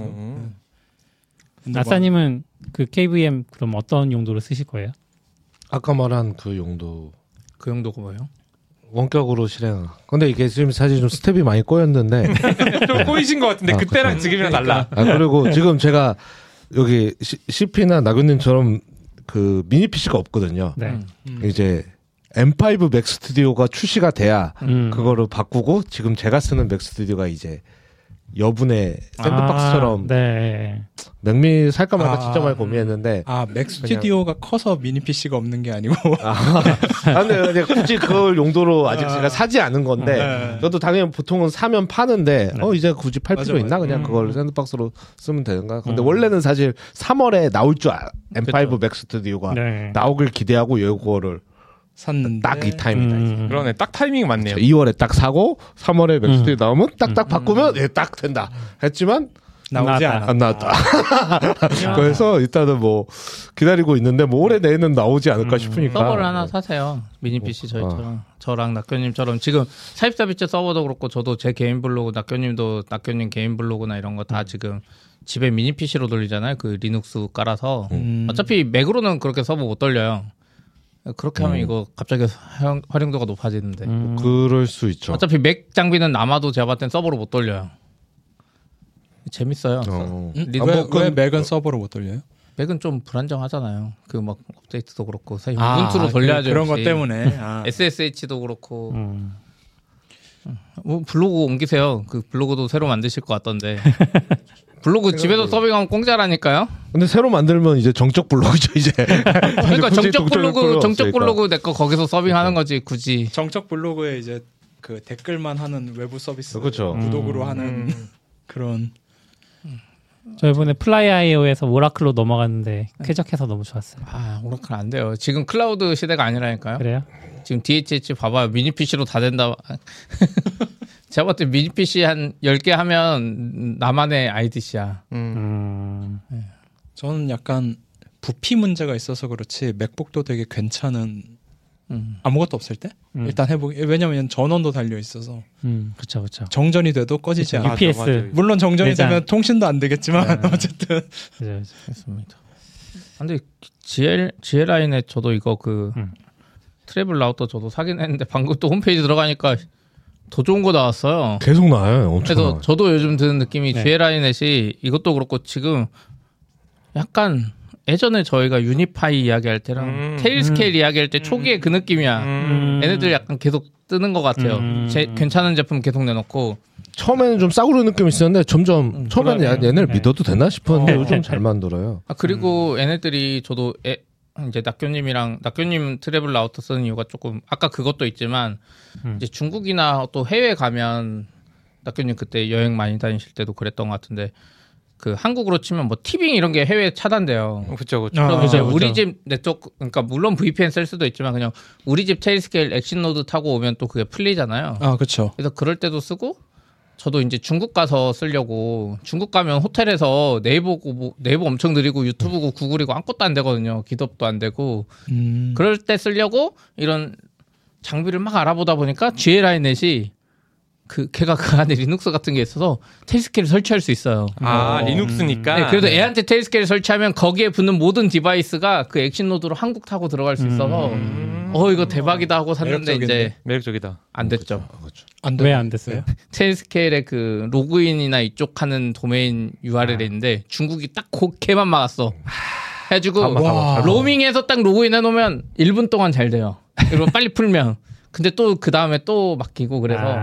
[SPEAKER 2] 나사님은 그 KVM 그럼 어떤 용도로 쓰실 거예요?
[SPEAKER 5] 아까 말한 그 용도.
[SPEAKER 4] 그 용도가 뭐예요?
[SPEAKER 5] 원격으로 실행. 근데 이게 지금 사실 좀 스텝이 많이 꼬였는데.
[SPEAKER 3] 좀 꼬이신 것 같은데 그때랑 지금이랑 달라.
[SPEAKER 5] 그리고 지금 제가 여기 CP나 나균님처럼 그 미니 PC가 없거든요. 이제 M5 맥 스튜디오가 출시가 돼야 그거를 바꾸고 지금 제가 쓰는 맥 스튜디오가 이제 여분의 샌드박스처럼 맥미 살까 말까 진짜 많이 고민했는데
[SPEAKER 7] 맥 스튜디오가 커서 미니 PC가 없는 게 아니고
[SPEAKER 5] 근데 굳이 그걸 용도로 아직 제가 사지 않은 건데 저도 당연히 보통은 사면 파는데 이제 굳이 팔 필요 있나 그냥 그걸 샌드박스로 쓰면 되는가 근데 원래는 사실 3월에 나올 줄 M5 맥 스튜디오가 나오길 기대하고 이거를
[SPEAKER 7] 샀는데
[SPEAKER 5] 딱 이 타임이다.
[SPEAKER 3] 그러네. 딱 타이밍이 맞네요.
[SPEAKER 5] 2월에 딱 사고 3월에 맥스튜디오 나오면 딱딱 바꾸면 딱 된다. 했지만
[SPEAKER 7] 나오지 않았다.
[SPEAKER 5] 안 나왔다. 그래서 일단은 뭐 기다리고 있는데 뭐 올해 내에는 나오지 않을까 싶으니까.
[SPEAKER 4] 서버를 하나 사세요. 미니 PC 저희처럼. 저랑 낙교님처럼 지금 44비트 서버도 그렇고 저도 제 개인 블로그 낙교님도 낙교님 개인 블로그나 이런 거 다 지금 집에 미니 PC로 돌리잖아요. 그 리눅스 깔아서. 어차피 맥으로는 그렇게 서버 못 돌려요. 그렇게 하면 이거 갑자기 활용도가 높아지는데.
[SPEAKER 5] 그럴 수 있죠.
[SPEAKER 4] 어차피 맥 장비는 남아도 제가 봤을 땐 서버로 못 돌려요. 재밌어요.
[SPEAKER 7] 왜 맥은 서버로 못 돌려요?
[SPEAKER 4] 맥은 좀 불안정하잖아요. 그 막 업데이트도 그렇고 사실 우분투로 돌려야죠.
[SPEAKER 7] 그런 것 때문에.
[SPEAKER 4] SSH도 그렇고. 뭐 블로그 옮기세요. 그 블로그도 새로 만드실 것 같던데. 블로그 집에서 서빙하면 공짜라니까요.
[SPEAKER 5] 근데 새로 만들면 이제 정적 블로그죠 이제.
[SPEAKER 4] 그러니까 정적 블로그 내 거 거기서 서빙하는 거지 굳이.
[SPEAKER 7] 정적 블로그에 이제 그 댓글만 하는 외부 서비스.
[SPEAKER 5] 그렇죠.
[SPEAKER 7] 구독으로 하는 그런.
[SPEAKER 2] 저 이번에 플라이아이오에서 오라클로 넘어갔는데 쾌적해서 너무 좋았어요.
[SPEAKER 4] 오라클 안 돼요. 지금 클라우드 시대가 아니라니까요.
[SPEAKER 2] 그래요?
[SPEAKER 4] 지금 DHH 봐봐요. 미니 PC로 다 된다. 제가 봤을 때 미니 PC 한 10개 하면 나만의 IDC야.
[SPEAKER 7] 저는 약간 부피 문제가 있어서 그렇지 맥북도 되게 괜찮은 아무것도 없을 때 일단 해보기. 왜냐면 전원도 달려 있어서.
[SPEAKER 2] 그렇죠.
[SPEAKER 7] 정전이 돼도 꺼지지 않아.
[SPEAKER 2] UPS.
[SPEAKER 7] 물론 정전이 되면 통신도 안 되겠지만 어쨌든.
[SPEAKER 4] 그렇습니다. 근데 GL 라인에 저도 이거 그 트래블 라우터 저도 사긴 했는데 방금 또 홈페이지 들어가니까 더 좋은 거 나왔어요.
[SPEAKER 5] 계속 나와요. 엄청
[SPEAKER 4] 그래서
[SPEAKER 5] 나와요.
[SPEAKER 4] 저도 요즘 드는 느낌이 GLINet이 이것도 그렇고 지금 약간 예전에 저희가 유니파이 이야기할 때랑 테일스케일 이야기할 때 초기에 그 느낌이야. 얘네들 약간 계속 뜨는 것 같아요. 괜찮은 제품 계속 내놓고
[SPEAKER 5] 처음에는 좀 싸구려 느낌이 있었는데 점점 처음에는 얘네를 믿어도 되나 싶었는데 요즘 잘 만들어요.
[SPEAKER 4] 그리고 얘네들이 저도 이제 낙교님 트래블 라우터 쓰는 이유가 조금 아까 그것도 있지만 이제 중국이나 또 해외 가면 낙교님 그때 여행 많이 다니실 때도 그랬던 것 같은데 그 한국으로 치면 뭐 티빙 이런 게 해외 차단돼요.
[SPEAKER 3] 그렇죠.
[SPEAKER 4] 그럼 이제 우리 집 네트워크 그러니까 물론 VPN 쓸 수도 있지만 그냥 우리 집 테일스케일 액신노드 타고 오면 또 그게 풀리잖아요.
[SPEAKER 7] 그렇죠.
[SPEAKER 4] 그래서 그럴 때도 쓰고 저도 이제 중국 가서 쓰려고 중국 가면 호텔에서 네이버고 네이버 엄청 느리고 유튜브고 구글이고 아무것도 안 되거든요. 기덥도 안 되고 그럴 때 쓰려고 이런 장비를 막 알아보다 보니까 GLINet이 걔가 그 안에 리눅스 같은 게 있어서 테일스케일을 설치할 수 있어요.
[SPEAKER 3] 리눅스니까.
[SPEAKER 4] 네, 그래도 애한테 테일스케일을 설치하면 거기에 붙는 모든 디바이스가 그 액신노드로 한국 타고 들어갈 수 있어서 이거 대박이다 하고 샀는데 이제
[SPEAKER 3] 매력적이다.
[SPEAKER 4] 안 됐죠.
[SPEAKER 2] 왜 안 됐어요?
[SPEAKER 4] 테일스케일의 그 로그인이나 이쪽 하는 도메인 URL이 있는데 중국이 딱 걔만 막았어. 해가지고 로밍해서 딱 로그인 해놓으면 1분 동안 잘 돼요. 그리고 빨리 풀면. 근데 또 그 다음에 또 막히고 그래서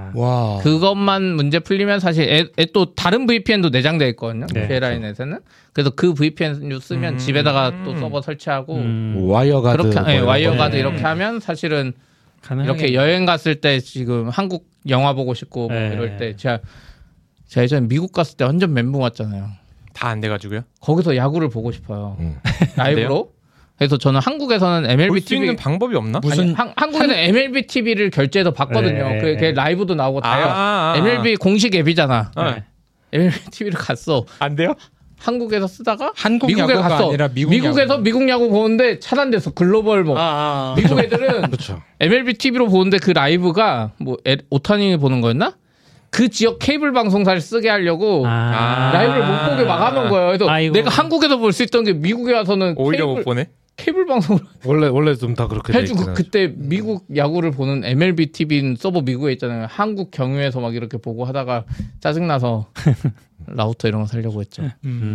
[SPEAKER 4] 그것만 문제 풀리면 사실 또 다른 VPN도 내장돼 있거든요. GLINet에는. 그래서 그 VPN 쓰면 집에다가 또 서버 설치하고
[SPEAKER 5] 와이어가드
[SPEAKER 4] 그렇게 와이어가드 이렇게 하면 사실은 이렇게 여행 갔을 때 지금 한국 영화 보고 싶고 뭐 이럴 때 제가 예전에 미국 갔을 때 완전 멘붕 왔잖아요.
[SPEAKER 3] 다 안 돼가지고요.
[SPEAKER 4] 거기서 야구를 보고 싶어요. 라이브로. 그래서 저는 한국에서는 MLB
[SPEAKER 3] 볼 수
[SPEAKER 4] TV
[SPEAKER 3] 있는 방법이 없나?
[SPEAKER 4] 한국에는 MLB TV를 결제해서 봤거든요. 그게 라이브도 나오고 다요. MLB 공식 앱이잖아. MLB TV를 갔어.
[SPEAKER 3] 안 돼요?
[SPEAKER 4] 한국에서 쓰다가
[SPEAKER 7] 한국
[SPEAKER 4] 미국에
[SPEAKER 7] 야구가
[SPEAKER 4] 갔어.
[SPEAKER 7] 아니라
[SPEAKER 4] 미국에서 미국 야구 보는데 차단돼서 글로벌 뭐 미국 애들은 MLB TV로 보는데 그 라이브가 뭐 오타니 보는 거였나? 그 지역 케이블 방송사를 쓰게 하려고 라이브를 못 보게 막아놓은 거예요. 그래서 내가 한국에서 볼 수 있던 게 미국에 와서는
[SPEAKER 3] 오히려 못 보네.
[SPEAKER 4] 케이블 방송을
[SPEAKER 5] 원래 좀 다 그렇게
[SPEAKER 4] 해주고 그때 미국 야구를 보는 MLB TV는 서버 미국에 있잖아요. 한국 경유에서 막 이렇게 보고 하다가 짜증나서 라우터 이런 거 살려고 했죠.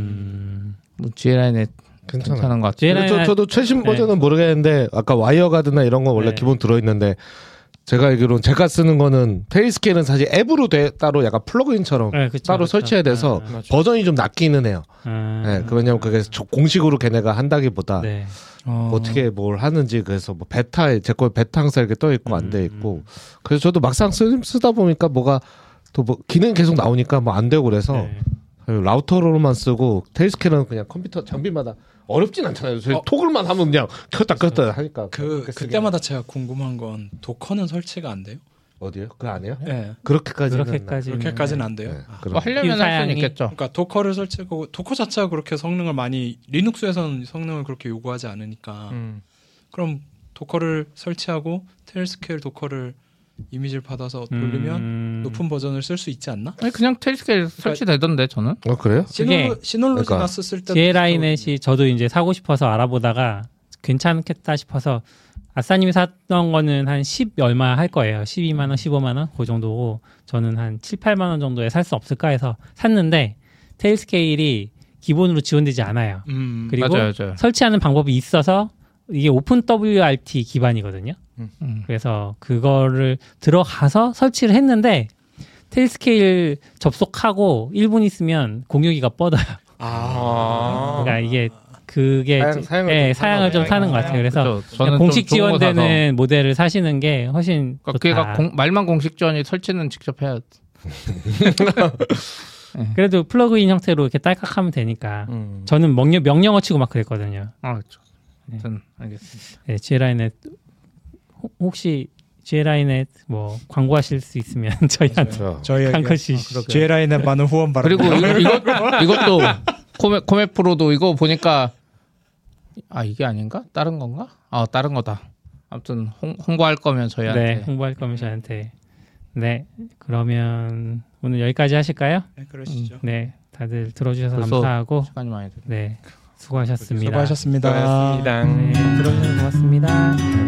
[SPEAKER 4] 뭐 GLINet 괜찮은 것 같아요.
[SPEAKER 5] 저도 최신 버전은 모르겠는데 아까 와이어가드나 이런 건 원래 기본 들어있는데 제가 알기로는 제가 쓰는 거는 테일스케일은 사실 앱으로 따로 약간 플러그인처럼 따로 설치해야 돼서 버전이 좀 낮기는 해요. 왜냐면 그게 공식으로 걔네가 한다기보다 어떻게 뭘 하는지 그래서 뭐 베타에 제 거 베타 항상 이렇게 떠 있고 안 돼 있고 그래서 저도 막상 쓰다 보니까 뭐가 또 뭐 기능 계속 나오니까 뭐 안 되고 그래서 라우터로만 쓰고 테일스케일은 그냥 컴퓨터 장비마다 어렵진 않잖아요. 저희 토글만 하면 그냥 켰다 껐다 하니까.
[SPEAKER 7] 그때마다 제가 궁금한 건 도커는 설치가 안 돼요?
[SPEAKER 5] 어디요? 그 안에요?
[SPEAKER 7] 네.
[SPEAKER 5] 그렇게까지는
[SPEAKER 7] 안 돼요.
[SPEAKER 4] 하려면 할 수는 있겠죠.
[SPEAKER 7] 그러니까 도커를 설치하고 도커 자체가 그렇게 성능을 많이 리눅스에서는 성능을 그렇게 요구하지 않으니까 그럼 도커를 설치하고 테일스케일 도커를 이미지를 받아서 돌리면 높은 버전을 쓸 수 있지 않나?
[SPEAKER 4] 아니 그냥 테일스케일 설치되던데 저는.
[SPEAKER 5] 그래요?
[SPEAKER 7] 시놀로지나 썼을 때
[SPEAKER 2] GLINet이 저도 이제 사고 싶어서 알아보다가 괜찮겠다 싶어서 아싸님이 샀던 거는 한 10 얼마 할 거예요. 12만 원, 15만 원 그 정도고 저는 한 7, 8만 원 정도에 살 수 없을까 해서 샀는데 테일스케일이 기본으로 지원되지 않아요. 그리고
[SPEAKER 4] 맞아요.
[SPEAKER 2] 설치하는 방법이 있어서 이게 오픈 WRT 기반이거든요. 그래서 그거를 들어가서 설치를 했는데 테일스케일 접속하고 1분 있으면 공유기가 뻗어요. 그러니까 이게 그게 사양을 좀 사는 것 같아요. 그래서
[SPEAKER 4] 저는
[SPEAKER 2] 공식 지원되는 모델을 사시는 게 훨씬 좋다.
[SPEAKER 4] 말만 공식 지원이 설치는 직접 해야
[SPEAKER 2] 그래도 플러그인 형태로 이렇게 딸깍하면 되니까 저는 명령어 치고 막 그랬거든요.
[SPEAKER 4] 그렇죠. 알겠습니다.
[SPEAKER 2] 네, GLINet 혹시 GLINet 뭐 광고하실 수 있으면 저희한테 한 컷씩
[SPEAKER 7] GLINet 많은 후원 바랍니다.
[SPEAKER 4] 그리고 이것도 코메프로도 이거 보니까 이게 아닌가? 다른 건가? 다른 거다. 아무튼 홍보할 거면 저희한테.
[SPEAKER 2] 홍보할 거면 저희한테. 네, 그러면 오늘 여기까지 하실까요?
[SPEAKER 7] 네, 그러시죠.
[SPEAKER 2] 네, 다들 들어주셔서 감사하고
[SPEAKER 4] 시간이 많이 됐네.
[SPEAKER 2] 네, 수고하셨습니다.
[SPEAKER 7] 수고하셨습니다.
[SPEAKER 2] 네, 들어주셔서 고맙습니다.